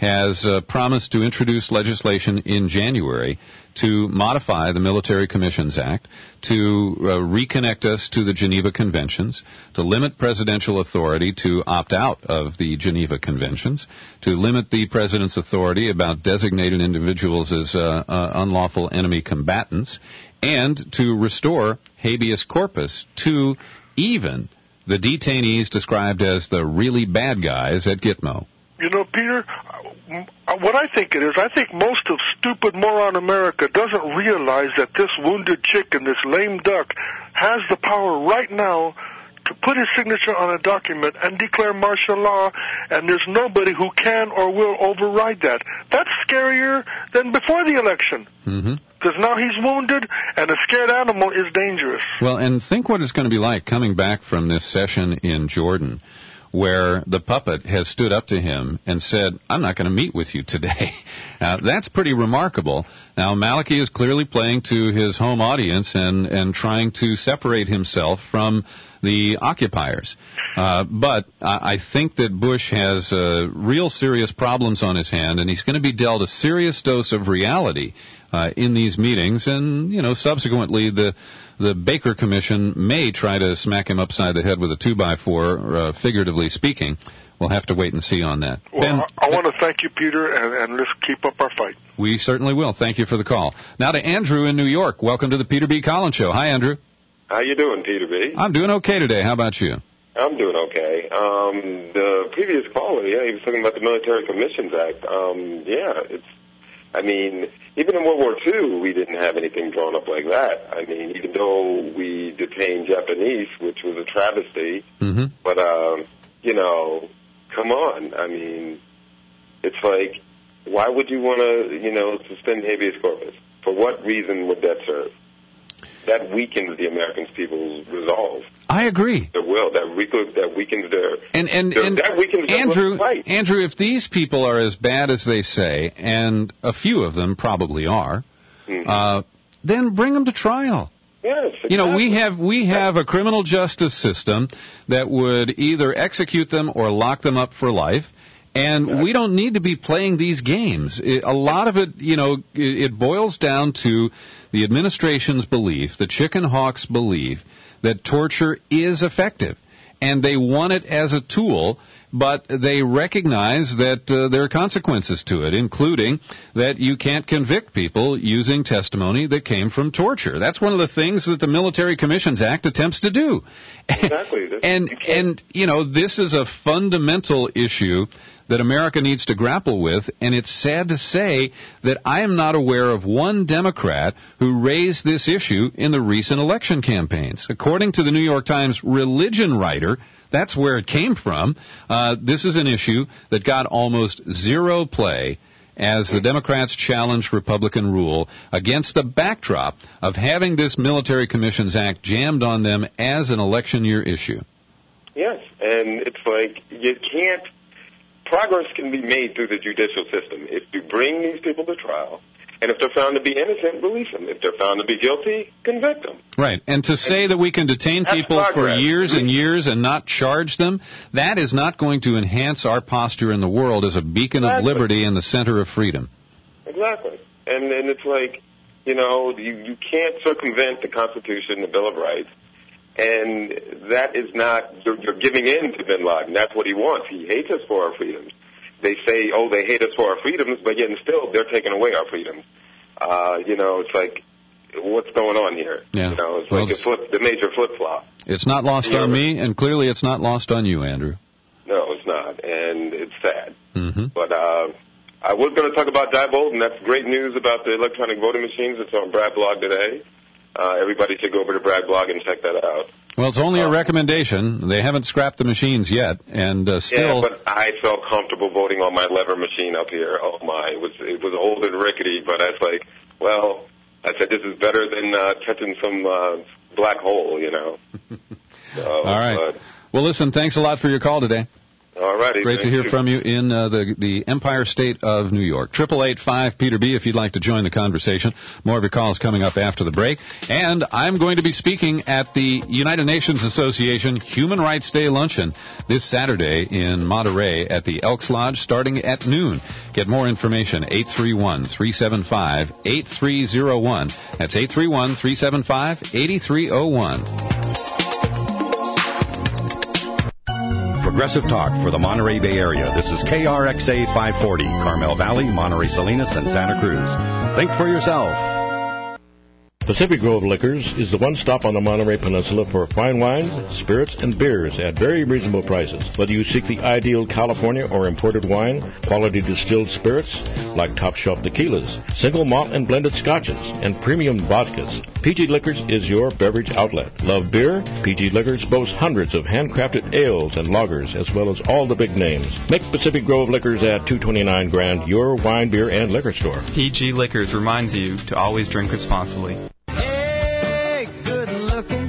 Speaker 22: has promised to introduce legislation in January to modify the Military Commissions Act, to reconnect us to the Geneva Conventions, to limit presidential authority to opt out of the Geneva Conventions, to limit the president's authority about designating individuals as unlawful enemy combatants, and to restore habeas corpus to even the detainees described as the really bad guys at Gitmo.
Speaker 17: You know, Peter, what I think it is, I think most of stupid moron America doesn't realize that this wounded chicken, this lame duck, has the power right now to put his signature on a document and declare martial law, and there's nobody who can or will override that. That's scarier than before the election. Because now he's wounded, and a scared animal is dangerous.
Speaker 22: Well, and think what it's going to be like coming back from this session in Jordan, where the puppet has stood up to him and said, I'm not going to meet with you today. That's pretty remarkable. Now, Maliki is clearly playing to his home audience and trying to separate himself from the occupiers. But I think that Bush has real serious problems on his hand, and he's going to be dealt a serious dose of reality in these meetings, and, you know, subsequently the Baker Commission may try to smack him upside the head with a 2x4, figuratively speaking. We'll have to wait and see on that.
Speaker 17: Well, Ben, I want to thank you, Peter, and let's keep up our fight.
Speaker 22: We certainly will. Thank you for the call. Now to Andrew in New York. Welcome to the Peter B. Collins Show. Hi, Andrew.
Speaker 18: How you doing, Peter B?
Speaker 22: I'm doing okay today. How about you?
Speaker 18: I'm doing okay. The previous caller, he was talking about the Military Commissions Act. I mean, even in World War II, we didn't have anything drawn up like that. I mean, even though we detained Japanese, which was a travesty, but, you know, come on. I mean, it's like, why would you want to, you know, suspend habeas corpus? For what reason would that serve? That weakens the American people's resolve.
Speaker 22: I agree.
Speaker 18: Their will. That weakens their... that weakens
Speaker 22: Andrew,
Speaker 18: their fight.
Speaker 22: Andrew, if these people are as bad as they say, and a few of them probably are, then bring them to trial.
Speaker 18: Yes, exactly.
Speaker 22: You know, we have a criminal justice system that would either execute them or lock them up for life. And we don't need to be playing these games. A lot of it, you know, it boils down to the administration's belief, the chicken hawks' belief, that torture is effective. And they want it as a tool, but they recognize that there are consequences to it, including that you can't convict people using testimony that came from torture. That's one of the things that the Military Commissions Act attempts to do.
Speaker 18: Exactly.
Speaker 22: And you know, this is a fundamental issue that America needs to grapple with, and it's sad to say that I am not aware of one Democrat who raised this issue in the recent election campaigns. According to the New York Times religion writer, that's where it came from. This is an issue that got almost zero play as the Democrats challenged Republican rule against the backdrop of having this Military Commissions Act jammed on them as an election year issue.
Speaker 18: Yes, and it's like you can't... Progress can be made through the judicial system. If you bring these people to trial, and if they're found to be innocent, release them. If they're found to be guilty, convict them.
Speaker 22: Right. And to say that we can detain people for years and years and not charge them, that is not going to enhance our posture in the world as a beacon of liberty and the center of freedom.
Speaker 18: Exactly. And it's like, you know, you can't circumvent the Constitution, the Bill of Rights. And that is not, you're giving in to bin Laden. That's what he wants. He hates us for our freedoms. They say, oh, they hate us for our freedoms, but yet and still they're taking away our freedoms. You know, it's like, what's going on here?
Speaker 22: Yeah.
Speaker 18: You know, it's like the major flip-flop.
Speaker 22: It's not lost on me, and clearly it's not lost on you, Andrew.
Speaker 18: No, it's not, and it's sad. But I was going to talk about Diebold, and that's great news about the electronic voting machines. It's on Brad Blog today. Everybody should go over to Brad Blog and check that out.
Speaker 22: Well, it's only a recommendation. They haven't scrapped the machines yet, and still...
Speaker 18: Yeah, but I felt comfortable voting on my lever machine up here. Oh, my. It was old and rickety, but I was like, well, I said, this is better than touching some black hole, you know. So,
Speaker 22: all right. Well, listen, thanks a lot for your call today.
Speaker 18: All righty.
Speaker 22: Great to hear from you in the Empire State of New York. 888-5-PETER-B if you'd like to join the conversation. More of your calls coming up after the break. And I'm going to be speaking at the United Nations Association Human Rights Day Luncheon this Saturday in Monterey at the Elks Lodge starting at noon. Get more information, 831-375-8301. That's 831-375-8301.
Speaker 19: Progressive talk for the Monterey Bay Area. This is KRXA 540, Carmel Valley, Monterey Salinas, and Santa Cruz. Think for yourself.
Speaker 20: Pacific Grove Liquors is the one stop on the Monterey Peninsula for fine wines, spirits, and beers at very reasonable prices. Whether you seek the ideal California or imported wine, quality distilled spirits like top shelf tequilas, single malt and blended scotches, and premium vodkas, PG Liquors is your beverage outlet. Love beer? PG Liquors boasts hundreds of handcrafted ales and lagers, as well as all the big names. Make Pacific Grove Liquors at 229 Grand your wine, beer, and liquor store.
Speaker 8: PG Liquors reminds you to always drink responsibly.
Speaker 21: Hey, good looking.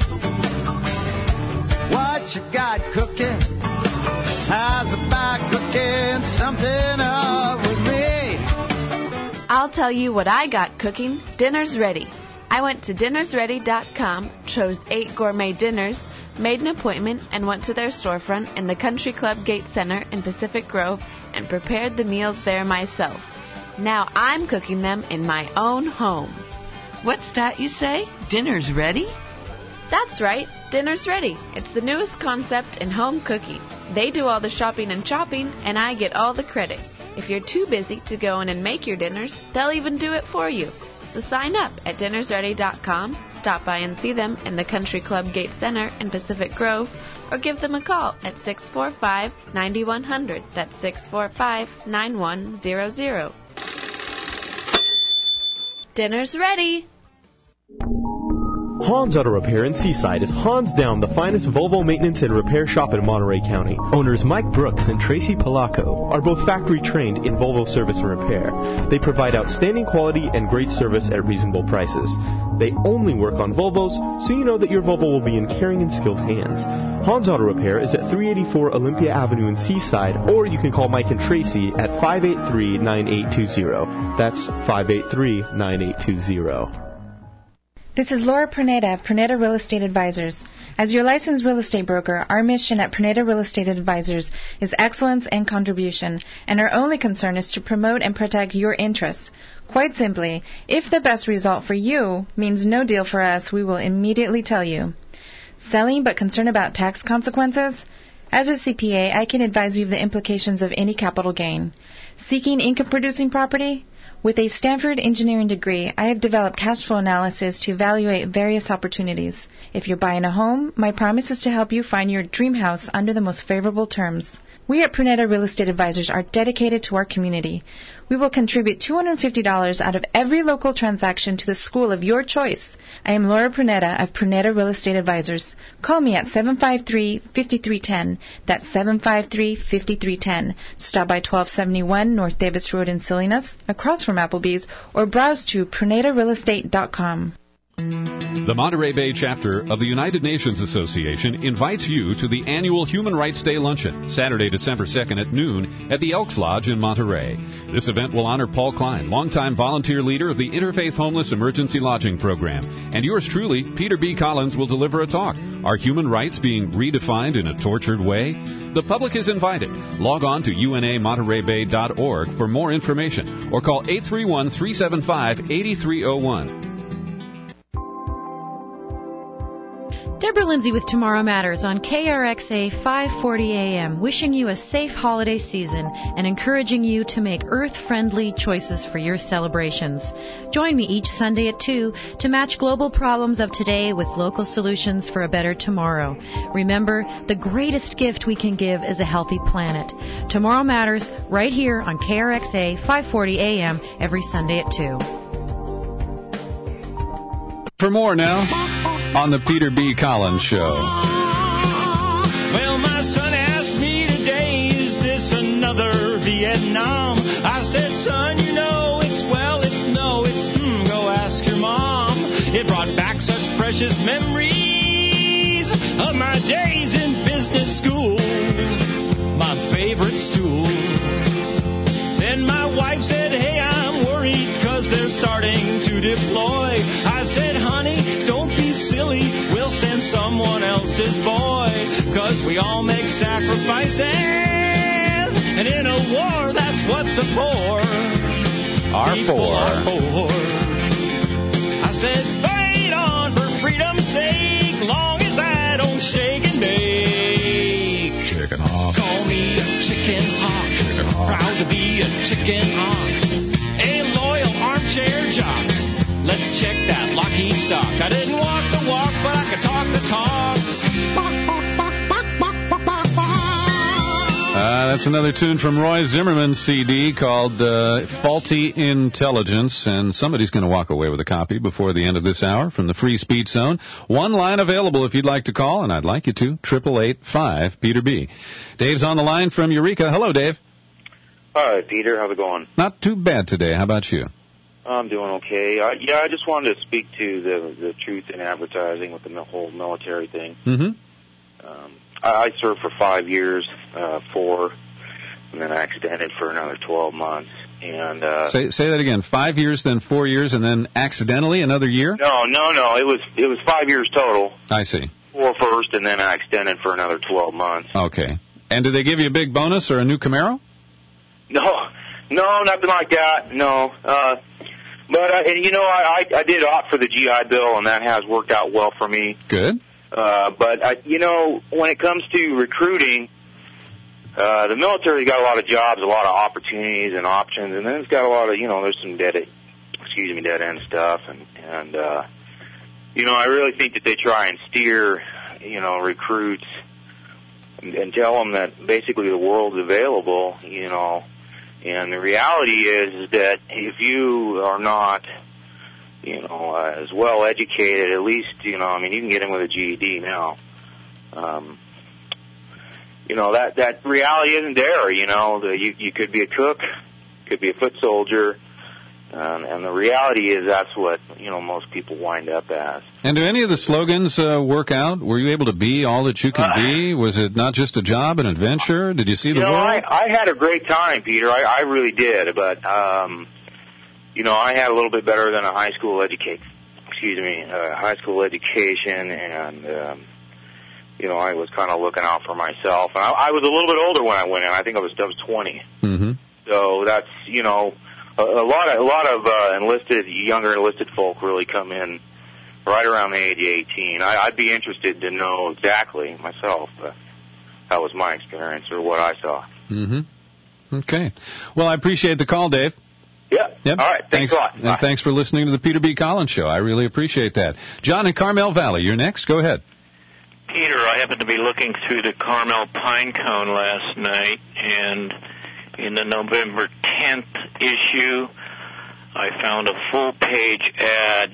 Speaker 21: What you got cooking? How's about cooking something up with me?
Speaker 23: I'll tell you what I got cooking. Dinner's ready. I went to dinnersready.com, chose 8 gourmet dinners, made an appointment, and went to their storefront in the Country Club Gate Center in Pacific Grove and prepared the meals there myself. Now I'm cooking them in my own home.
Speaker 24: What's that you say? Dinner's ready?
Speaker 23: That's right. Dinner's ready. It's the newest concept in home cooking. They do all the shopping and chopping, and I get all the credit. If you're too busy to go in and make your dinners, they'll even do it for you. So sign up at dinnersready.com, stop by and see them in the Country Club Gate Center in Pacific Grove, or give them a call at 645-9100. That's 645-9100. Dinner's ready.
Speaker 25: Hans Auto Repair in Seaside is hands down the finest Volvo maintenance and repair shop in Monterey County. Owners Mike Brooks and Tracy Palaco are both factory trained in Volvo service and repair. They provide outstanding quality and great service at reasonable prices. They only work on Volvos, so you know that your Volvo will be in caring and skilled hands. Hans Auto Repair is at 384 Olympia Avenue in Seaside, or you can call Mike and Tracy at 583-9820. That's 583-9820.
Speaker 26: This is Laura Perneda of Perneda Real Estate Advisors. As your licensed real estate broker, our mission at Perneda Real Estate Advisors is excellence and contribution, and our only concern is to promote and protect your interests. Quite simply, if the best result for you means no deal for us, we will immediately tell you. Selling but concerned about tax consequences? As a CPA, I can advise you of the implications of any capital gain. Seeking income-producing property? With a Stanford engineering degree, I have developed cash flow analysis to evaluate various opportunities. If you're buying a home, my promise is to help you find your dream house under the most favorable terms. We at Perneda Real Estate Advisors are dedicated to our community. We will contribute $250 out of every local transaction to the school of your choice. I am Laura Perneda of Perneda Real Estate Advisors. Call me at 753-5310. That's 753-5310. Stop by 1271 North Davis Road in Salinas, across from Applebee's, or browse to PernedaRealEstate.com.
Speaker 22: The Monterey Bay chapter of the United Nations Association invites you to the annual Human Rights Day Luncheon, Saturday, December 2nd at noon at the Elks Lodge in Monterey. This event will honor Paul Klein, longtime volunteer leader of the Interfaith Homeless Emergency Lodging Program. And yours truly, Peter B. Collins, will deliver a talk. Are human rights being redefined in a tortured way? The public is invited. Log on to unamontereybay.org for more information or call 831-375-8301.
Speaker 27: Deborah Lindsay with Tomorrow Matters on KRXA 540 AM, wishing you a safe holiday season and encouraging you to make earth-friendly choices for your celebrations. Join me each Sunday at 2 to match global problems of today with local solutions for a better tomorrow. Remember, the greatest gift we can give is a healthy planet. Tomorrow Matters, right here on KRXA 540 AM, every Sunday at 2.
Speaker 22: For more now, on the Peter B. Collins Show.
Speaker 21: Well, my son asked me today, is this another Vietnam? I said, son, you know, it's go ask your mom. It brought back such precious memories of my days in business school. My favorite horses, boy, 'cause we all make sacrifices. And in a war, that's what the poor
Speaker 22: are for.
Speaker 21: I said, fight on for freedom's sake, long as I don't shake and bake.
Speaker 15: Chicken hawk.
Speaker 21: Call me a chicken hawk.
Speaker 15: Chicken hawk.
Speaker 21: Proud to be a chicken hawk. A loyal armchair jock. Let's check that Lockheed stock. I didn't walk the walk, but I could talk the talk.
Speaker 22: That's another tune from Roy Zimmerman's CD called Faulty Intelligence, and somebody's going to walk away with a copy before the end of this hour from the Free Speech Zone. One line available if you'd like to call, and I'd like you to, 888-5-PETER-B. Dave's on the line from Eureka. Hello, Dave.
Speaker 2: Hi, Peter. How's it going?
Speaker 22: Not too bad today. How about you?
Speaker 2: I'm doing okay. I just wanted to speak to the truth in advertising with the whole military thing.
Speaker 22: Mm-hmm.
Speaker 2: I served for 5 years, 4, and then I extended for another 12 months. And
Speaker 22: say that again. 5 years, then 4 years, and then accidentally another year?
Speaker 2: No. It was 5 years total.
Speaker 22: I see.
Speaker 2: 4 first, and then I extended for another 12 months.
Speaker 22: Okay. And did they give you a big bonus or a new Camaro?
Speaker 2: No, nothing like that. No. But I did opt for the GI Bill, and that has worked out well for me.
Speaker 22: Good.
Speaker 2: But when it comes to recruiting, the military's got a lot of jobs, a lot of opportunities and options, and then it's got a lot of, there's some dead end stuff, and I really think that they try and steer, recruits and tell them that basically the world's available, and the reality is that if you are not as well educated, at least, you can get in with a GED now. That reality isn't there, you could be a cook, could be a foot soldier, and the reality is that's what, most people wind up as.
Speaker 22: And do any of the slogans work out? Were you able to be all that you can be? Was it not just a job, an adventure? Did you see the world?
Speaker 2: I had a great time, Peter. I really did, but I had a little bit better than a high school education, and I was kind of looking out for myself. And I was a little bit older when I went in. I think I was 20.
Speaker 22: Mm-hmm.
Speaker 2: So that's a lot of younger enlisted folk really come in right around the age of 18. I'd be interested to know exactly myself. That was my experience or what I saw.
Speaker 22: Mm-hmm. Okay. Well, I appreciate the call, Dave.
Speaker 2: Yep. All right. Thanks a lot.
Speaker 22: And thanks for listening to the Peter B. Collins Show. I really appreciate that. John in Carmel Valley, you're next. Go ahead.
Speaker 4: Peter, I happened to be looking through the Carmel Pine Cone last night, and in the November 10th issue, I found a full-page ad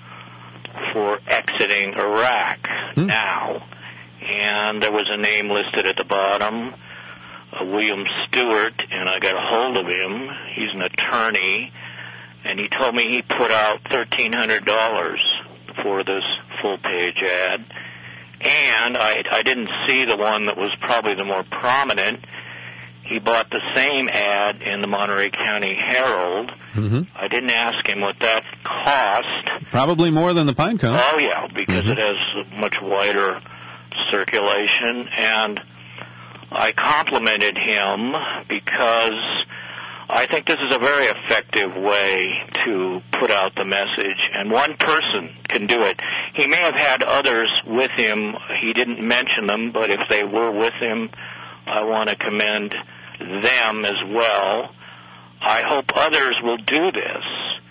Speaker 4: for exiting Iraq now. And there was a name listed at the bottom, William Stewart, and I got a hold of him. He's an attorney, and he told me he put out $1,300 for this full-page ad. And I didn't see the one that was probably the more prominent. He bought the same ad in the Monterey County Herald.
Speaker 22: Mm-hmm.
Speaker 4: I didn't ask him what that cost.
Speaker 22: Probably more than the Pine Cone.
Speaker 4: Oh, yeah, because it has a much wider circulation. And I complimented him because I think this is a very effective way to put out the message, and one person can do it. He may have had others with him. He didn't mention them, but if they were with him, I want to commend them as well. I hope others will do this.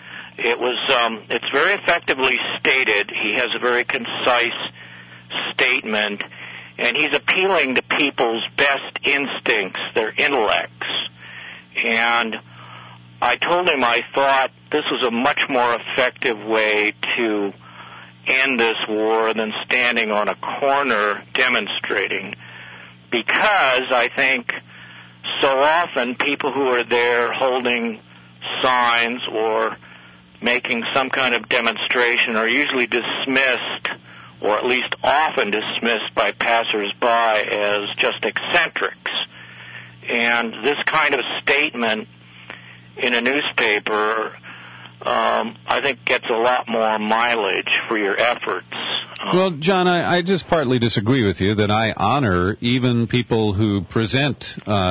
Speaker 4: It's very effectively stated. He has a very concise statement, and he's appealing to people's best instincts, their intellects. And I told him I thought this was a much more effective way to end this war than standing on a corner demonstrating, because I think so often people who are there holding signs or making some kind of demonstration are usually dismissed, or at least often dismissed by passersby as just eccentrics. And this kind of statement in a newspaper, I think, gets a lot more mileage for your efforts.
Speaker 22: Well, John, I just partly disagree with you that I honor even people who present,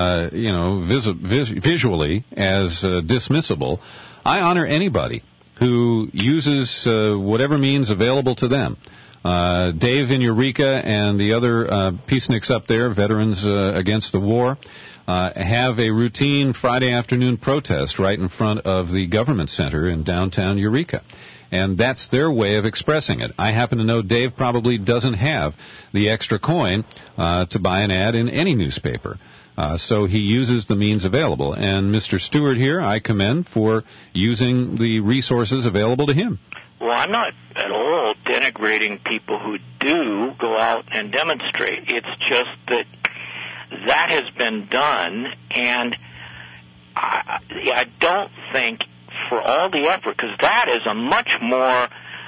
Speaker 22: visually as dismissible. I honor anybody who uses whatever means available to them. Dave in Eureka and the other peaceniks up there, Veterans Against the War, have a routine Friday afternoon protest right in front of the government center in downtown Eureka. And that's their way of expressing it. I happen to know Dave probably doesn't have the extra coin to buy an ad in any newspaper. So he uses the means available. And Mr. Stewart here, I commend for using the resources available to him.
Speaker 4: Well, I'm not at all denigrating people who do go out and demonstrate. It's just that has been done, and I don't think for all the effort, because that is a much more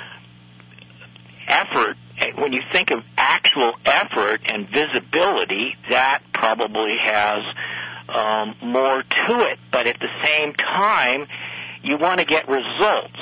Speaker 4: effort. When you think of actual effort and visibility, that probably has more to it. But at the same time, you want to get results.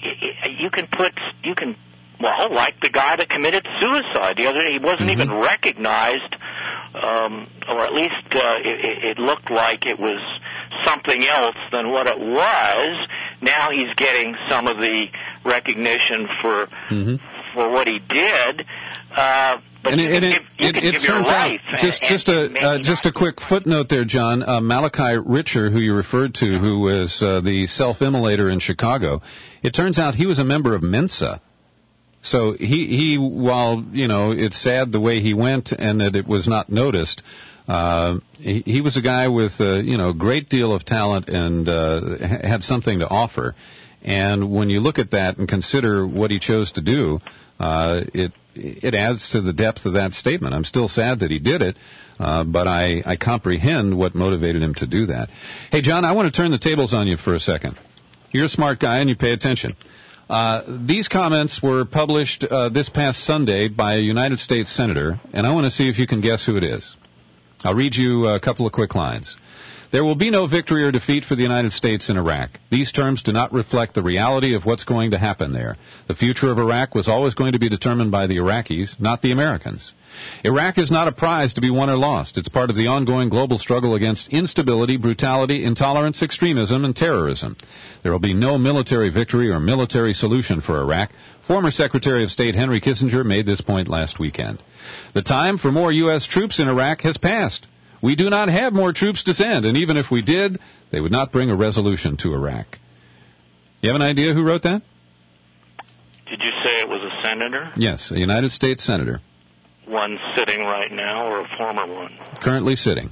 Speaker 4: Like the guy that committed suicide the other day, he wasn't even recognized, or at least it looked like it was something else than what it was. Now he's getting some of the recognition for what he did. But
Speaker 22: it turns out, just a quick footnote there, John. Malachi Richer, who you referred to, who was the self-immolator in Chicago, it turns out he was a member of Mensa. So he while it's sad the way he went and that it was not noticed, he was a guy with a great deal of talent and had something to offer. And when you look at that and consider what he chose to do, it adds to the depth of that statement. I'm still sad that he did it, but I comprehend what motivated him to do that. Hey, John, I want to turn the tables on you for a second. You're a smart guy and you pay attention. These comments were published this past Sunday by a United States senator, and I want to see if you can guess who it is. I'll read you a couple of quick lines. There will be no victory or defeat for the United States in Iraq. These terms do not reflect the reality of what's going to happen there. The future of Iraq was always going to be determined by the Iraqis, not the Americans. Iraq is not a prize to be won or lost. It's part of the ongoing global struggle against instability, brutality, intolerance, extremism, and terrorism. There will be no military victory or military solution for Iraq. Former Secretary of State Henry Kissinger made this point last weekend. The time for more U.S. troops in Iraq has passed. We do not have more troops to send, and even if we did, they would not bring a resolution to Iraq. You have an idea who wrote that?
Speaker 4: Did you say it was a senator?
Speaker 22: Yes, a United States senator.
Speaker 4: One sitting right now or a former one?
Speaker 22: Currently sitting.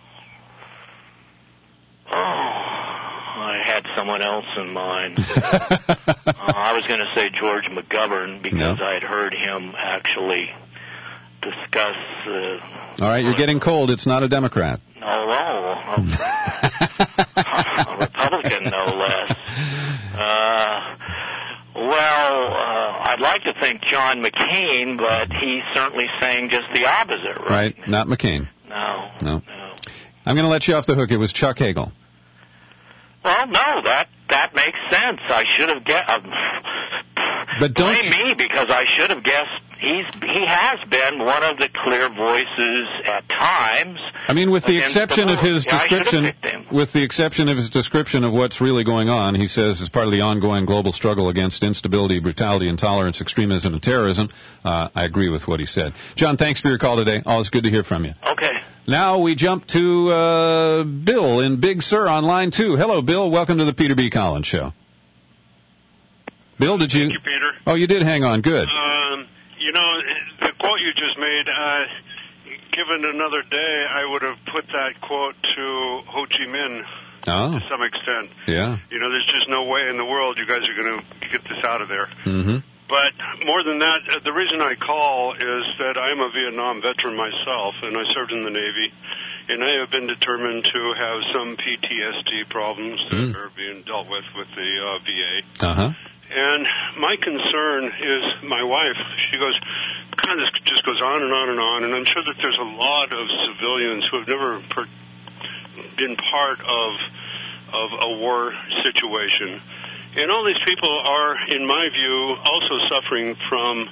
Speaker 4: Oh, I had someone else in mind. I was going to say George McGovern because I had heard him actually discuss...
Speaker 22: All right, you're getting cold. It's not a Democrat.
Speaker 4: A Republican, no less. I'd like to think John McCain, but he's certainly saying just the opposite, right?
Speaker 22: Right, not McCain.
Speaker 4: No.
Speaker 22: I'm going to let you off the hook. It was Chuck Hagel.
Speaker 4: Well, no, that makes sense. I should have guessed.
Speaker 22: But don't
Speaker 4: blame me because I should have guessed. He has been one of the clear voices at times.
Speaker 22: I mean, with the exception of his description of what's really going on, he says as part of the ongoing global struggle against instability, brutality, intolerance, extremism, and terrorism. I agree with what he said. John, thanks for your call today. Always good to hear from you.
Speaker 4: Okay.
Speaker 22: Now we jump to Bill in Big Sur on line 2. Hello, Bill. Welcome to the Peter B. Collins Show. Bill, did you?
Speaker 1: Thank you, Peter.
Speaker 22: Oh, you did hang on. Good.
Speaker 1: The quote you just made, given another day, I would have put that quote to Ho Chi Minh to some extent.
Speaker 22: Yeah.
Speaker 1: There's just no way in the world you guys are going to get this out of there.
Speaker 22: Mm-hmm.
Speaker 1: But more than that, the reason I call is that I'm a Vietnam veteran myself, and I served in the Navy, and I have been determined to have some PTSD problems that are being dealt with the VA.
Speaker 22: Uh-huh.
Speaker 1: And my concern is my wife, she goes, kind of just goes on and on and on, and I'm sure that there's a lot of civilians who have never been part of a war situation. And all these people are, in my view, also suffering from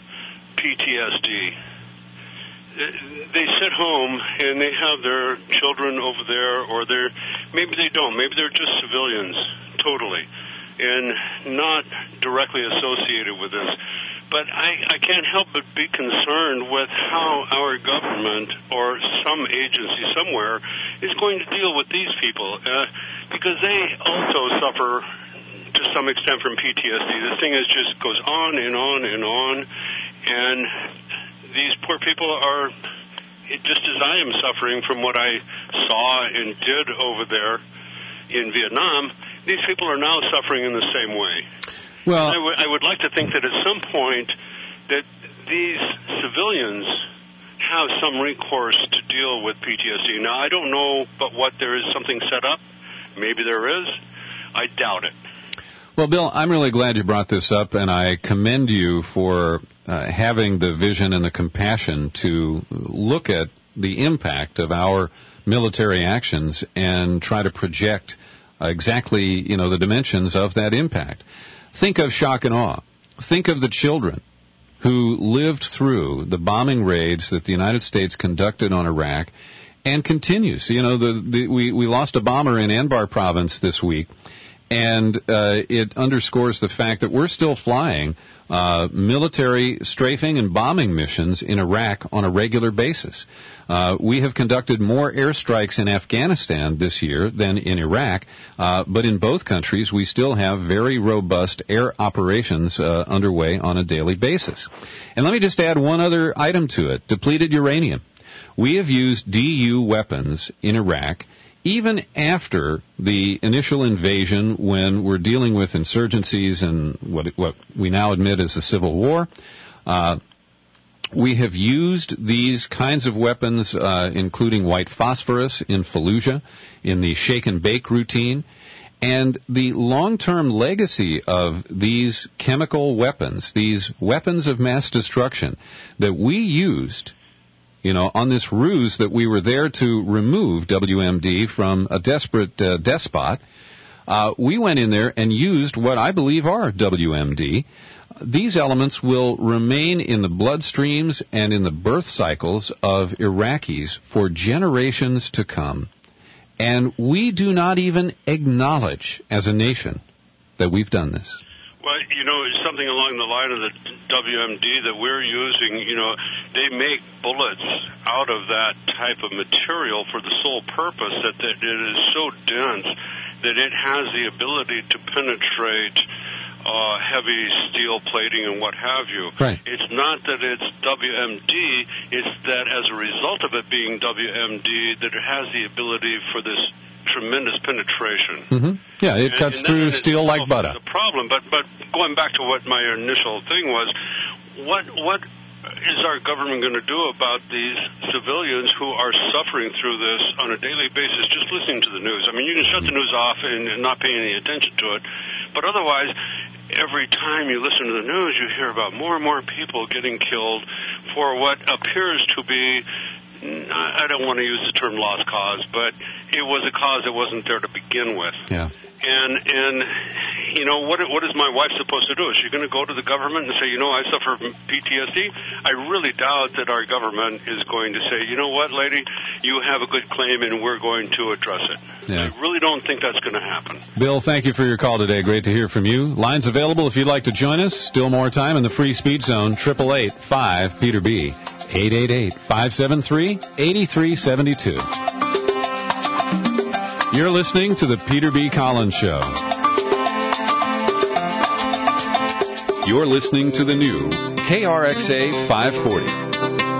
Speaker 1: PTSD. They sit home and they have their children over there, or maybe they don't. Maybe they're just civilians, totally, and not directly associated with this. But I can't help but be concerned with how our government or some agency somewhere is going to deal with these people, because they also suffer to some extent from PTSD. This thing just goes on and on and on, and these poor people are, just as I am suffering from what I saw and did over there in Vietnam, these people are now suffering in the same way.
Speaker 22: Well,
Speaker 1: I would like to think that at some point that these civilians have some recourse to deal with PTSD. Now, I don't know, but what, there is something set up? Maybe there is. I doubt it.
Speaker 22: Well, Bill, I'm really glad you brought this up, and I commend you for having the vision and the compassion to look at the impact of our military actions and try to project exactly, the dimensions of that impact. Think of shock and awe. Think of the children who lived through the bombing raids that the United States conducted on Iraq and continues. We lost a bomber in Anbar province this week, and it underscores the fact that we're still flying military strafing and bombing missions in Iraq on a regular basis. We have conducted more airstrikes in Afghanistan this year than in Iraq, but in both countries we still have very robust air operations underway on a daily basis. And let me just add one other item to it, depleted uranium. We have used DU weapons in Iraq even after the initial invasion, when we're dealing with insurgencies and what we now admit is a civil war. We have used these kinds of weapons, including white phosphorus in Fallujah, in the shake and bake routine. And the long-term legacy of these chemical weapons, these weapons of mass destruction that we used, on this ruse that we were there to remove WMD from a desperate despot, we went in there and used what I believe are WMD. These elements will remain in the bloodstreams and in the birth cycles of Iraqis for generations to come. And we do not even acknowledge as a nation that we've done this.
Speaker 1: Well, something along the line of the WMD that we're using, they make bullets out of that type of material for the sole purpose that it is so dense that it has the ability to penetrate heavy steel plating and what have you.
Speaker 22: Right.
Speaker 1: It's not that it's WMD, it's that as a result of it being WMD, that it has the ability for this tremendous penetration.
Speaker 22: Mm-hmm. Yeah, it cuts through steel like butter.
Speaker 1: The problem, but going back to what my initial thing was, what is our government going to do about these civilians who are suffering through this on a daily basis, just listening to the news? I mean, you can shut the news off and not pay any attention to it, but otherwise, every time you listen to the news, you hear about more and more people getting killed for what appears to be, I don't want to use the term lost cause, but it was a cause that wasn't there to begin with.
Speaker 22: Yeah.
Speaker 1: And what is my wife supposed to do? Is she going to go to the government and say, I suffer from PTSD? I really doubt that our government is going to say, you know what, lady, you have a good claim and we're going to address it.
Speaker 22: Yeah. I
Speaker 1: really don't think that's going to happen.
Speaker 22: Bill, thank you for your call today. Great to hear from you. Lines available if you'd like to join us. Still more time in the free speed zone, 888-5-PETER-B. 888-573-8372. You're listening to the Peter B. Collins Show. You're listening to the new KRXA 540.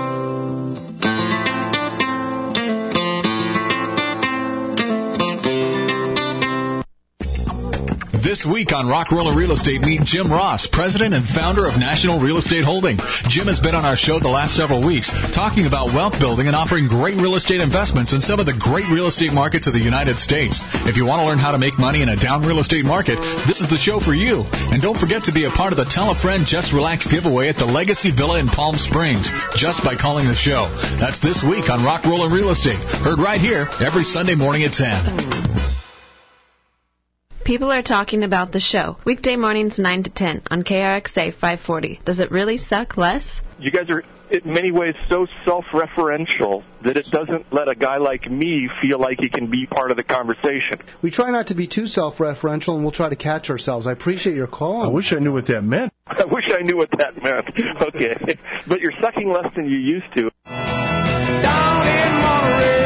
Speaker 3: This week on Rock Roller Real Estate, meet Jim Ross, president and founder of National Real Estate Holding. Jim has been on our show the last several weeks talking about wealth building and offering great real estate investments in some of the great real estate markets of the United States. If you want to learn how to make money in a down real estate market, this is the show for you. And don't forget to be a part of the Tell a Friend Just Relax giveaway at the Legacy Villa in Palm Springs just by calling the show. That's this week on Rock Roller Real Estate, heard right here every Sunday morning at 10.
Speaker 23: People are talking about the show. Weekday mornings 9 to 10 on KRXA 540. Does it really suck less?
Speaker 5: You guys are, in many ways, so self-referential that it doesn't let a guy like me feel like he can be part of the conversation.
Speaker 7: We try not to be too self-referential, and we'll try to catch ourselves. I appreciate your call.
Speaker 15: I wish I knew what that meant.
Speaker 5: I wish I knew what that meant. Okay. But you're sucking less than you used to.
Speaker 21: Down in Monterey.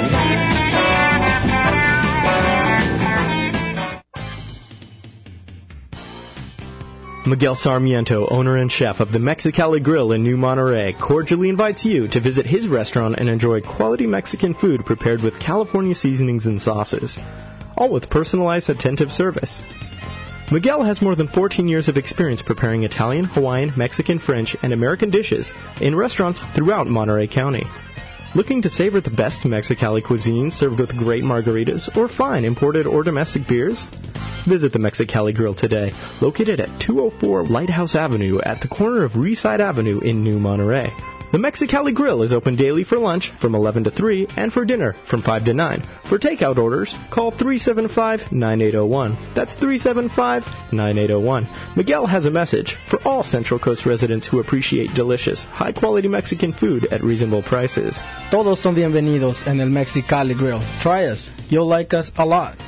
Speaker 25: Miguel Sarmiento, owner and chef of the Mexicali Grill in New Monterey, cordially invites you to visit his restaurant and enjoy quality Mexican food prepared with California seasonings and sauces, all with personalized, attentive service. Miguel has more than 14 years of experience preparing Italian, Hawaiian, Mexican, French, and American dishes in restaurants throughout Monterey County. Looking to savor the best Mexicali cuisine served with great margaritas or fine imported or domestic beers? Visit the Mexicali Grill today, located at 204 Lighthouse Avenue at the corner of Reeside Avenue in New Monterey. The Mexicali Grill is open daily for lunch from 11 to 3 and for dinner from 5 to 9. For takeout orders, call 375-9801. That's 375-9801. Miguel has a message for all Central Coast residents who appreciate delicious, high-quality Mexican food at reasonable prices.
Speaker 10: Todos son bienvenidos en el Mexicali Grill. Try us. You'll like us a lot.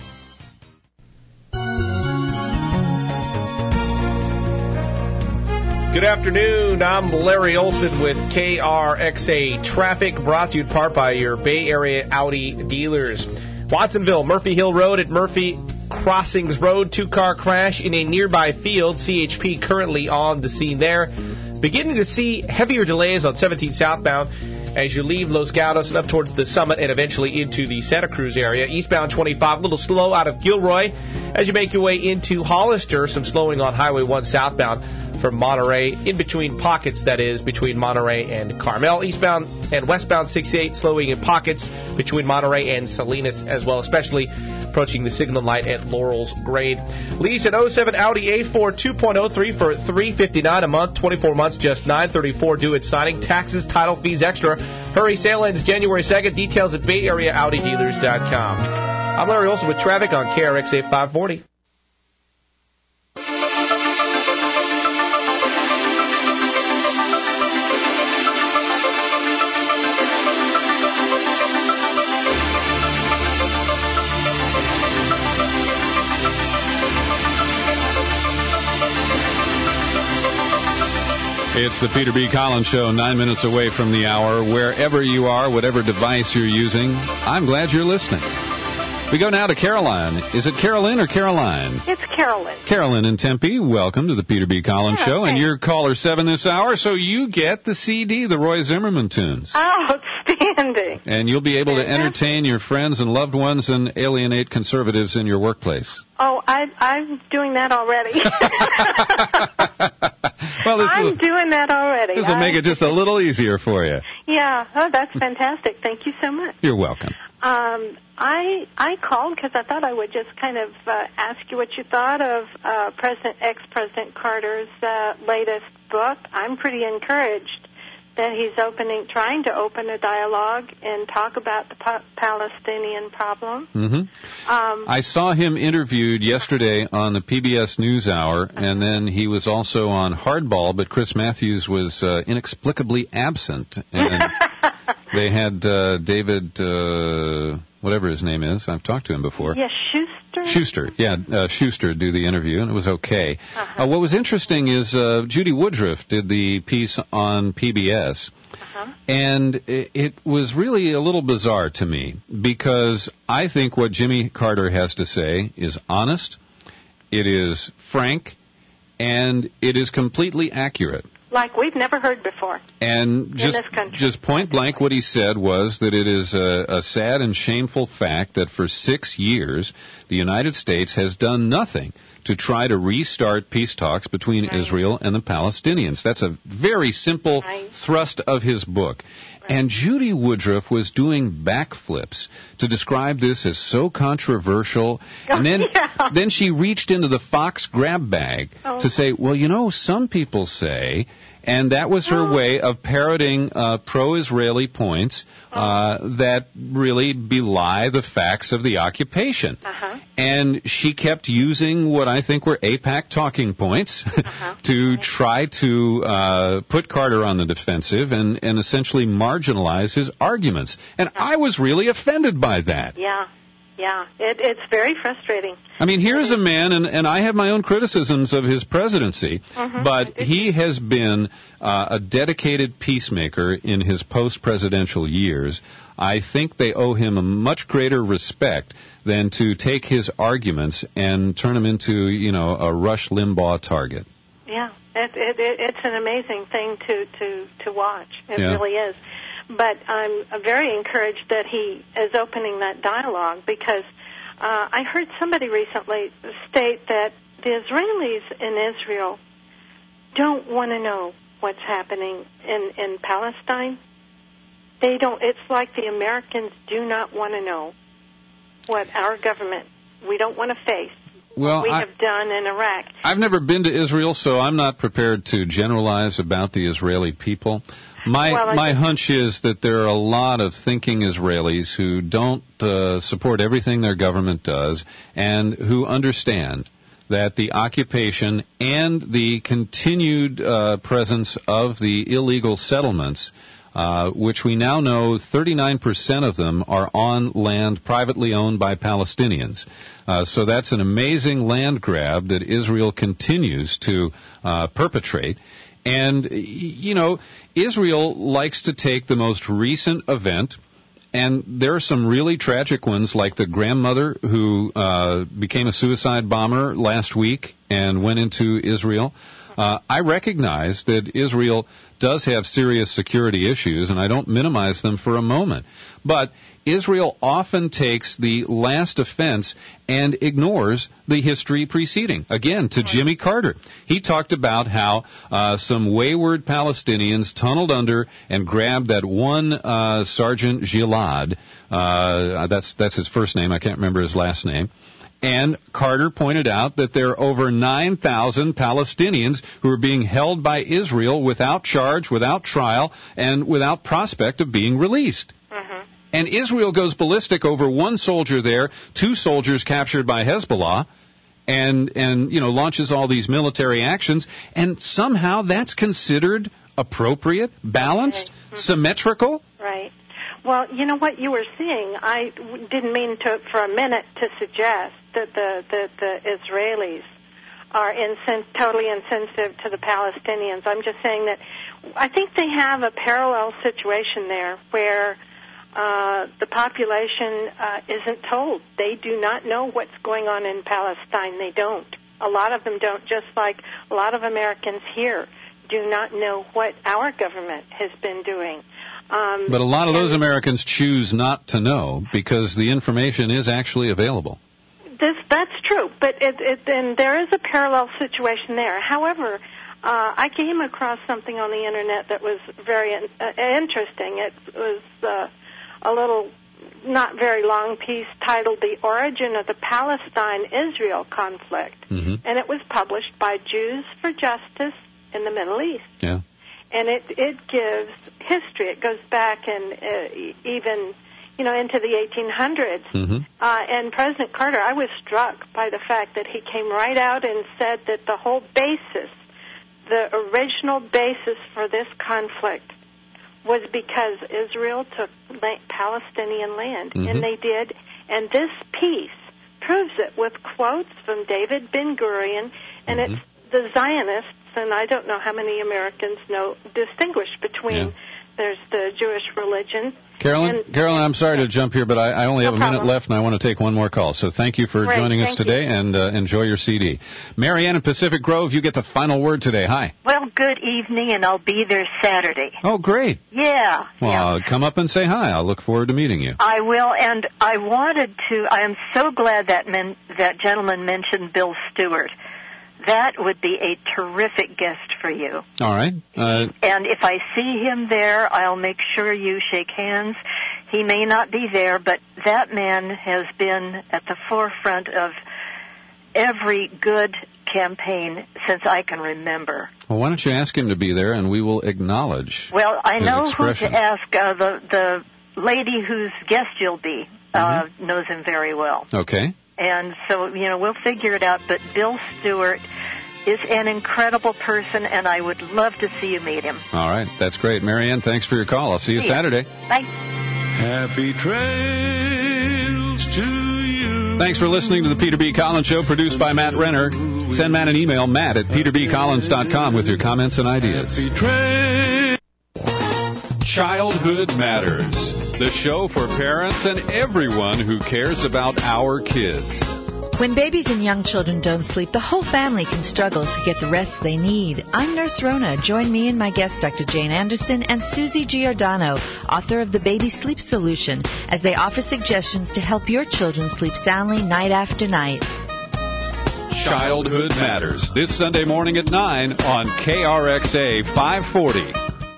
Speaker 16: Good afternoon. I'm Larry Olson with KRXA Traffic, brought to you in part by your Bay Area Audi dealers. Watsonville, Murphy Hill Road at Murphy Crossings Road, two-car crash in a nearby field. CHP currently on the scene there. Beginning to see heavier delays on 17 southbound as you leave Los Gatos and up towards the Summit and eventually into the Santa Cruz area. Eastbound 25, a little slow out of Gilroy as you make your way into Hollister. Some slowing on Highway 1 southbound from Monterey, in between pockets, that is, between Monterey and Carmel. Eastbound and westbound 68 slowing in pockets between Monterey and Salinas as well, especially approaching the signal light at Laurel's Grade. Lease an 07 Audi A4 2.03 for $359 a month, 24 months, just $934 due at signing. Taxes, title fees extra. Hurry, sale ends January 2nd. Details at BayAreaAudiDealers.com. I'm Larry Olson with traffic on KRXA 540.
Speaker 22: It's the Peter B. Collins Show, 9 minutes away from the hour. Wherever you are, whatever device you're using, I'm glad you're listening. We go now to Caroline. Is it Carolyn or Caroline?
Speaker 11: It's Carolyn.
Speaker 22: Carolyn in Tempe, welcome to the Peter B. Collins Show.
Speaker 11: Thanks.
Speaker 22: And you're caller 7 this hour, so you get the CD, the Roy Zimmerman tunes.
Speaker 11: Outstanding.
Speaker 22: And you'll be able to entertain your friends and loved ones and alienate conservatives in your workplace.
Speaker 11: Oh, I'm doing that already.
Speaker 22: Well,
Speaker 11: I'm doing that already.
Speaker 22: This will make it just a little easier for you.
Speaker 11: Yeah. Oh, that's fantastic. Thank you so much.
Speaker 22: You're welcome.
Speaker 11: I called because I thought I would just kind of ask you what you thought of ex-President Carter's latest book. I'm pretty encouraged that he's trying to open a dialogue and talk about the Palestinian problem.
Speaker 22: Mm-hmm. I saw him interviewed yesterday on the PBS NewsHour, and then he was also on Hardball, but Chris Matthews was inexplicably absent. And they had David, whatever his name is, I've talked to him before.
Speaker 11: Yes,
Speaker 22: Schuster, Schuster do the interview, and it was okay. What was interesting is Judy Woodruff did the piece on PBS, and it was really a little bizarre to me, because I think what Jimmy Carter has to say is honest, it is frank, and it is completely accurate.
Speaker 11: Like we've never heard before.
Speaker 22: And just point blank, what he said was that it is a sad and shameful fact that for 6 years the United States has done nothing to try to restart peace talks between Israel and the Palestinians. That's a very simple thrust of his book. And Judy Woodruff was doing backflips to describe this as so controversial. And then she reached into the Fox grab bag to say, well, some people say, And that was her way of parroting pro-Israeli points that really belie the facts of the occupation. And she kept using what I think were AIPAC talking points to try to put Carter on the defensive and essentially marginalize his arguments. And I was really offended by that.
Speaker 11: Yeah, it's very frustrating.
Speaker 22: I mean, here's a man, and I have my own criticisms of his presidency, but he has been a dedicated peacemaker in his post-presidential years. I think they owe him a much greater respect than to take his arguments and turn them into, a Rush Limbaugh target.
Speaker 11: Yeah, it's an amazing thing to watch. It really is. But I'm very encouraged that he is opening that dialogue because I heard somebody recently state that the Israelis in Israel don't want to know what's happening in Palestine. They don't. It's like the Americans do not want to know what our government, we don't want to face what we have done in Iraq.
Speaker 22: I've never been to Israel, so I'm not prepared to generalize about the Israeli people. My hunch is that there are a lot of thinking Israelis who don't support everything their government does and who understand that the occupation and the continued presence of the illegal settlements, which we now know 39% of them are on land privately owned by Palestinians. So that's an amazing land grab that Israel continues to perpetrate. And, Israel likes to take the most recent event, and there are some really tragic ones, like the grandmother who became a suicide bomber last week and went into Israel. I recognize that Israel does have serious security issues, and I don't minimize them for a moment. But Israel often takes the last offense and ignores the history preceding. Again, to Jimmy Carter. He talked about how some wayward Palestinians tunneled under and grabbed that one Sergeant Gilad. That's his first name. I can't remember his last name. And Carter pointed out that there are over 9,000 Palestinians who are being held by Israel without charge, without trial, and without prospect of being released. And Israel goes ballistic over one soldier there, 2 soldiers captured by Hezbollah, and launches all these military actions, and somehow that's considered appropriate, balanced, symmetrical?
Speaker 11: Right. Well, you know what you were seeing, I didn't mean for a minute to suggest that the Israelis are totally insensitive to the Palestinians. I'm just saying that I think they have a parallel situation there where the population isn't told. They do not know what's going on in Palestine. They don't. A lot of them don't, just like a lot of Americans here do not know what our government has been doing.
Speaker 22: But a lot of those Americans choose not to know because the information is actually available.
Speaker 11: That's true, but and there is a parallel situation there. However, I came across something on the Internet that was very interesting. It was a little, not very long piece titled "The Origin of the Palestine-Israel Conflict," and it was published by Jews for Justice in the Middle East.
Speaker 22: Yeah.
Speaker 11: And it gives history. It goes back and even, into the 1800s. And President Carter, I was struck by the fact that he came right out and said that the whole basis, the original basis for this conflict was because Israel took Palestinian land. And they did. And this piece proves it with quotes from David Ben-Gurion, and it's the Zionists. And I don't know how many Americans distinguish between there's the Jewish religion.
Speaker 22: Carolyn, I'm sorry to jump here, but I only have a minute left, and I want to take one more call. So thank you for joining us today, and enjoy your CD. Marianne in Pacific Grove, you get the final word today. Hi.
Speaker 6: Well, good evening, and I'll be there Saturday.
Speaker 22: Oh, great.
Speaker 6: Yeah.
Speaker 22: Well, come up and say hi. I'll look forward to meeting you.
Speaker 6: I will, and I am so glad that gentleman mentioned Bill Stewart. That would be a terrific guest for you.
Speaker 22: All right.
Speaker 6: And if I see him there, I'll make sure you shake hands. He may not be there, but that man has been at the forefront of every good campaign since I can remember.
Speaker 22: Well, why don't you ask him to be there, and we will acknowledge
Speaker 6: Well, I
Speaker 22: his
Speaker 6: know
Speaker 22: expression.
Speaker 6: who to ask. The lady whose guest you'll be knows him very well.
Speaker 22: Okay.
Speaker 6: And so, we'll figure it out. But Bill Stewart is an incredible person, and I would love to see you meet him.
Speaker 22: All right. That's great. Marianne, thanks for your call. I'll see you Saturday.
Speaker 6: Bye.
Speaker 21: Happy trails to you.
Speaker 22: Thanks for listening to the Peter B. Collins Show, produced by Matt Renner. Send Matt an email, matt@peterbcollins.com, with your comments and ideas. Childhood Matters, the show for parents and everyone who cares about our kids.
Speaker 9: When babies and young children don't sleep, the whole family can struggle to get the rest they need. I'm Nurse Rona. Join me and my guests, Dr. Jane Anderson and Susie Giordano, author of The Baby Sleep Solution, as they offer suggestions to help your children sleep soundly night after night.
Speaker 22: Childhood Matters, this Sunday morning at 9 on KRXA 540.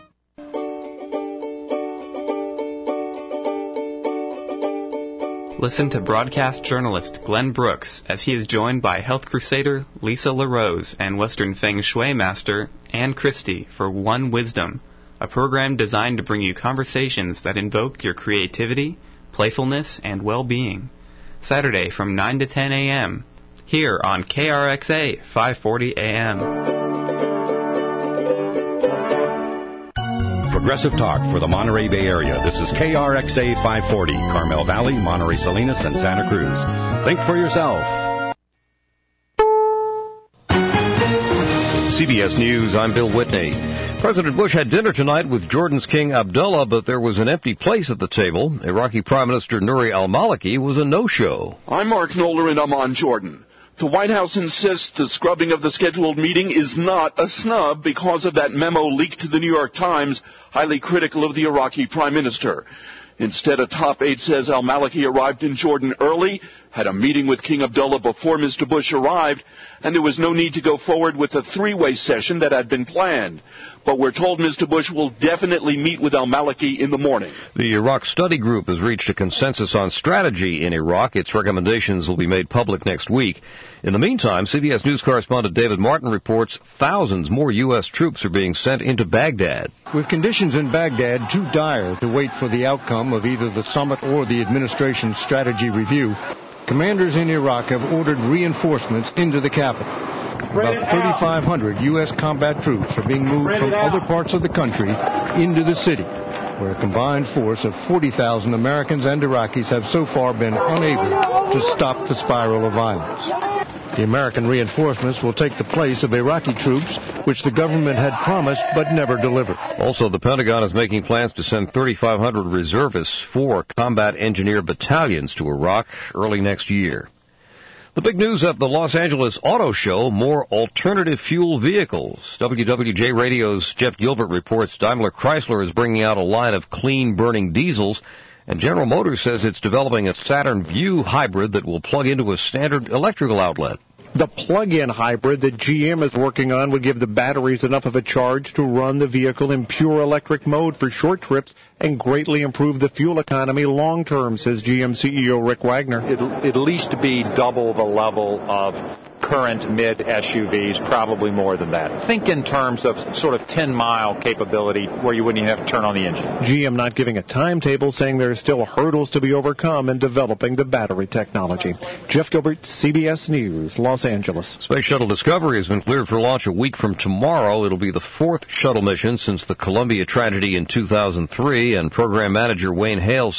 Speaker 8: Listen to broadcast journalist Glenn Brooks as he is joined by health crusader Lisa LaRose and Western Feng Shui master Ann Christie for One Wisdom, a program designed to bring you conversations that invoke your creativity, playfulness, and well-being. Saturday from 9 to 10 a.m. here on KRXA 540 AM.
Speaker 12: Progressive talk for the Monterey Bay Area. This is KRXA 540, Carmel Valley, Monterey Salinas, and Santa Cruz. Think for yourself. CBS News, I'm Bill Whitney. President Bush had dinner tonight with Jordan's King Abdullah, but there was an empty place at the table. Iraqi Prime Minister Nouri al-Maliki was a no-show.
Speaker 13: I'm Mark Knoller, and I'm on Jordan. The White House insists the scrubbing of the scheduled meeting is not a snub because of that memo leaked to the New York Times, highly critical of the Iraqi Prime Minister. Instead, a top aide says al-Maliki arrived in Jordan early, had a meeting with King Abdullah before Mr. Bush arrived, and there was no need to go forward with the three-way session that had been planned. But we're told Mr. Bush will definitely meet with al-Maliki in the morning.
Speaker 12: The Iraq Study Group has reached a consensus on strategy in Iraq. Its recommendations will be made public next week. In the meantime, CBS News correspondent David Martin reports thousands more U.S. troops are being sent into Baghdad.
Speaker 14: With conditions in Baghdad too dire to wait for the outcome of either the summit or the administration's strategy review, commanders in Iraq have ordered reinforcements into the capital. About 3,500 U.S. combat troops are being moved from other parts of the country into the city, where a combined force of 40,000 Americans and Iraqis have so far been unable to stop the spiral of violence. The American reinforcements will take the place of Iraqi troops, which the government had promised but never delivered.
Speaker 12: Also, the Pentagon is making plans to send 3,500 reservists, 4 combat engineer battalions to Iraq early next year. The big news at the Los Angeles Auto Show, more alternative fuel vehicles. WWJ Radio's Jeff Gilbert reports Daimler Chrysler is bringing out a line of clean-burning diesels, and General Motors says it's developing a Saturn Vue hybrid that will plug into a standard electrical outlet.
Speaker 17: The plug-in hybrid that GM is working on would give the batteries enough of a charge to run the vehicle in pure electric mode for short trips and greatly improve the fuel economy long-term, says GM CEO Rick Wagner.
Speaker 18: It'll at least be double the level of current mid SUVs, probably more than that. Think in terms of sort of 10-mile capability where you wouldn't even have to turn on the engine.
Speaker 17: GM not giving a timetable, saying there are still hurdles to be overcome in developing the battery technology. Jeff Gilbert, CBS News, Los Angeles.
Speaker 12: Space Shuttle Discovery has been cleared for launch a week from tomorrow. It'll be the 4th shuttle mission since the Columbia tragedy in 2003, and program manager Wayne Hale